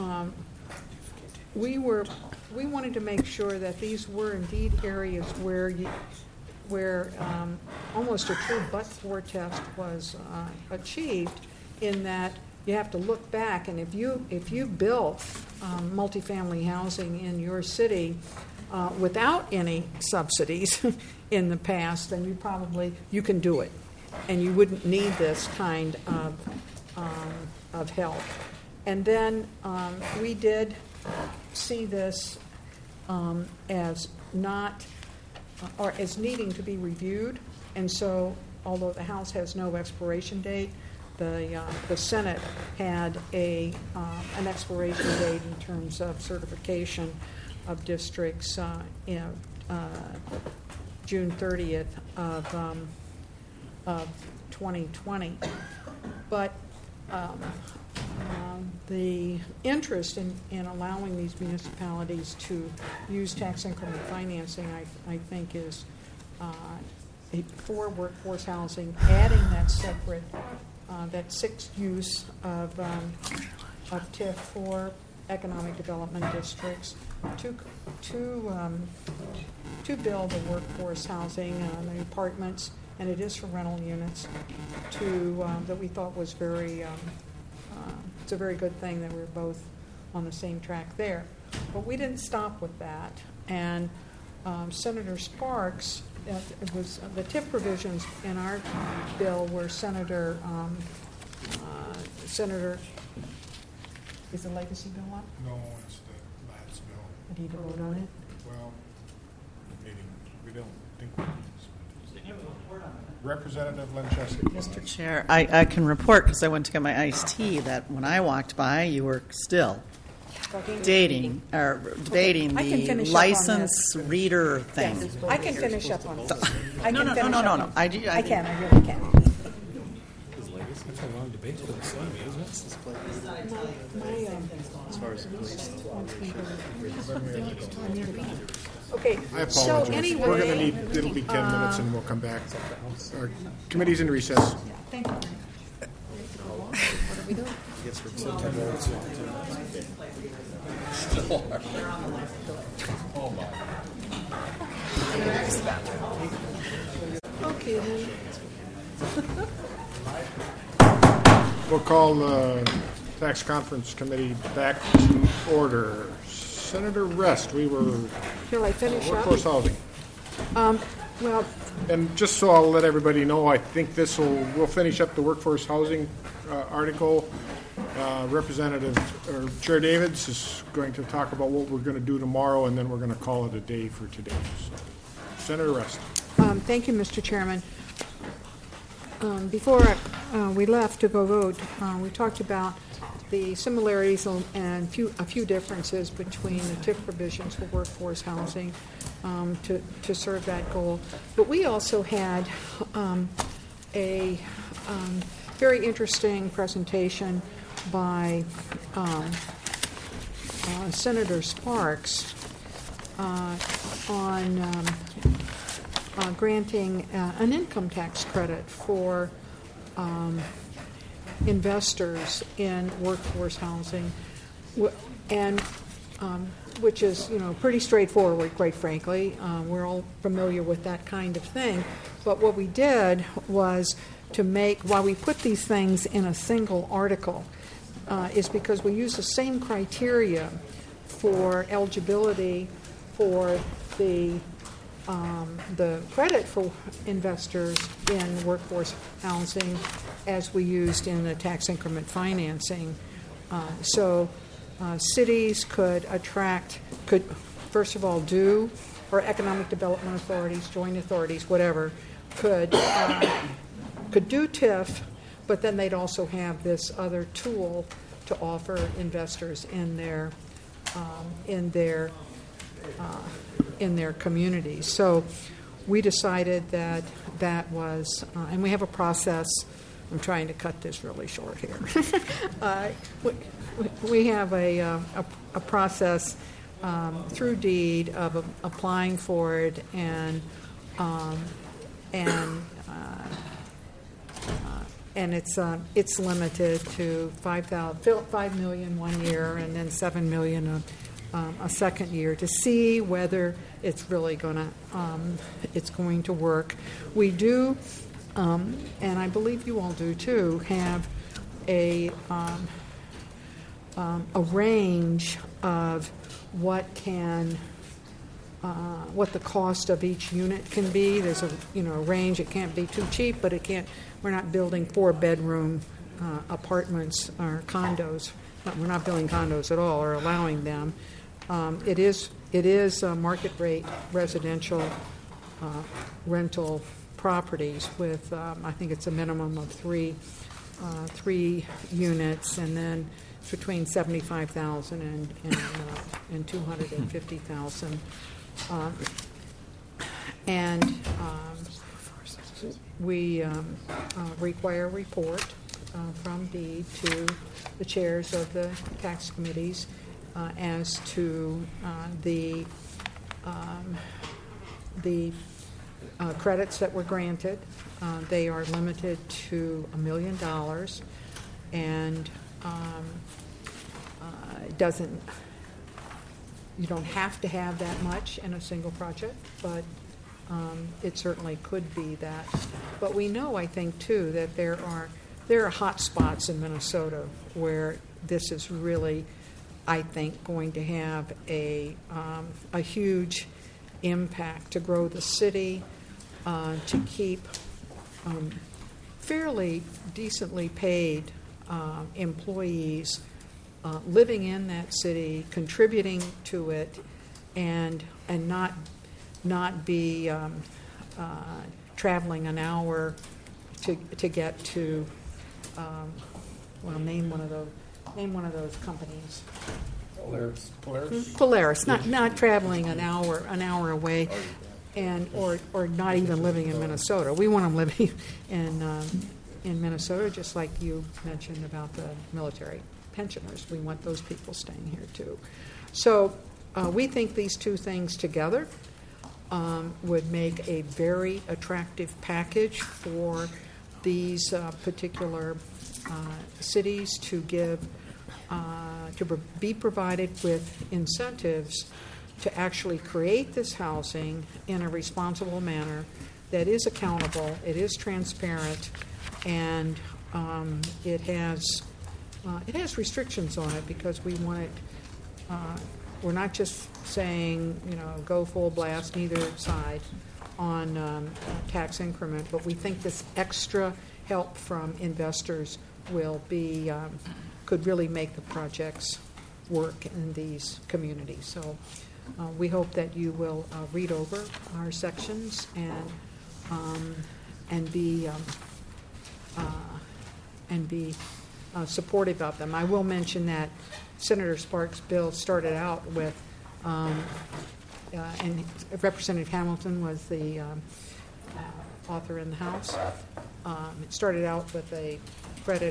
we wanted to make sure that these were indeed areas where almost a true but-for test was achieved, in that you have to look back, and if you built multifamily housing in your city without any subsidies in the past, then you can do it, and you wouldn't need this kind of help. And then we did see this as not, or as needing to be reviewed, and so although the House has no expiration date, the Senate had an expiration date in terms of certification of districts June 30th of 2020. But the interest in allowing these municipalities to use tax increment financing, I think, is for workforce housing, adding that separate, that sixth use of TIF for economic development districts to build the workforce housing, the apartments, and it is for rental units, that we thought was it's a very good thing that we're both on the same track there. But we didn't stop with that, and Senator Sparks, it was the TIF provisions in our bill were Senator, is the legacy bill up? No, it's the last bill. Did you vote on it? Well, we don't think we Representative Lanchester. Mr. Chair, I can report, because I went to get my iced tea, that when I walked by, you were still debating the license reader thing. Yes, I can finish up on it. No. I can. I really can. That's a long debate for the Senate, isn't it? As far as the police. Okay, I apologize. so anyway. We're going to need, it'll be 10 minutes and we'll come back. Our committee's in recess. Thank you. What are we doing? Okay, then. We'll call the Tax Conference Committee back to order. Senator Rest, we were Shall I finish up? workforce housing. Well, And just so I'll let everybody know, I think we'll finish up the workforce housing article. Chair Davids is going to talk about what we're going to do tomorrow, and then we're going to call it a day for today. So, Senator Rest. thank you, Mr. Chairman. Before we left to go vote, we talked about the similarities and a few differences between the TIF provisions for workforce housing to serve that goal. But we also had a very interesting presentation by Senator Sparks on granting an income tax credit for investors in workforce housing, and which is pretty straightforward, quite frankly. We're all familiar with that kind of thing. But what we did was while we put these things in a single article, is because we use the same criteria for eligibility for the credit for investors in workforce housing as we used in the tax increment financing. So cities could first of all or economic development authorities, joint authorities, whatever, could do TIF, but then they'd also have this other tool to offer investors in their communities. So we decided that was, and we have a process. I'm trying to cut this really short here. We have a process through deed of applying for it and it's limited to $5 million 1 year and then $7 million a second year to see whether it's really going to work. We do, and I believe you all do too, have a range of what the cost of each unit can be. There's a range. It can't be too cheap, but we're not building 4-bedroom apartments or condos. We're not building condos at all or allowing them. It is market rate residential rental properties with I think it's a minimum of three units, and then it's between $75,000 and $250,000. We require a report from DEED to the chairs of the tax committees as to the credits that were granted. They are limited to $1 million, and it doesn't. You don't have to have that much in a single project, but it certainly could be that. But we know, I think, too, that there are hot spots in Minnesota where this is really, I think, going to have a huge impact to grow the city, to keep fairly decently paid employees living in that city, contributing to it, and not be traveling an hour to get to. Name one of those companies. Polaris. Not traveling an hour away, or not even living in Minnesota. We want them living in Minnesota, just like you mentioned about the military pensioners. We want those people staying here too. So we think these two things together would make a very attractive package for these particular cities to be provided with incentives to actually create this housing in a responsible manner that is accountable, it is transparent, and it has restrictions on it because we want it. We're not just saying go full blast neither side on tax increment, but we think this extra help from investors could really make the projects work in these communities. So we hope that you will read over our sections and be supportive of them. I will mention that Senator Sparks' bill started out with, and Representative Hamilton was the author in the House. It started out with a credit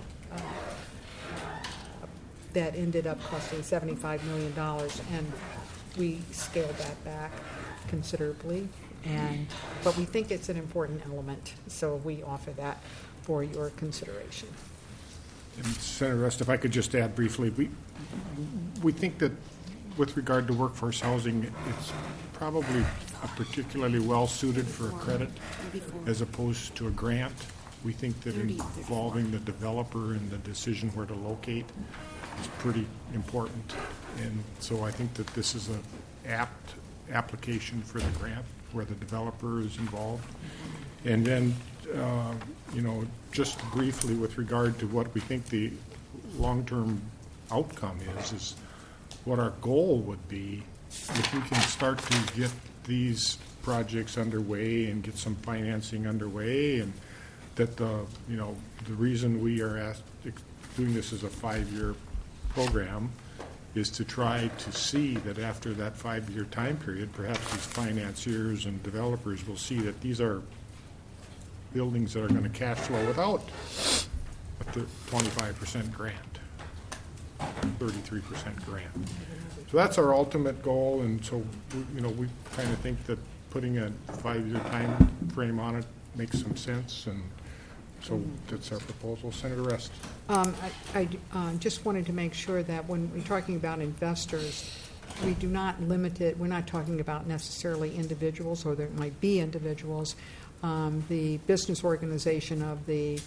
that ended up costing $75 million, and we scaled that back considerably. But we think it's an important element, so we offer that for your consideration. And Senator Rust, if I could just add briefly, we think that with regard to workforce housing, it's probably particularly well suited for a credit as opposed to a grant. We think that involving the developer in the decision where to locate is pretty important. And so I think that this is an apt application for the grant where the developer is involved. And then, just briefly with regard to what we think the long-term outcome is what our goal would be if we can start to get these projects underway and get some financing underway, and that the reason we are doing this as a 5-year program is to try to see that after that 5-year time period, perhaps these financiers and developers will see that these are buildings that are going to cash flow without a 25% grant, 33% grant. So that's our ultimate goal, and so we kind of think that putting a 5-year time frame on it makes some sense, and so that's our proposal. Senator Rest. I just wanted to make sure that when we're talking about investors, we do not limit it. We're not talking about necessarily individuals, or there might be individuals. The business organization of the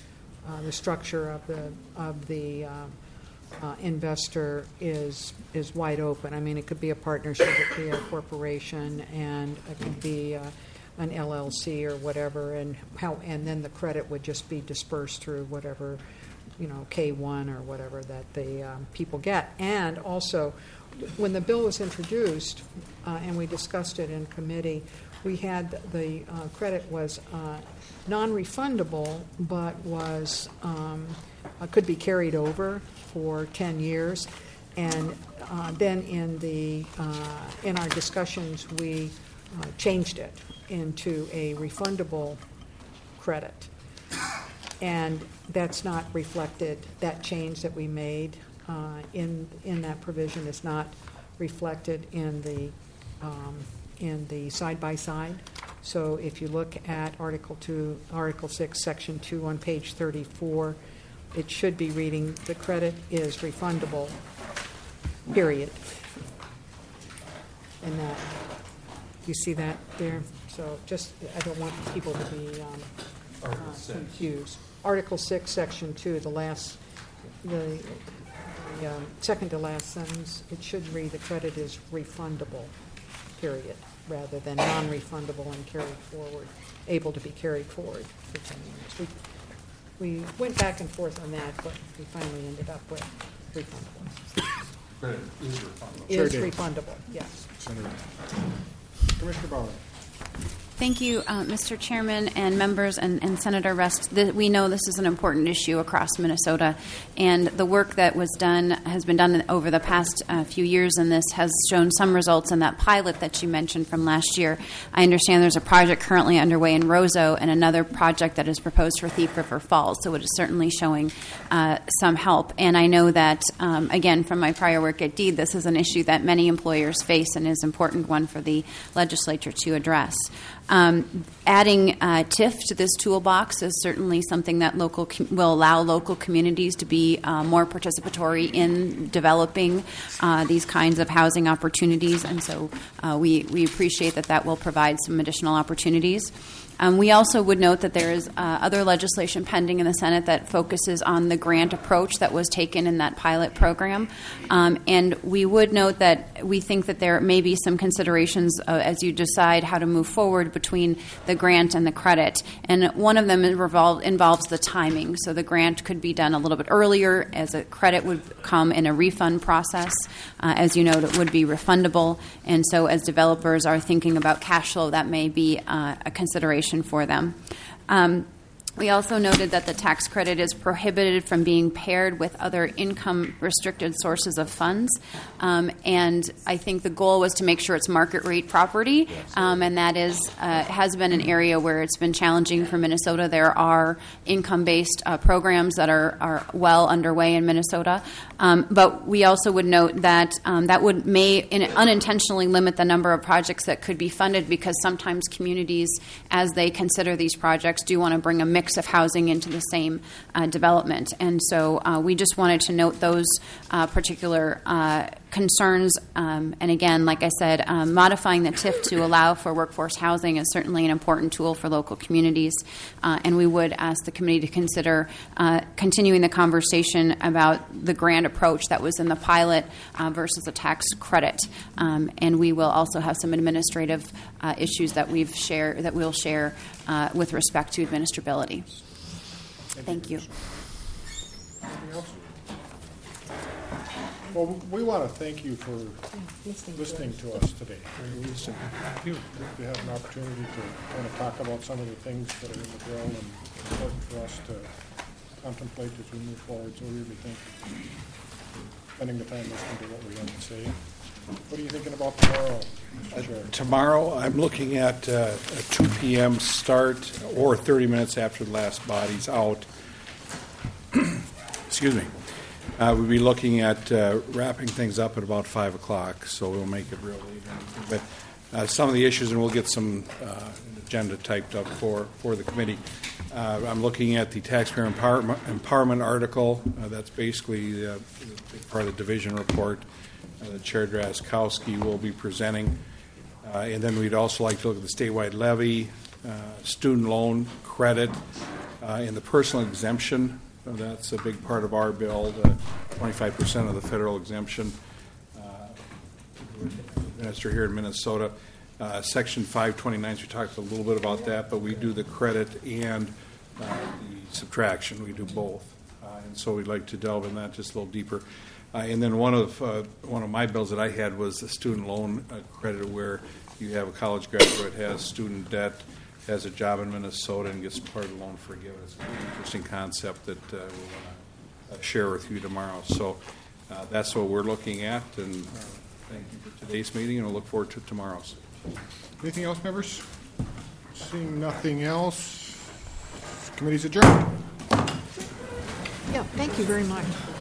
the structure of the investor is wide open. I mean, it could be a partnership, it could be a corporation, and it could be an LLC or whatever, and then the credit would just be dispersed through whatever, K1 or whatever that the people get. And also, when the bill was introduced, and we discussed it in committee, we had the credit was non-refundable, but was could be carried over for 10 years. And then in our discussions, we changed it into a refundable credit. And that's not reflected, that change that we made in that provision is not reflected in the side-by-side. So if you look at Article 6, Section 2 on page 34, it should be reading, the credit is refundable, period. And that, you see that there? So just, I don't want people to be confused. Article 6, Section 2, the second to last sentence, it should read, the credit is refundable, period, rather than non-refundable and carried forward, able to be carried forward for 10 years. We went back and forth on that, but we finally ended up with refundable. Credit is refundable. Is refundable, yes. Senator. Commissioner Bauer. Thank you, Mr. Chairman and members and Senator Rest. We know this is an important issue across Minnesota, and the work that has been done over the past few years in this has shown some results in that pilot that you mentioned from last year. I understand there's a project currently underway in Roseau and another project that is proposed for Thief River Falls, so it is certainly showing some help. And I know that, again, from my prior work at DEED, this is an issue that many employers face and is an important one for the legislature to address. Adding TIF to this toolbox is certainly something that will allow local communities to be more participatory in developing these kinds of housing opportunities, and so we appreciate that will provide some additional opportunities. We also would note that there is other legislation pending in the Senate that focuses on the grant approach that was taken in that pilot program. And we would note that we think that there may be some considerations as you decide how to move forward between the grant and the credit. And one of them involves the timing. So the grant could be done a little bit earlier, as a credit would come in a refund process. As you know, it would be refundable. And so as developers are thinking about cash flow, that may be a consideration for them. We also noted that the tax credit is prohibited from being paired with other income-restricted sources of funds, and I think the goal was to make sure it's market-rate property, and that has been an area where it's been challenging for Minnesota. There are income-based programs that are well underway in Minnesota, but we also would note that that may unintentionally limit the number of projects that could be funded, because sometimes communities, as they consider these projects, do want to bring a mix of housing into the same development. And so we just wanted to note those particular concerns. And again, like I said, modifying the TIF to allow for workforce housing is certainly an important tool for local communities. And we would ask the committee to consider continuing the conversation about the grant approach that was in the pilot versus a tax credit. And we will also have some administrative issues that we'll share with respect to administrability. Thank you. Anything else? Well, we want to thank you for listening to us today. To have an opportunity to kind of talk about some of the things that are in the bill and important for us to contemplate as we move forward. So we really thank you for spending the time listening to what we have to say. What are you thinking about tomorrow, Mr. Chair? Tomorrow, I'm looking at a 2 p.m. start, or 30 minutes after the last body's out. Excuse me. We'll be looking at wrapping things up at about 5 o'clock, so we'll make it real late. But some of the issues, and we'll get some agenda typed up for the committee. I'm looking at the taxpayer empowerment article. That's basically part of the division report. that Chair Drazkowski will be presenting. And then we'd also like to look at the statewide levy, student loan credit, In the personal exemption, that's a big part of our bill, 25% of the federal exemption. Minister here in Minnesota. Section 529, we talked a little bit about that, but we do the credit and the subtraction. We do both. And so we'd like to delve in that just a little deeper. And then one of my bills that I had was the student loan credit, where you have a college graduate, has student debt, has a job in Minnesota, and gets part of the loan forgiven. It's an interesting concept that we want to share with you tomorrow. So that's what we're looking at, and thank you for today's meeting, and we'll look forward to tomorrow's. Anything else, members? Seeing nothing else, committee's adjourned. Yeah, thank you very much.